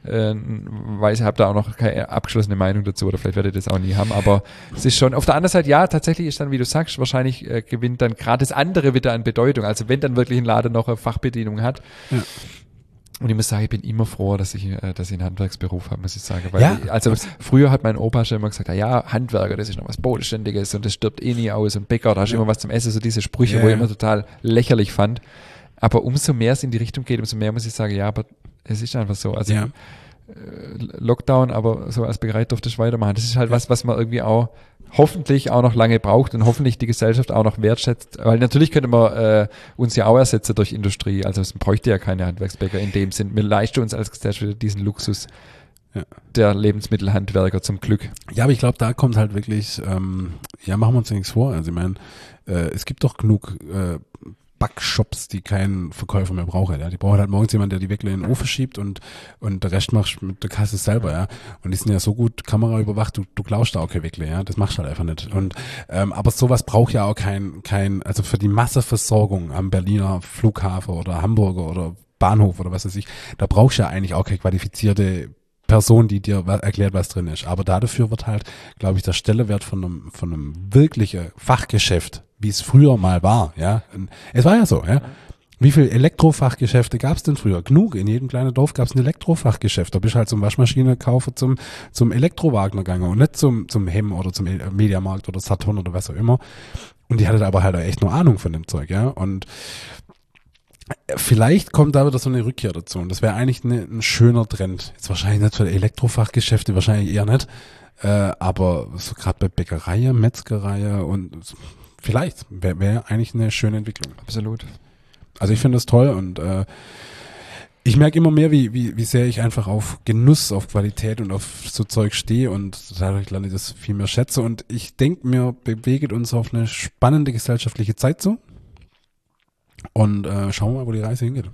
weiß, ich habe da auch noch keine abgeschlossene Meinung dazu oder vielleicht werde ich das auch nie haben, aber es ist schon, auf der anderen Seite, ja, tatsächlich ist dann, wie du sagst, wahrscheinlich gewinnt dann gerade das andere wieder an Bedeutung, also wenn dann wirklich ein Laden noch eine Fachbedienung hat. Ja. Und ich muss sagen, ich bin immer froh, dass ich einen Handwerksberuf habe, muss ich sagen. Weil früher hat mein Opa schon immer gesagt, ja, Handwerker, das ist noch was Bodenständiges und das stirbt eh nie aus und Bäcker, da hast du immer was zum Essen, so diese Sprüche, wo ich immer total lächerlich fand. Aber umso mehr es in die Richtung geht, umso mehr muss ich sagen, ja, aber es ist einfach so. Also Lockdown, aber so als Bäckerei durfte ich weitermachen. Das ist halt was man irgendwie auch hoffentlich auch noch lange braucht und hoffentlich die Gesellschaft auch noch wertschätzt. Weil natürlich könnte man uns ja auch ersetzen durch Industrie. Also es bräuchte ja keine Handwerksbäcker in dem Sinn. Wir leisten uns als Gesellschaft diesen Luxus der Lebensmittelhandwerker zum Glück. Ja, aber ich glaube, da kommt halt wirklich, machen wir uns ja nichts vor. Also ich meine, es gibt doch genug Backshops, die keinen Verkäufer mehr brauchen. Ja? Die brauchen halt morgens jemanden, der die Weckle in den Ofen schiebt und der Rest machst du mit der Kasse selber. Ja? Und die sind ja so gut Kamera überwacht, du klaust da auch kein Weckle. Ja? Das machst du halt einfach nicht. Und aber sowas braucht ja auch kein, also für die Masseversorgung am Berliner Flughafen oder Hamburger oder Bahnhof oder was weiß ich, da brauchst du ja eigentlich auch keine qualifizierte Person, die dir erklärt, was drin ist. Aber dafür wird halt, glaube ich, der Stellenwert von einem wirklichen Fachgeschäft, wie es früher mal war, ja. Es war ja so, ja. Wie viele Elektrofachgeschäfte gab es denn früher? Genug. In jedem kleinen Dorf gab es ein Elektrofachgeschäft. Da bist du halt zum Waschmaschine kaufen, zum Elektrowagner gegangen und nicht zum Hemm oder zum Mediamarkt oder Saturn oder was auch immer. Und die hatte aber halt echt nur Ahnung von dem Zeug, ja. Und vielleicht kommt da wieder so eine Rückkehr dazu. Und das wäre eigentlich ein schöner Trend. Jetzt wahrscheinlich nicht für Elektrofachgeschäfte, wahrscheinlich eher nicht. Aber so gerade bei Bäckerei, Metzgerei und vielleicht wäre eigentlich eine schöne Entwicklung. Absolut. Also ich finde das toll und ich merke immer mehr, wie sehr ich einfach auf Genuss, auf Qualität und auf so Zeug stehe und dadurch lerne ich das viel mehr schätze. Und ich denke, wir bewegen uns auf eine spannende gesellschaftliche Zeit zu. Und schauen wir mal, wo die Reise hingeht.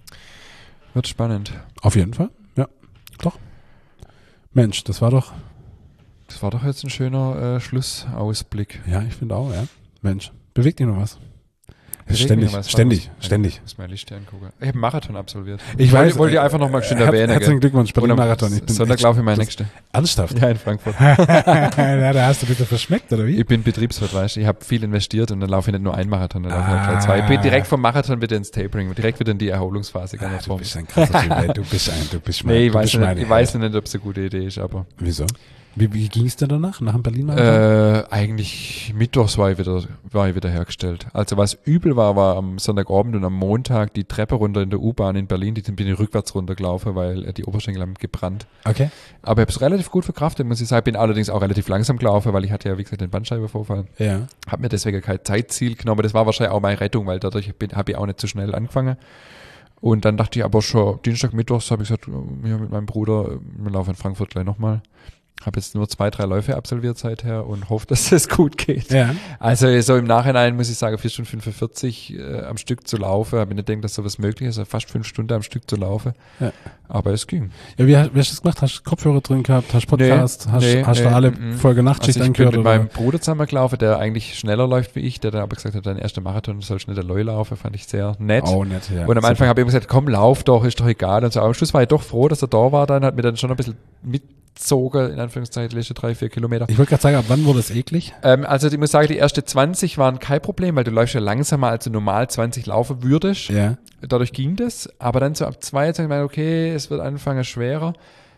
Wird spannend. Auf jeden Fall, ja. Doch. Mensch, das war doch jetzt ein schöner Schlussausblick. Ja, ich finde auch, ja. Mensch, bewegt dich noch was? Ständig. Ich muss meine Liste angucken. Ich habe einen Marathon absolviert. Ich wollte einfach nochmal schön erwähnen. Herzlichen Glückwunsch, Berlin-Marathon. Sonntag laufe ich meine nächste. Ernsthaft? Ja, in Frankfurt. Ja, da hast du bitte verschmeckt, oder wie? Ich bin Betriebswirt, weißt du. Ich habe viel investiert und dann laufe ich nicht nur einen Marathon, dann laufe ich gleich zwei. Ich bin direkt vom Marathon wieder ins Tapering, direkt wieder in die Erholungsphase. Du bist ein krasser Typ, du bist Nee, ich weiß nicht, ob es eine gute Idee ist, aber. Wieso? Wie ging es denn danach, nach dem Berlin-Marathon? Eigentlich mittwochs war ich wieder hergestellt. Also was übel war am Sonntagabend und am Montag die Treppe runter in der U-Bahn in Berlin, bin ich rückwärts runtergelaufen, weil die Oberschenkel haben gebrannt. Okay. Aber ich habe es relativ gut verkraftet, muss ich sagen. Bin allerdings auch relativ langsam gelaufen, weil ich hatte ja, wie gesagt, den Bandscheibenvorfall. Ja. Habe mir deswegen kein Zeitziel genommen. Das war wahrscheinlich auch meine Rettung, weil dadurch habe ich auch nicht zu schnell angefangen. Und dann dachte ich aber schon, Dienstag, Mittwochs habe ich gesagt, ja, mit meinem Bruder, wir laufen in Frankfurt gleich nochmal. Habe jetzt nur 2-3 Läufe absolviert seither und hoffe, dass es gut geht. Ja. Also so im Nachhinein muss ich sagen, 4 Stunden 45 am Stück zu laufen. Habe ich nicht gedacht, dass sowas möglich ist, also fast 5 Stunden am Stück zu laufen. Ja. Aber es ging. Ja, wie hast du das gemacht? Hast du Kopfhörer drin gehabt? Hast du Podcast? Hast du alle Folge Nachtschicht angehört? Ich bin mit meinem Bruder zusammen gelaufen, der eigentlich schneller läuft wie ich, der dann aber gesagt hat, dein erster Marathon sollst nicht allein laufen, fand ich sehr nett. Oh, nett, ja. Und am Anfang habe ich immer gesagt, komm, lauf doch, ist doch egal. Und so. Aber am Schluss war ich doch froh, dass er da war, dann hat mir dann schon ein bisschen mitgezogen, in Anführungszeichen, die letzten 3-4 Kilometer. Ich wollte gerade sagen, ab wann wurde es eklig? Also ich muss sagen, die ersten 20 waren kein Problem, weil du läufst ja langsamer, als du normal 20 laufen würdest. Ja. Dadurch ging das. Aber dann so ab 2 habe ich gedacht, okay, es wird anfangen schwerer.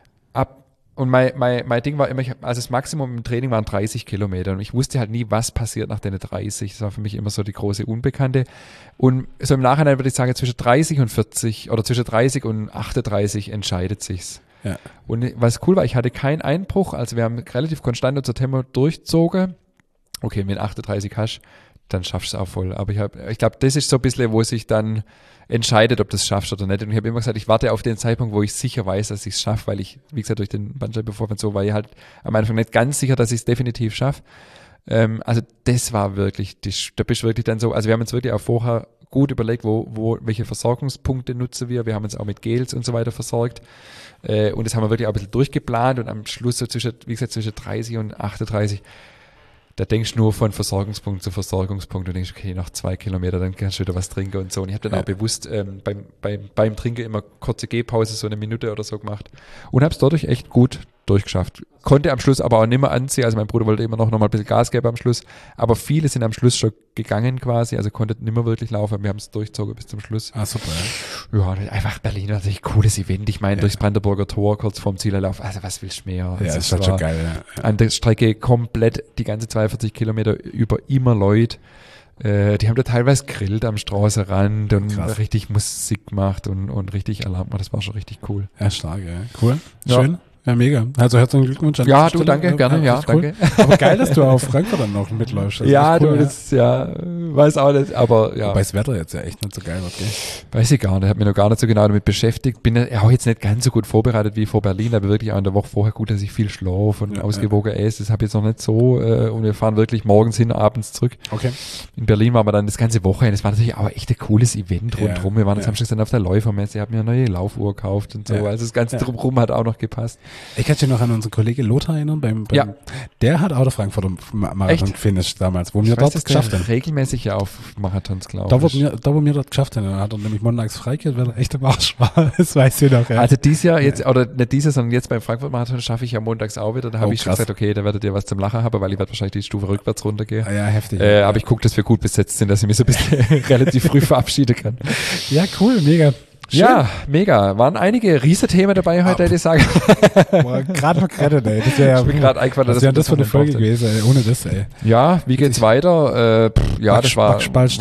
Und mein Ding war immer, also das Maximum im Training waren 30 Kilometer und ich wusste halt nie, was passiert nach den 30. Das war für mich immer so die große Unbekannte. Und so im Nachhinein würde ich sagen, zwischen 30 und 40 oder zwischen 30 und 38 entscheidet sich's. Ja. Und was cool war, ich hatte keinen Einbruch, also wir haben relativ konstant unser Tempo durchgezogen. Okay, wenn du 38 hast, dann schaffst du es auch voll. Aber ich glaube, das ist so ein bisschen, wo sich dann entscheidet, ob du es schaffst oder nicht. Und ich habe immer gesagt, ich warte auf den Zeitpunkt, wo ich sicher weiß, dass ich es schaffe, weil ich, wie gesagt, durch den Bandscheibenvorfall so war ich halt am Anfang nicht ganz sicher, dass ich es definitiv schaffe. Also das war wirklich, da bist du wirklich dann so, also wir haben uns wirklich auch vorher gut überlegt, welche Versorgungspunkte nutzen wir. Wir haben uns auch mit Gels und so weiter versorgt. Und das haben wir wirklich auch ein bisschen durchgeplant und am Schluss so zwischen 30 und 38 da denkst du nur von Versorgungspunkt zu Versorgungspunkt und denkst, okay, noch 2 Kilometer, dann kannst du wieder was trinken und so. Und ich habe dann auch bewusst beim Trinken immer kurze Gehpause, so eine Minute oder so gemacht und habe es dadurch echt gut durchgeschafft. Konnte am Schluss aber auch nicht mehr anziehen, also mein Bruder wollte immer noch mal ein bisschen Gas geben am Schluss, aber viele sind am Schluss schon gegangen quasi, also konnten nicht mehr wirklich laufen, wir haben es durchgezogen bis zum Schluss. Ah, super. Ja, einfach Berlin war natürlich ein cooles Event, ich meine, durchs Brandenburger Tor, kurz vorm Zielerlauf, also was willst du mehr? Ja, das ist schon geil, ja. An der Strecke komplett die ganze 42 Kilometer über immer Leute. Die haben da teilweise grillt am Straßenrand und Krass. richtig Musik gemacht und richtig Alarm gemacht. Das war schon richtig cool. Ja, stark, ja. Cool. Ja. Schön. Ja, mega. Also herzlichen Glückwunsch an Ja, dieser du, Stelle. danke, gerne, ja, cool. danke. Aber geil, dass du auf Frankfurt dann noch mitläufst. Das ist Ja, echt cool, du, das, ja, weiß auch nicht, aber ja. Wobei das Wetter jetzt ja echt nicht so geil wird, gell? Weiß ich gar nicht, habe mich noch gar nicht so genau damit beschäftigt. Bin ja auch jetzt nicht ganz so gut vorbereitet wie vor Berlin, aber wirklich auch in der Woche vorher gut, dass ich viel schlafe und ausgewogen esse. Das habe ich jetzt noch nicht so und wir fahren wirklich morgens hin, abends zurück. Okay. In Berlin waren wir dann das ganze Wochenende. Das war natürlich auch echt ein cooles Event rundherum. Wir waren samstags dann auf der Läufermesse, ich habe mir eine neue Laufuhr gekauft und so. Also das Ganze drumherum hat auch noch gepasst. Ich kann dich noch an unseren Kollegen Lothar erinnern, der hat auch der Frankfurter Marathon finished damals, wo wir dort geschafft haben. Regelmäßig ja auf Marathons, glaube ich. Da, wo wir dort geschafft haben, hat er nämlich montags freigekriegt, weil er echt im Arsch war. Das weiß ich noch. Ja. Also dieses Jahr jetzt, oder nicht dieses, sondern jetzt beim Frankfurt-Marathon schaffe ich ja montags auch wieder. Da habe ich schon krass. gesagt, okay, da werdet ihr was zum Lachen haben, weil ich werde wahrscheinlich die Stufe rückwärts runtergehen. Ja, heftig. Aber ich gucke, dass wir gut besetzt sind, dass ich mich so ein bisschen relativ früh verabschieden kann. Ja, cool, mega. Schön. Ja, mega. Waren einige Riesenthemen dabei heute, hätte ich sagen. Gerade noch gerettet, ey. Das wäre Ich bin gerade eingefallen, das wäre das für eine Folge gewesen, ey. Ohne das, ey. Ja, wie geht's weiter? Ja, das war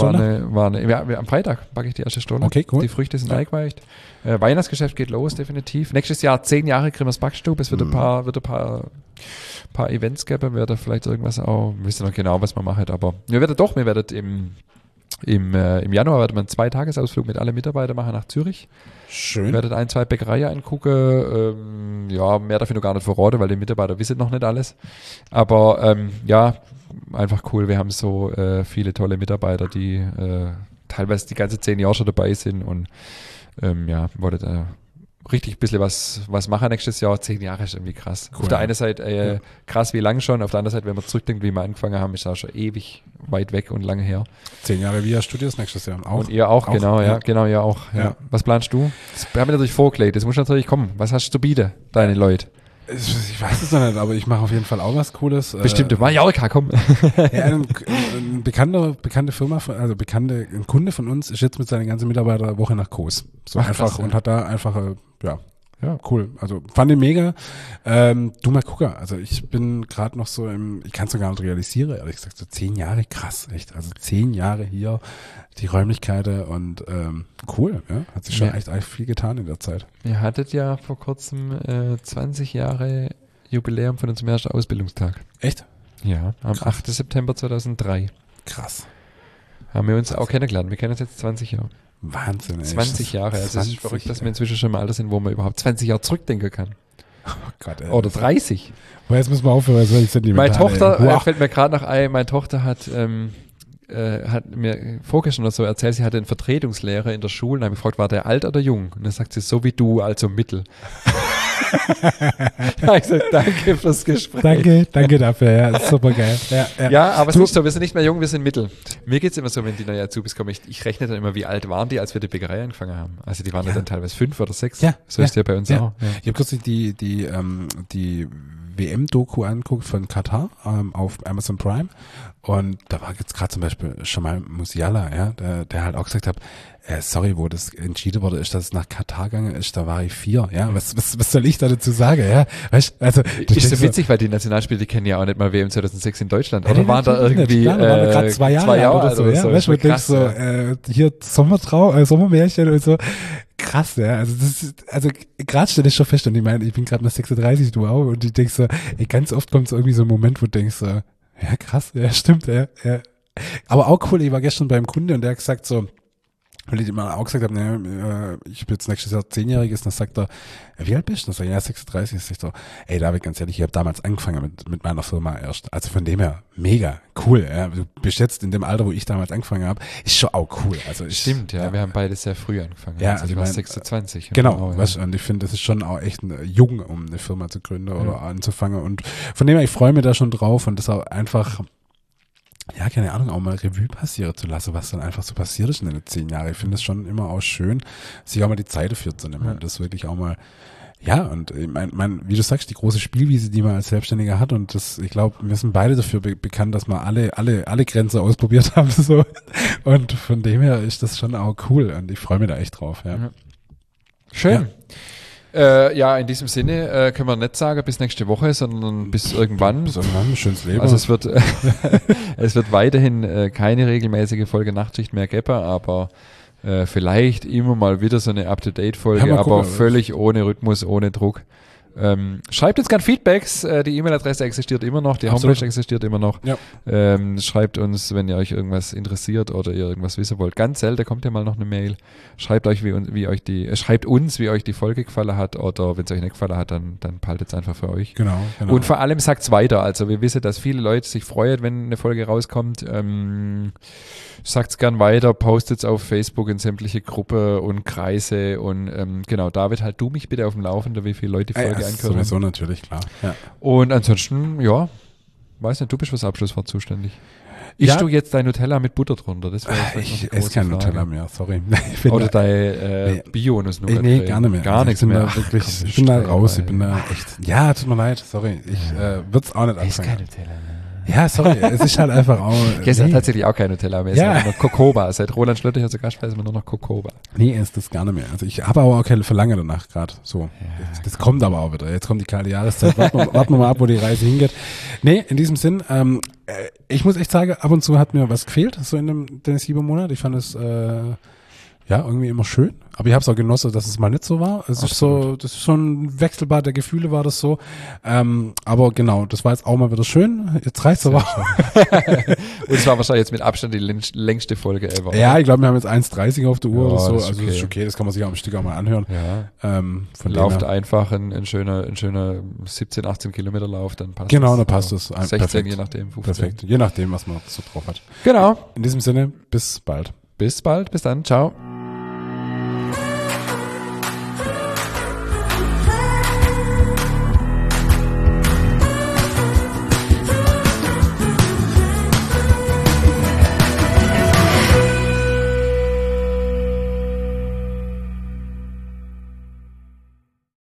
eine am Freitag backe ich die erste Stunde. Okay, cool. Die Früchte sind eingeweicht. Weihnachtsgeschäft geht los, definitiv. Nächstes Jahr 10 Jahre Grimmers Backstube. Es wird ein paar Events geben. Wir werden vielleicht irgendwas auch, wir wissen noch genau, was man macht, aber wir werden im Januar werden wir einen 2-Tages-Ausflug mit allen Mitarbeitern machen nach Zürich. Schön. Wir werden 1-2 Bäckereien angucken. Mehr dafür noch gar nicht verraten, weil die Mitarbeiter wissen noch nicht alles. Aber einfach cool. Wir haben so viele tolle Mitarbeiter, die teilweise die ganze 10 Jahre schon dabei sind und wollen richtig ein bisschen was machen nächstes Jahr. 10 Jahre ist irgendwie krass. Cool. Auf der einen Seite krass wie lang schon, auf der anderen Seite, wenn man zurückdenkt, wie wir angefangen haben, ist auch schon ewig weit weg und lange her. 10 Jahre Via Studios nächstes Jahr. Auch. Und ihr auch, genau, ihr auch. Ja. Was planst du? Das haben wir natürlich vorgelegt, das muss natürlich kommen. Was hast du zu bieten, deine Leute? Ich weiß es noch nicht, aber ich mache auf jeden Fall auch was Cooles. Bestimmt, Mallorca, komm. Ja, ein bekannte Firma, ein Kunde von uns ist jetzt mit seinen ganzen Mitarbeitern Woche nach Kos. So Ach, einfach krass, und hat da einfach, cool. Also fand ich mega. Du mal gucken, also ich bin gerade noch so ich kann es noch gar nicht realisieren, ehrlich gesagt, so 10 Jahre, krass, echt. Also 10 Jahre hier, die Räumlichkeiten und cool, ja. Hat sich schon echt viel getan in der Zeit. Ihr hattet ja vor kurzem 20 Jahre Jubiläum von unserem ersten Ausbildungstag. Echt? Ja, am 8. September 2003. Krass. Haben wir uns auch kennengelernt. Wir kennen uns jetzt 20 Jahre. Wahnsinn, ey. 20 Jahre. Also es ist verrückt, dass wir inzwischen schon im Alter sind, wo man überhaupt 20 Jahre zurückdenken kann. Oh Gott, ey. Oder 30. Aber jetzt müssen wir aufhören, sonst sind die Meine Tochter, fällt mir gerade noch ein, meine Tochter hat mir vorgestern oder so erzählt, sie hatte einen Vertretungslehrer in der Schule und habe gefragt, war der alt oder jung? Und dann sagt sie, so wie du, also mittel. Da habe ich gesagt, danke fürs Gespräch. Danke dafür, ja, super geil. Ja, aber es ist nicht so, wir sind nicht mehr jung, wir sind mittel. Mir geht es immer so, wenn die neue Azubis kommen, ich rechne dann immer, wie alt waren die, als wir die Bäckerei angefangen haben. Also die waren ja dann teilweise 5 oder 6. Ja, so ist ja bei uns auch. Ja. Ich habe kürzlich die WM-Doku angeguckt von Katar auf Amazon Prime und da war jetzt gerade zum Beispiel Jamal Musiala, ja, der halt auch gesagt hat, sorry, wo das entschieden wurde, ist, dass es nach Katar gegangen ist, da war ich 4, ja, was soll ich da dazu sagen, ja, weißt, also. Ist so witzig, weil die Nationalspieler, die kennen ja auch nicht mal WM 2006 in Deutschland, oder waren da irgendwie, waren da gerade 2 Jahre oder so, ja, weißt du, krass, so, hier Sommermärchen und so. Krass, ja, also gerade stelle ich schon fest und ich meine, ich bin gerade nach 36, du auch, und ich denk so, ganz oft kommt so irgendwie so ein Moment, wo du denkst so, ja krass, ja stimmt, ja. Aber auch cool, ich war gestern beim Kunde und der hat gesagt so, weil ich immer auch gesagt habe, ich bin jetzt nächstes Jahr 10-Jähriges, dann sagt er, wie alt bist du? Dann sag ich, ja, 36. Ich so, ey David, ganz ehrlich, ich habe damals angefangen mit meiner Firma erst. Also von dem her, mega, cool. Ja. Du bist jetzt in dem Alter, wo ich damals angefangen habe, ist schon auch cool. Also stimmt, ja, wir haben beide sehr früh angefangen. Ja, also ich war 26. Genau, weißt du, und ich finde, das ist schon auch echt jung, um eine Firma zu gründen oder anzufangen. Und von dem her, ich freue mich da schon drauf und das auch einfach ja, keine Ahnung, auch mal Revue passieren zu lassen, was dann einfach so passiert ist in den 10 Jahren. Ich finde es schon immer auch schön, sich auch mal die Zeit dafür zu nehmen. Das wirklich auch mal, ja, und ich mein, wie du sagst, die große Spielwiese, die man als Selbstständiger hat, und das, ich glaube, wir sind beide dafür bekannt, dass wir alle Grenzen ausprobiert haben, so. Und von dem her ist das schon auch cool und ich freue mich da echt drauf, ja. Schön. Ja, in diesem Sinne können wir nicht sagen bis nächste Woche, sondern bis irgendwann. Bis irgendwann, schönes Leben. Also es wird weiterhin keine regelmäßige Folge Nachtschicht mehr geben, aber vielleicht immer mal wieder so eine Up-to-Date-Folge, Ja, mal aber gucken. völlig ohne Rhythmus, ohne Druck. Schreibt uns gerne Feedbacks, die E-Mail-Adresse existiert immer noch, die Absolut. Homepage existiert immer noch. Ja. Schreibt uns, wenn ihr euch irgendwas interessiert oder ihr irgendwas wissen wollt. Ganz selten kommt ja mal noch eine Mail. Schreibt uns, wie euch die Folge gefallen hat, oder wenn es euch nicht gefallen hat, dann behaltet es einfach für euch. Genau. Und vor allem sagt's weiter. Also wir wissen, dass viele Leute sich freuen, wenn eine Folge rauskommt. Sagt's gern weiter, postet's auf Facebook in sämtliche Gruppen und Kreise und genau, David, halt du mich bitte auf dem Laufenden, wie viele Leute die Folge angehört haben. Sowieso natürlich, klar. Ja. Und ansonsten, ja, weiß nicht, du bist fürs Abschlusswort zuständig. Ischst du jetzt dein Nutella mit Butter drunter? Das wäre jetzt Ich noch eine esse kein große Nutella Frage. mehr, sorry. Oder dein Bio-Nuss-Nougat. Nee, gar nicht mehr. Gar nichts mehr. Ich bin da wirklich, ich bin da raus, ich bin da echt, ja, tut mir leid, sorry. Ich würde es auch nicht Ist kein anfangen. Nutella mehr. Ja, sorry, es ist halt einfach auch. Gestern tatsächlich auch kein Nutella mehr. Es Ja. ist nur Cocoba. Seit Roland Schlötter hier zu Gast war, ist immer nur noch Cocoba. Nee, ist das gar nicht mehr. Also ich habe aber auch keine Verlangen danach gerade. So, das kommt aber auch wieder. Jetzt kommt die kalte Jahreszeit. Warten wir mal ab, wo die Reise hingeht. Nee, in diesem Sinn, ich muss echt sagen, ab und zu hat mir was gefehlt, so in dem Dennis Hieber Monat. Ich fand es ja irgendwie immer schön. Aber ich habe es auch genossen, dass es mal nicht so war. Es ist so, das ist schon ein Wechselbad der Gefühle, war das so. Aber genau, das war jetzt auch mal wieder schön. Jetzt reicht's aber. Und es war wahrscheinlich jetzt mit Abstand die längste Folge ever. Ja, ich glaube, wir haben jetzt 1,30 auf der Uhr Ja, oder so. das ist Also okay. das ist okay, das kann man sich auch am Stück auch mal anhören. Ja. Von Lauft dem her. einfach ein schöner 17, 18 Kilometer Lauf, dann passt Genau, das. dann passt das. 16, Perfekt. je nachdem, 15. Perfekt. Je nachdem, was man so drauf hat. Genau. In diesem Sinne, bis bald. Bis bald, bis dann, ciao.